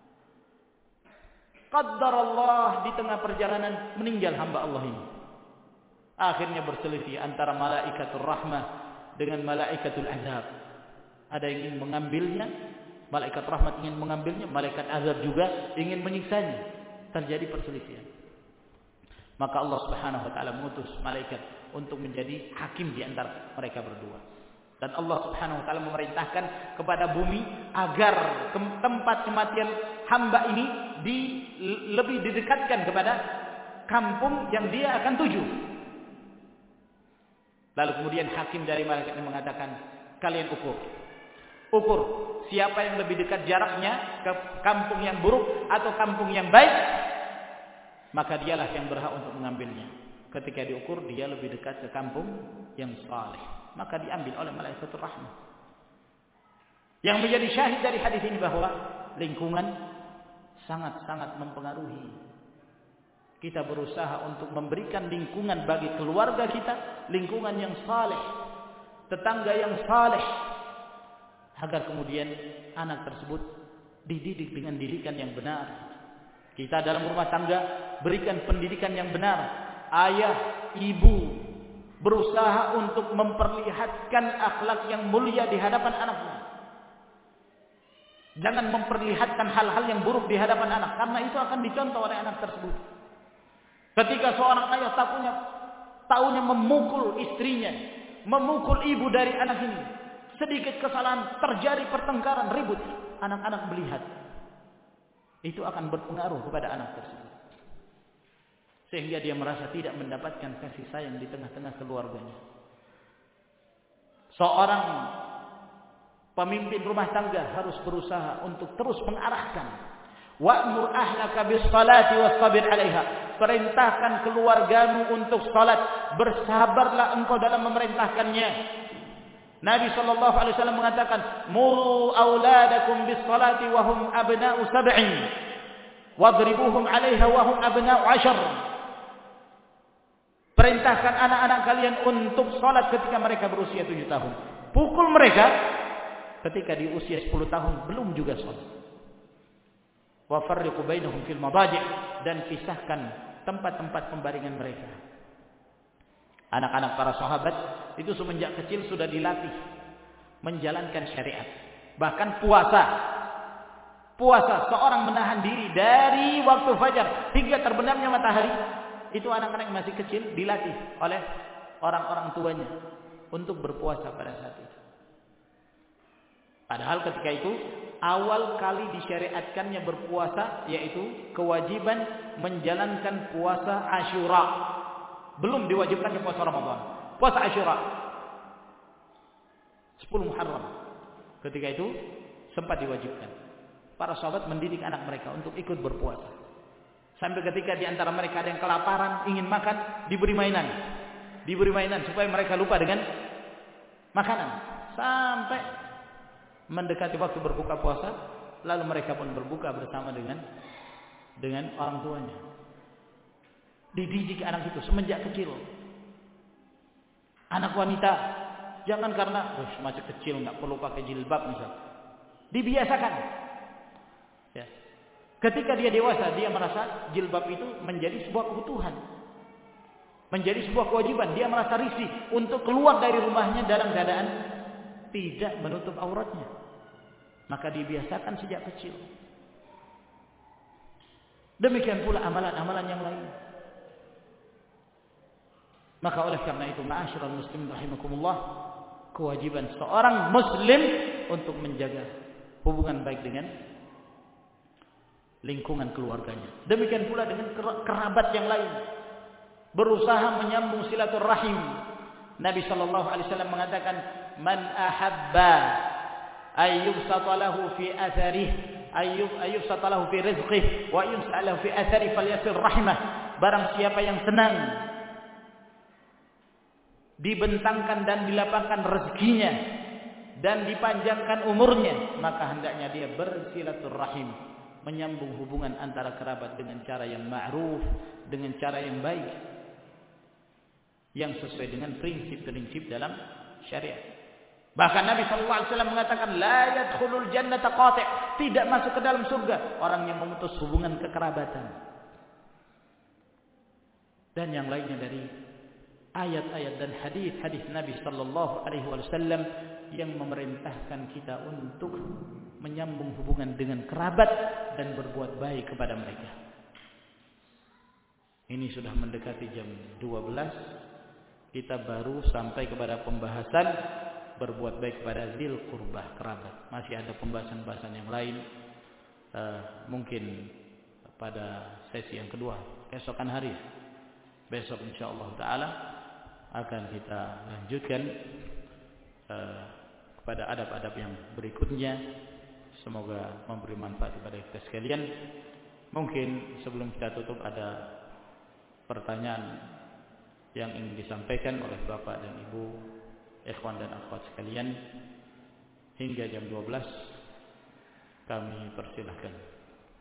Qaddarallah, di tengah perjalanan meninggal hamba Allah ini. Akhirnya berselisih antara malaikatur rahmah dengan malaikatul azab. Ada yang ingin mengambilnya, malaikat rahmat ingin mengambilnya, malaikat azab juga ingin menyiksanya. Terjadi perselisihan. Maka Allah Subhanahu wa taala mengutus malaikat untuk menjadi hakim di antara mereka berdua. Dan Allah Subhanahu wa taala memerintahkan kepada bumi agar tempat kematian hamba ini lebih didekatkan kepada kampung yang dia akan tuju. Lalu kemudian hakim dari malaikat ini mengatakan, kalian ukur siapa yang lebih dekat jaraknya ke kampung yang buruk atau kampung yang baik, maka dialah yang berhak untuk mengambilnya. Ketika diukur dia lebih dekat ke kampung yang saleh, maka diambil oleh malaikatul rahmah. Yang menjadi syahid dari hadis ini bahwa lingkungan sangat-sangat mempengaruhi. Kita berusaha untuk memberikan lingkungan bagi keluarga kita, lingkungan yang saleh, tetangga yang saleh, agar kemudian anak tersebut dididik dengan didikan yang benar. Kita dalam rumah tangga berikan pendidikan yang benar. Ayah, ibu berusaha untuk memperlihatkan akhlak yang mulia di hadapan anaknya. Jangan memperlihatkan hal-hal yang buruk di hadapan anak, karena itu akan dicontoh oleh anak tersebut. Ketika seorang ayah taunya memukul istrinya, memukul ibu dari anak ini, sedikit kesalahan terjadi pertengkaran, ribut, anak-anak melihat, itu akan berpengaruh kepada anak tersebut, sehingga dia merasa tidak mendapatkan kasih sayang di tengah-tengah keluarganya. Seorang pemimpin rumah tangga harus berusaha untuk terus mengarahkan, wa'mur ahlaka bis-salati wastabir 'alaiha. Perintahkan keluargamu untuk salat, bersabarlah engkau dalam memerintahkannya. Nabi sallallahu alaihi wasallam mengatakan, "Muru auladakum bis-salati wa hum abna'u sab'in, wadribuhum 'alaiha wa hum abna'u 'ashar." Perintahkan anak-anak kalian untuk salat ketika mereka berusia 7 tahun. Pukul mereka ketika di usia 10 tahun belum juga salat. Wa farriqu bainahum fil madaji', dan pisahkan tempat-tempat pembaringan mereka. Anak-anak para sahabat itu semenjak kecil sudah dilatih menjalankan syariat. Bahkan puasa seorang menahan diri dari waktu fajar hingga terbenamnya matahari, itu anak-anak yang masih kecil dilatih oleh orang-orang tuanya untuk berpuasa pada saat itu. Padahal ketika itu awal kali disyariatkannya berpuasa, yaitu kewajiban menjalankan puasa Asyura. Belum diwajibkannya puasa Ramadan. Puasa Asyura 10 Muharram. Ketika itu sempat diwajibkan. Para sahabat mendidik anak mereka untuk ikut berpuasa. Sampai ketika di antara mereka ada yang kelaparan, ingin makan, diberi mainan. Diberi mainan supaya mereka lupa dengan makanan. Sampai mendekati waktu berbuka puasa, lalu mereka pun berbuka bersama dengan orang tuanya. Dididik anak itu semenjak kecil. Anak wanita, jangan karena masih kecil nggak perlu pakai jilbab misal, dibiasakan. Ya. Ketika dia dewasa, dia merasa jilbab itu menjadi sebuah kebutuhan, menjadi sebuah kewajiban. Dia merasa risih untuk keluar dari rumahnya dalam keadaan tidak menutup auratnya. Maka dibiasakan sejak kecil. Demikian pula amalan-amalan yang lain. Maka oleh karena itu, ma'asyiral muslimin rahimakumullah, kewajiban seorang muslim untuk menjaga hubungan baik dengan lingkungan keluarganya. Demikian pula dengan kerabat yang lain. Berusaha menyambung silaturahim. Nabi sallallahu alaihi wasallam mengatakan, "Man ahabba ayyubsata lahu fi atharih, ayyubsata lahu fi rizqih, wa yumsa'alahu fi athari falyasil rahimah." Barang siapa yang senang dibentangkan dan dilapangkan rezekinya dan dipanjangkan umurnya, maka hendaknya dia bersilaturahim, menyambung hubungan antara kerabat dengan cara yang ma'ruf, dengan cara yang baik, yang sesuai dengan prinsip-prinsip dalam syariat. Bahkan Nabi sallallahu alaihi wasallam mengatakan, la yadkhulul jannata qati', tidak masuk ke dalam surga orang yang memutus hubungan kekerabatan. Dan yang lainnya dari ayat-ayat dan hadis-hadis Nabi sallallahu alaihi wasallam yang memerintahkan kita untuk menyambung hubungan dengan kerabat dan berbuat baik kepada mereka. Ini sudah mendekati jam 12. Kita baru sampai kepada pembahasan berbuat baik kepada dzil qurbah, kerabat. Masih ada pembahasan-pembahasan yang lain. Mungkin pada sesi yang kedua, keesokan hari. Besok insyaallah taala akan kita lanjutkan kepada adab-adab yang berikutnya. Semoga memberi manfaat kepada kita sekalian. Mungkin sebelum kita tutup ada pertanyaan yang ingin disampaikan oleh Bapak dan Ibu, ikhwan dan akhwat sekalian. Hingga jam 12 kami persilahkan.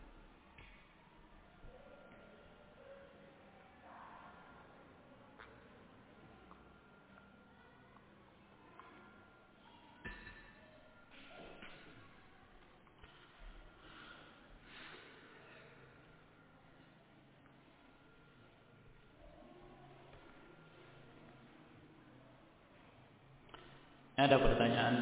Ada pertanyaan,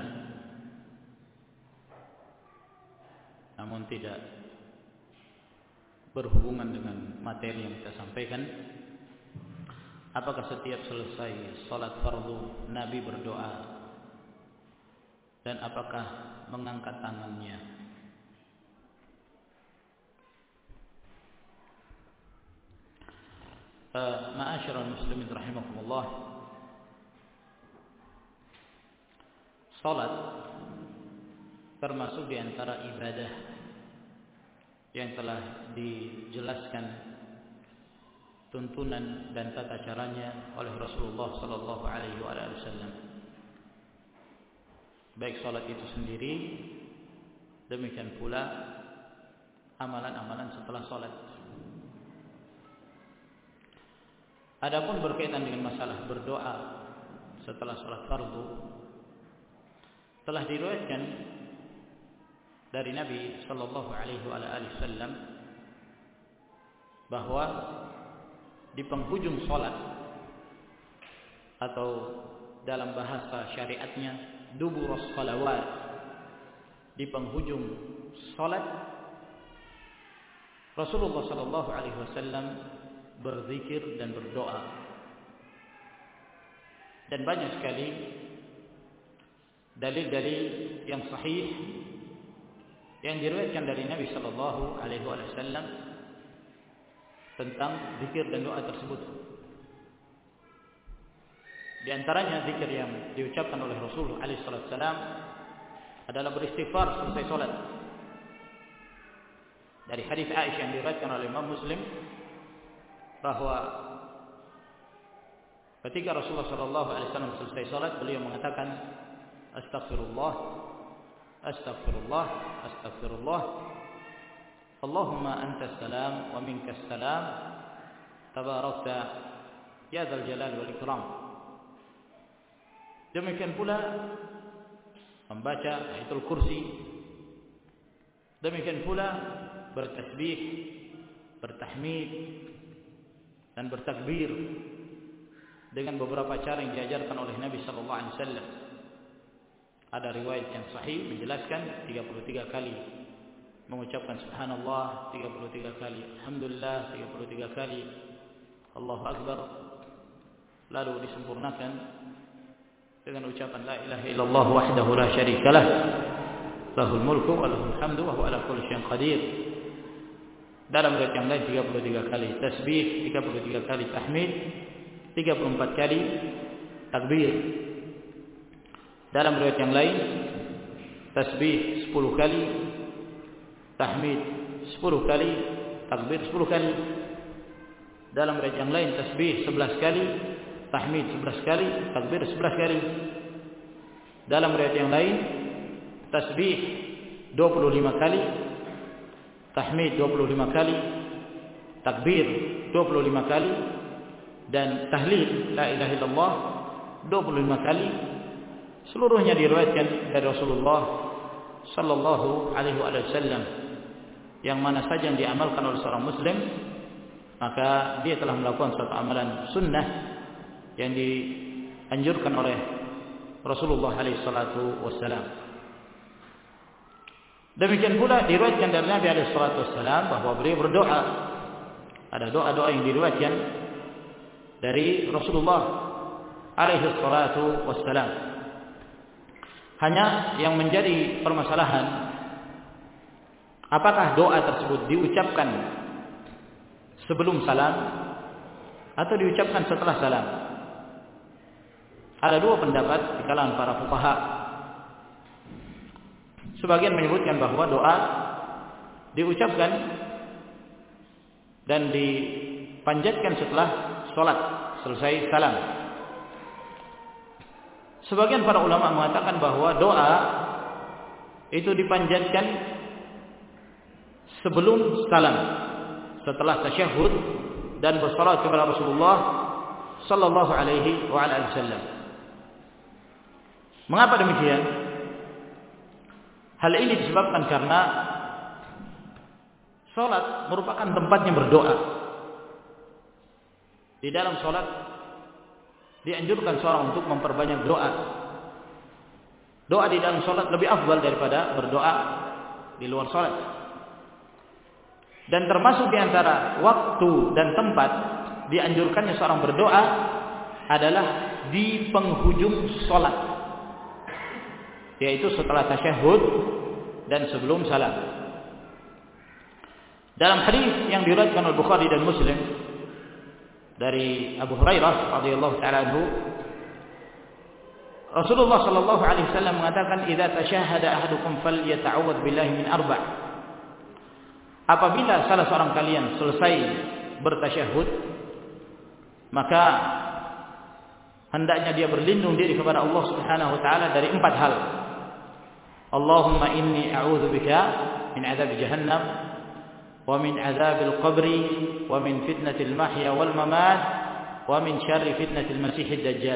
namun tidak berhubungan dengan materi yang kita sampaikan. Apakah setiap selesai salat fardu Nabi berdoa, dan apakah mengangkat tangannya? Ma'asyiral muslimin rahimakumullah. Salat termasuk di antara ibadah yang telah dijelaskan tuntunan dan tata caranya oleh Rasulullah sallallahu alaihi wasallam. Baik salat itu sendiri, demikian pula amalan-amalan setelah salat. Adapun berkaitan dengan masalah berdoa setelah salat fardu, telah diriwayatkan dari Nabi sallallahu alaihi wasallam bahwa di penghujung salat, atau dalam bahasa syariatnya duburus salawat, di penghujung salat Rasulullah sallallahu alaihi wasallam berzikir dan berdoa. Dan banyak sekali dalil-dalil yang sahih yang diriwayatkan dari Nabi sallallahu alaihi wasallam tentang zikir dan doa tersebut. Di antaranya zikir yang diucapkan oleh Rasulullah alaihi wasallam adalah beristighfar selesai salat. Dari hadis Aisyah yang diriwayatkan oleh Imam Muslim bahwa ketika Rasulullah sallallahu alaihi wasallam selesai salat, beliau mengatakan Astaghfirullah, Astaghfirullah, Astaghfirullah. Allahumma antas salam wa minkas salam. Tabarakta ya dzal jalal wal ikram. Demikian pula membaca ayatul kursi. Demikian pula bertasbih, bertahmid dan bertakbir dengan beberapa cara yang diajarkan oleh Nabi sallallahu alaihi wasallam. Ada riwayat yang sahih menjelaskan 33 kali mengucapkan subhanallah, 33 kali alhamdulillah, 33 kali Allahu akbar, lalu disempurnakan dengan ucapan la ilaha illallah wahdahu la syarikalah, lahul mulku wa lahul hamdu wa huwa ala kulli syai'in qadir. Dalam riwayat yang lain 33 kali tasbih, 33 kali tahmid, 34 kali takbir. Dalam riwayat yang lain tasbih 10 kali, tahmid 10 kali, takbir 10 kali. Dalam riwayat yang lain tasbih 11 kali, tahmid 11 kali, takbir 11 kali. Dalam riwayat yang lain tasbih 25 kali, tahmid 25 kali, takbir 25 kali, dan tahlil la ilaha illallah 25 kali. Seluruhnya diriwayatkan dari Rasulullah sallallahu alaihi wasallam, yang mana saja yang diamalkan oleh seorang muslim, maka dia telah melakukan suatu amalan sunnah yang dianjurkan oleh Rasulullah SAW. Demikian pula diriwayatkan dari Nabi SAW bahwa beliau berdoa. Ada doa-doa yang diriwayatkan dari Rasulullah SAW. Hanya yang menjadi permasalahan, apakah doa tersebut diucapkan sebelum salam atau diucapkan setelah salam? Ada dua pendapat di kalangan para fuqaha. Sebagian menyebutkan bahwa doa diucapkan dan dipanjatkan setelah sholat selesai salam. Sebagian para ulama mengatakan bahwa doa itu dipanjatkan sebelum salam, setelah tasyahud dan bersalat kepada Rasulullah sallallahu alaihi wasallam. Mengapa demikian? Hal ini disebabkan karena salat merupakan tempatnya berdoa. Di dalam salat dianjurkan seorang untuk memperbanyak doa. Doa di dalam salat lebih afdal daripada berdoa di luar salat. Dan termasuk di antara waktu dan tempat dianjurkannya seorang berdoa adalah di penghujung salat, yaitu setelah tasyahud dan sebelum salam. Dalam hadis yang diriwayatkan oleh Bukhari dan Muslim dari Abu Hurairah radhiyallahu taala anhu, Rasulullah sallallahu alaihi wasallam mengatakan, "Idza tasyahhada ahadukum falyata'awwadz billahi min arba'." Apabila salah seorang kalian selesai bertasyahud, maka hendaknya dia berlindung diri kepada Allah Subhanahu wa taala dari 4 hal. Allahumma inni a'udzubika min 'adzabi jahannam wa min 'adzabil qabri wa min fitnatil mahya wal mamat wa min syarri fitnatil masiihid dajjal.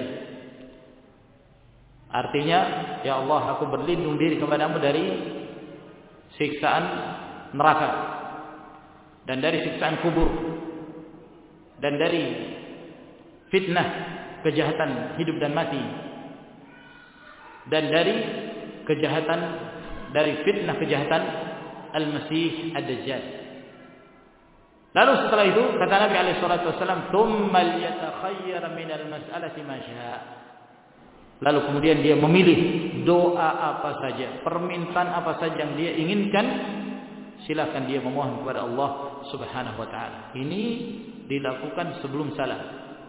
Artinya, ya Allah, aku berlindung diri kepadamu dari siksaan neraka dan dari siksaan kubur dan dari fitnah kejahatan hidup dan mati dan dari fitnah kejahatan al-Masih ad-Dajjal. Lalu setelah itu kata Nabi alaihi salatu wasallam, "Tsumma yatakhayyar min al-mas'alati ma syaa." Lalu kemudian dia memilih doa apa saja, permintaan apa saja yang dia inginkan, silakan dia memohon kepada Allah Subhanahu wa taala. Ini dilakukan sebelum salam.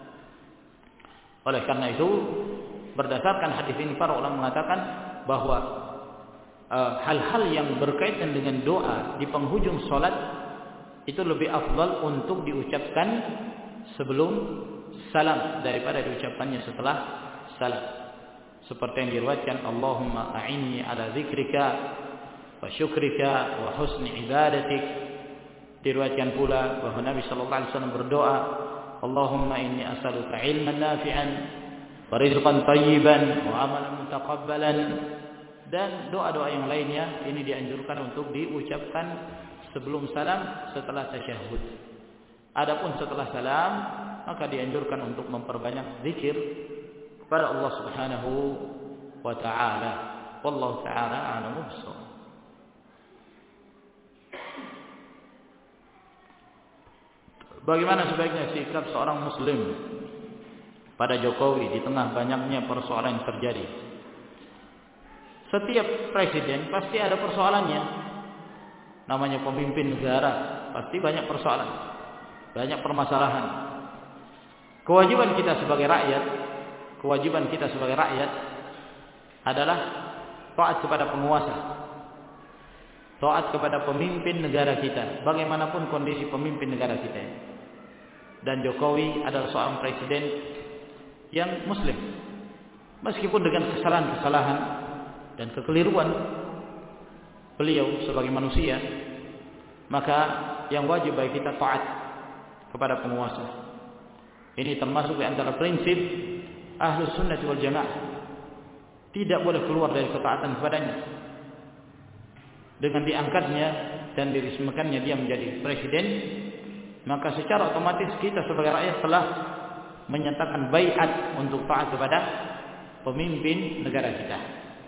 Oleh karena itu, berdasarkan hadis ini para ulama mengatakan bahwa hal-hal yang berkaitan dengan doa di penghujung salat itu lebih afdal untuk diucapkan sebelum salam daripada diucapkannya setelah salam. Seperti yang diriwayatkan, Allahumma a'inni ala dzikrika wa syukrika wa husni ibadatik. Diriwayatkan pula bahwa Nabi sallallahu alaihi wasallam berdoa, Allahumma inni as'aluka ilman nafi'an wa rizqan thayyiban wa amalan mutaqabbalan. Dan doa-doa yang lainnya ini dianjurkan untuk diucapkan sebelum salam, setelah tasyahud. Adapun setelah salam, maka dianjurkan untuk memperbanyak zikir kepada Allah Subhanahu wa taala. Wallahu taala a'lamu bissawab. Bagaimana sebaiknya sikap seorang muslim pada Jokowi di tengah banyaknya persoalan yang terjadi? Setiap presiden pasti ada persoalannya. Namanya pemimpin negara, pasti banyak persoalan, banyak permasalahan. Kewajiban kita sebagai rakyat adalah taat kepada penguasa, taat kepada pemimpin negara kita, bagaimanapun kondisi pemimpin negara kita. Dan Jokowi adalah seorang presiden yang muslim, meskipun dengan kesalahan-kesalahan dan kekeliruan beliau sebagai manusia, maka yang wajib bagi kita taat kepada penguasa. Ini termasuk di antara prinsip Ahlus Sunnah wal Jamaah. Tidak boleh keluar dari ketaatan kepadanya. Dengan diangkatnya dan diresmikannya dia menjadi presiden, maka secara otomatis kita sebagai rakyat telah menyatakan baiat untuk taat kepada pemimpin negara kita.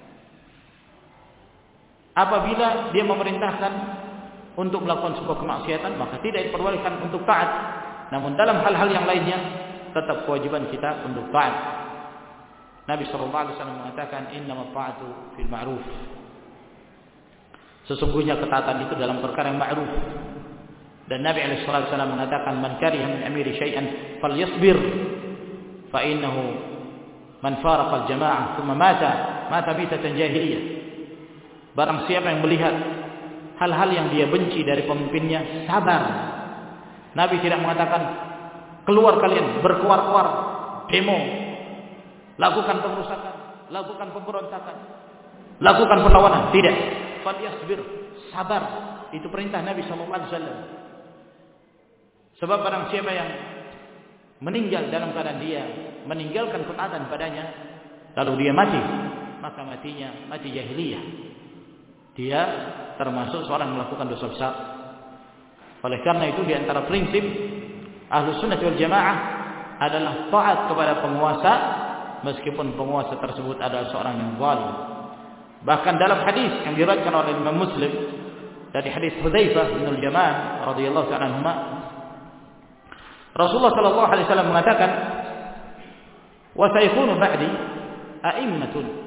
Apabila dia memerintahkan untuk melakukan sebuah kemaksiatan, maka tidak diperbolehkan untuk taat. Namun dalam hal-hal yang lainnya tetap kewajiban kita untuk taat. Nabi SAW mengatakan, innamat ta'atu fil ma'ruf. Sesungguhnya ketaatan itu dalam perkara yang ma'ruf. Dan Nabi SAW mengatakan, man kariha min amiri syai'an falyasbir, fa innahu man faraqa al-jama'ah thumma mata mitatan jahiliyah. Barang siapa yang melihat hal-hal yang dia benci dari pemimpinnya, sabar. Nabi tidak mengatakan keluar kalian, berkuar-kuar, demo, lakukan pengerusakan, lakukan pemberontakan, lakukan perlawanan. Tidak. Falyasbir, sabar. Itu perintah Nabi SAW. Sebab barang siapa yang meninggal dalam keadaan dia meninggalkan ketaatan padanya, lalu dia mati, maka matinya mati jahiliyah. Dia termasuk seorang yang melakukan dosa besar. Oleh karena itu di antara prinsip Ahlus Sunnah wal Jamaah adalah taat kepada penguasa meskipun penguasa tersebut adalah seorang yang zalim. Bahkan dalam hadis yang diriwayatkan oleh Imam Muslim dari hadis Hudzaifah bin Al-Yaman radhiyallahu ta'ala anhu, Rasulullah sallallahu alaihi wasallam mengatakan, "Wa sayakunu ba'di a'immatun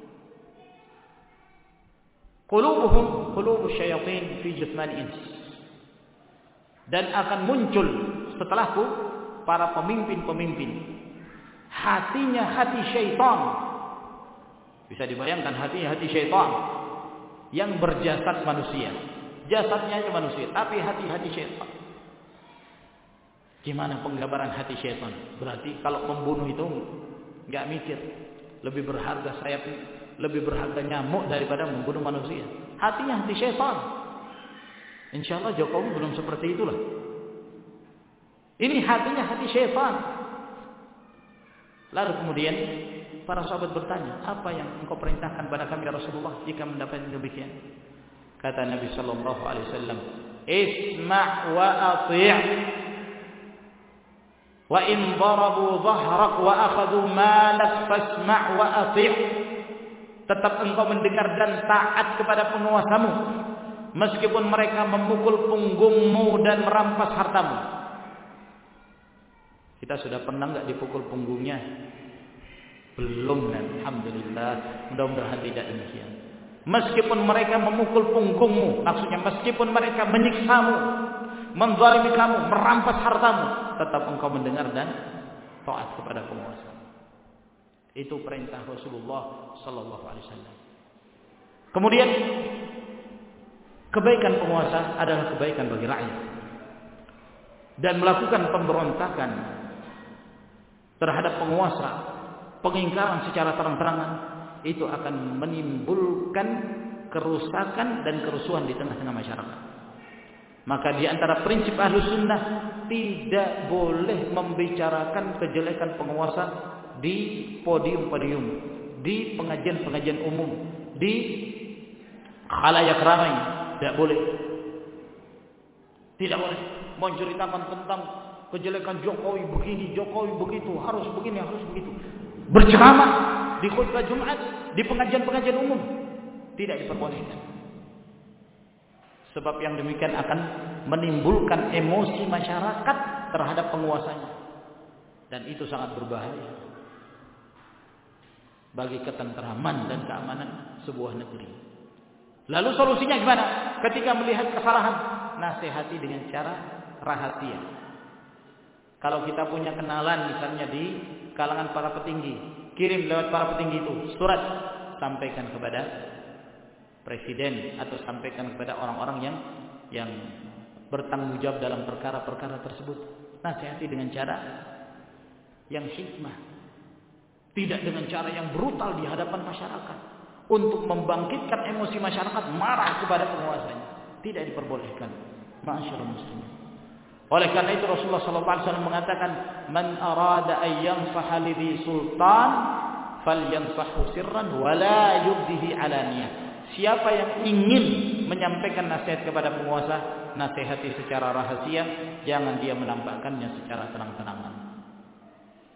qulubuhum qulubus syayatin fi jismani ins." Dan akan muncul setelahku para pemimpin-pemimpin, hatinya hati syaitan. Bisa dibayangkan hatinya hati syaitan yang berjasad manusia. Jasadnya hanya manusia, tapi hati-hati syaitan. Gimana penggambaran hati syaitan? Berarti kalau membunuh itu enggak mikir. Lebih berharga sayap, lebih berharga nyamuk daripada membunuh manusia. Hatinya hati syaitan. Insyaallah Jokowi belum seperti itulah. Ini hatinya hati syaitan. Lalu kemudian para sahabat bertanya, apa yang engkau perintahkan pada kami ya Rasulullah jika mendapatkan demikian? Kata Nabi sallallahu alaihi wasallam, "Isma' wa ati'. Wa in darabu dhahrak wa akhadhu malak fasma' wa ati'." Tetap engkau mendengar dan taat kepada penguasamu meskipun mereka memukul punggungmu dan merampas hartamu. Kita sudah pernah enggak dipukul punggungnya? Belum, alhamdulillah. Mudah-mudahan tidak demikian. Meskipun mereka memukul punggungmu, maksudnya meskipun mereka menyiksamu, menzalimi kamu, merampas hartamu, tetap engkau mendengar dan taat kepada penguasa. Itu perintah Rasulullah sallallahu alaihi wasallam. Kemudian kebaikan penguasa adalah kebaikan bagi rakyat. Dan melakukan pemberontakan terhadap penguasa, pengingkaran secara terang-terangan, itu akan menimbulkan kerusakan dan kerusuhan di tengah-tengah masyarakat. Maka di antara prinsip Ahlus Sunnah, tidak boleh membicarakan kejelekan penguasa di podium-podium, di pengajian-pengajian umum, di khalayak ramai. Tidak boleh. Tidak boleh menceritakan tentang kejelekan Jokowi begini, Jokowi begitu, harus begini, harus begitu. Berceramah di khutbah Jumat, di pengajian-pengajian umum, tidak diperbolehkan. Sebab yang demikian akan menimbulkan emosi masyarakat terhadap penguasanya. Dan itu sangat berbahaya bagi ketentraman dan keamanan sebuah negeri. Lalu solusinya gimana? Ketika melihat kesalahan, nasihati dengan cara rahasia. Kalau kita punya kenalan misalnya di kalangan para petinggi, kirim lewat para petinggi itu surat, sampaikan kepada presiden atau sampaikan kepada orang-orang yang bertanggung jawab dalam perkara-perkara tersebut. Nasihati dengan cara yang hikmah. Tidak dengan cara yang brutal di hadapan masyarakat. Untuk membangkitkan emosi masyarakat marah kepada penguasanya. Tidak diperbolehkan. Ma'asyiral muslimin. Oleh karena itu Rasulullah SAW mengatakan, "Man arada an yansaha lidhi sultan, falyansahu sirran wa la yubdihi alaniyah." Siapa yang ingin menyampaikan nasihat kepada penguasa, nasihati secara rahasia, jangan dia menampakkannya secara terang-terangan.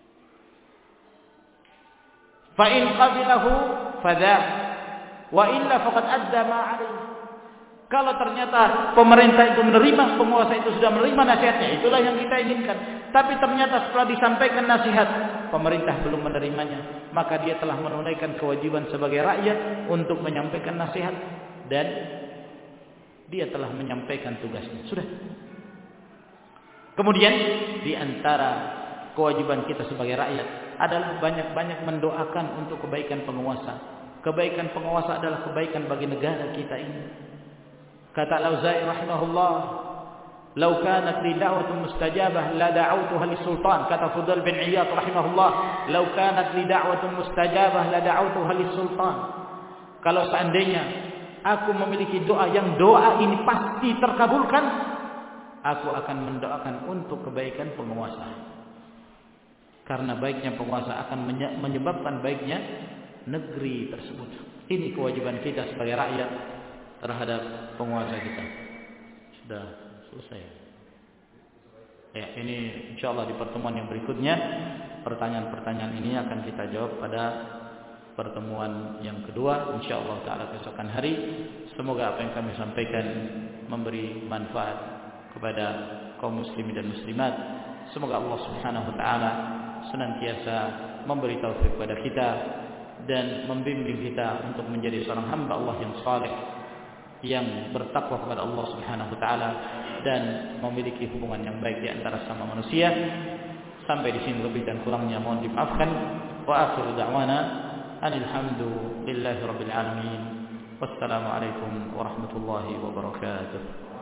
Fa in qabilahu fadha wa illa faqad adda ma alayhi. Kalau ternyata pemerintah itu menerima, penguasa itu sudah menerima nasihatnya, itulah yang kita inginkan. Tapi ternyata setelah disampaikan nasihat, pemerintah belum menerimanya, maka dia telah menunaikan kewajiban sebagai rakyat untuk menyampaikan nasihat, dan dia telah menyampaikan tugasnya. Sudah. Kemudian di antara kewajiban kita sebagai rakyat adalah banyak-banyak mendoakan untuk kebaikan penguasa. Kebaikan penguasa adalah kebaikan bagi negara kita ini. Kata Al-Auza'i rahimahullah, "Lau kanat li da'watun mustajabah la da'awtuha lis-sultan." Kata Fudail bin Iyad rahimahullah, "Lau kanat li da'watun mustajabah la da'awtuha lis-sultan." Kalau seandainya aku memiliki doa yang doa ini pasti terkabulkan, aku akan mendoakan untuk kebaikan penguasa. Karena baiknya penguasa akan menyebabkan baiknya negeri tersebut. Ini kewajiban kita sebagai rakyat terhadap penguasa kita. Sudah selesai. Ya, ini insyaallah di pertemuan yang berikutnya pertanyaan-pertanyaan ini akan kita jawab pada pertemuan yang kedua insyaallah taala keesokan hari. Semoga apa yang kami sampaikan memberi manfaat kepada kaum muslimin dan muslimat. Semoga Allah Subhanahu wa taala senantiasa memberi taufik kepada kita dan membimbing kita untuk menjadi seorang hamba Allah yang saleh, yang bertakwa kepada Allah Subhanahu wa taala dan memiliki hubungan yang baik di antara sama manusia. Sampai di sini lebih dan kurangnya mohon dimaafkan. Wa akhiru da'wana anil hamdulillahi rabbil alamin. Wassalamu alaikum warahmatullahi wabarakatuh.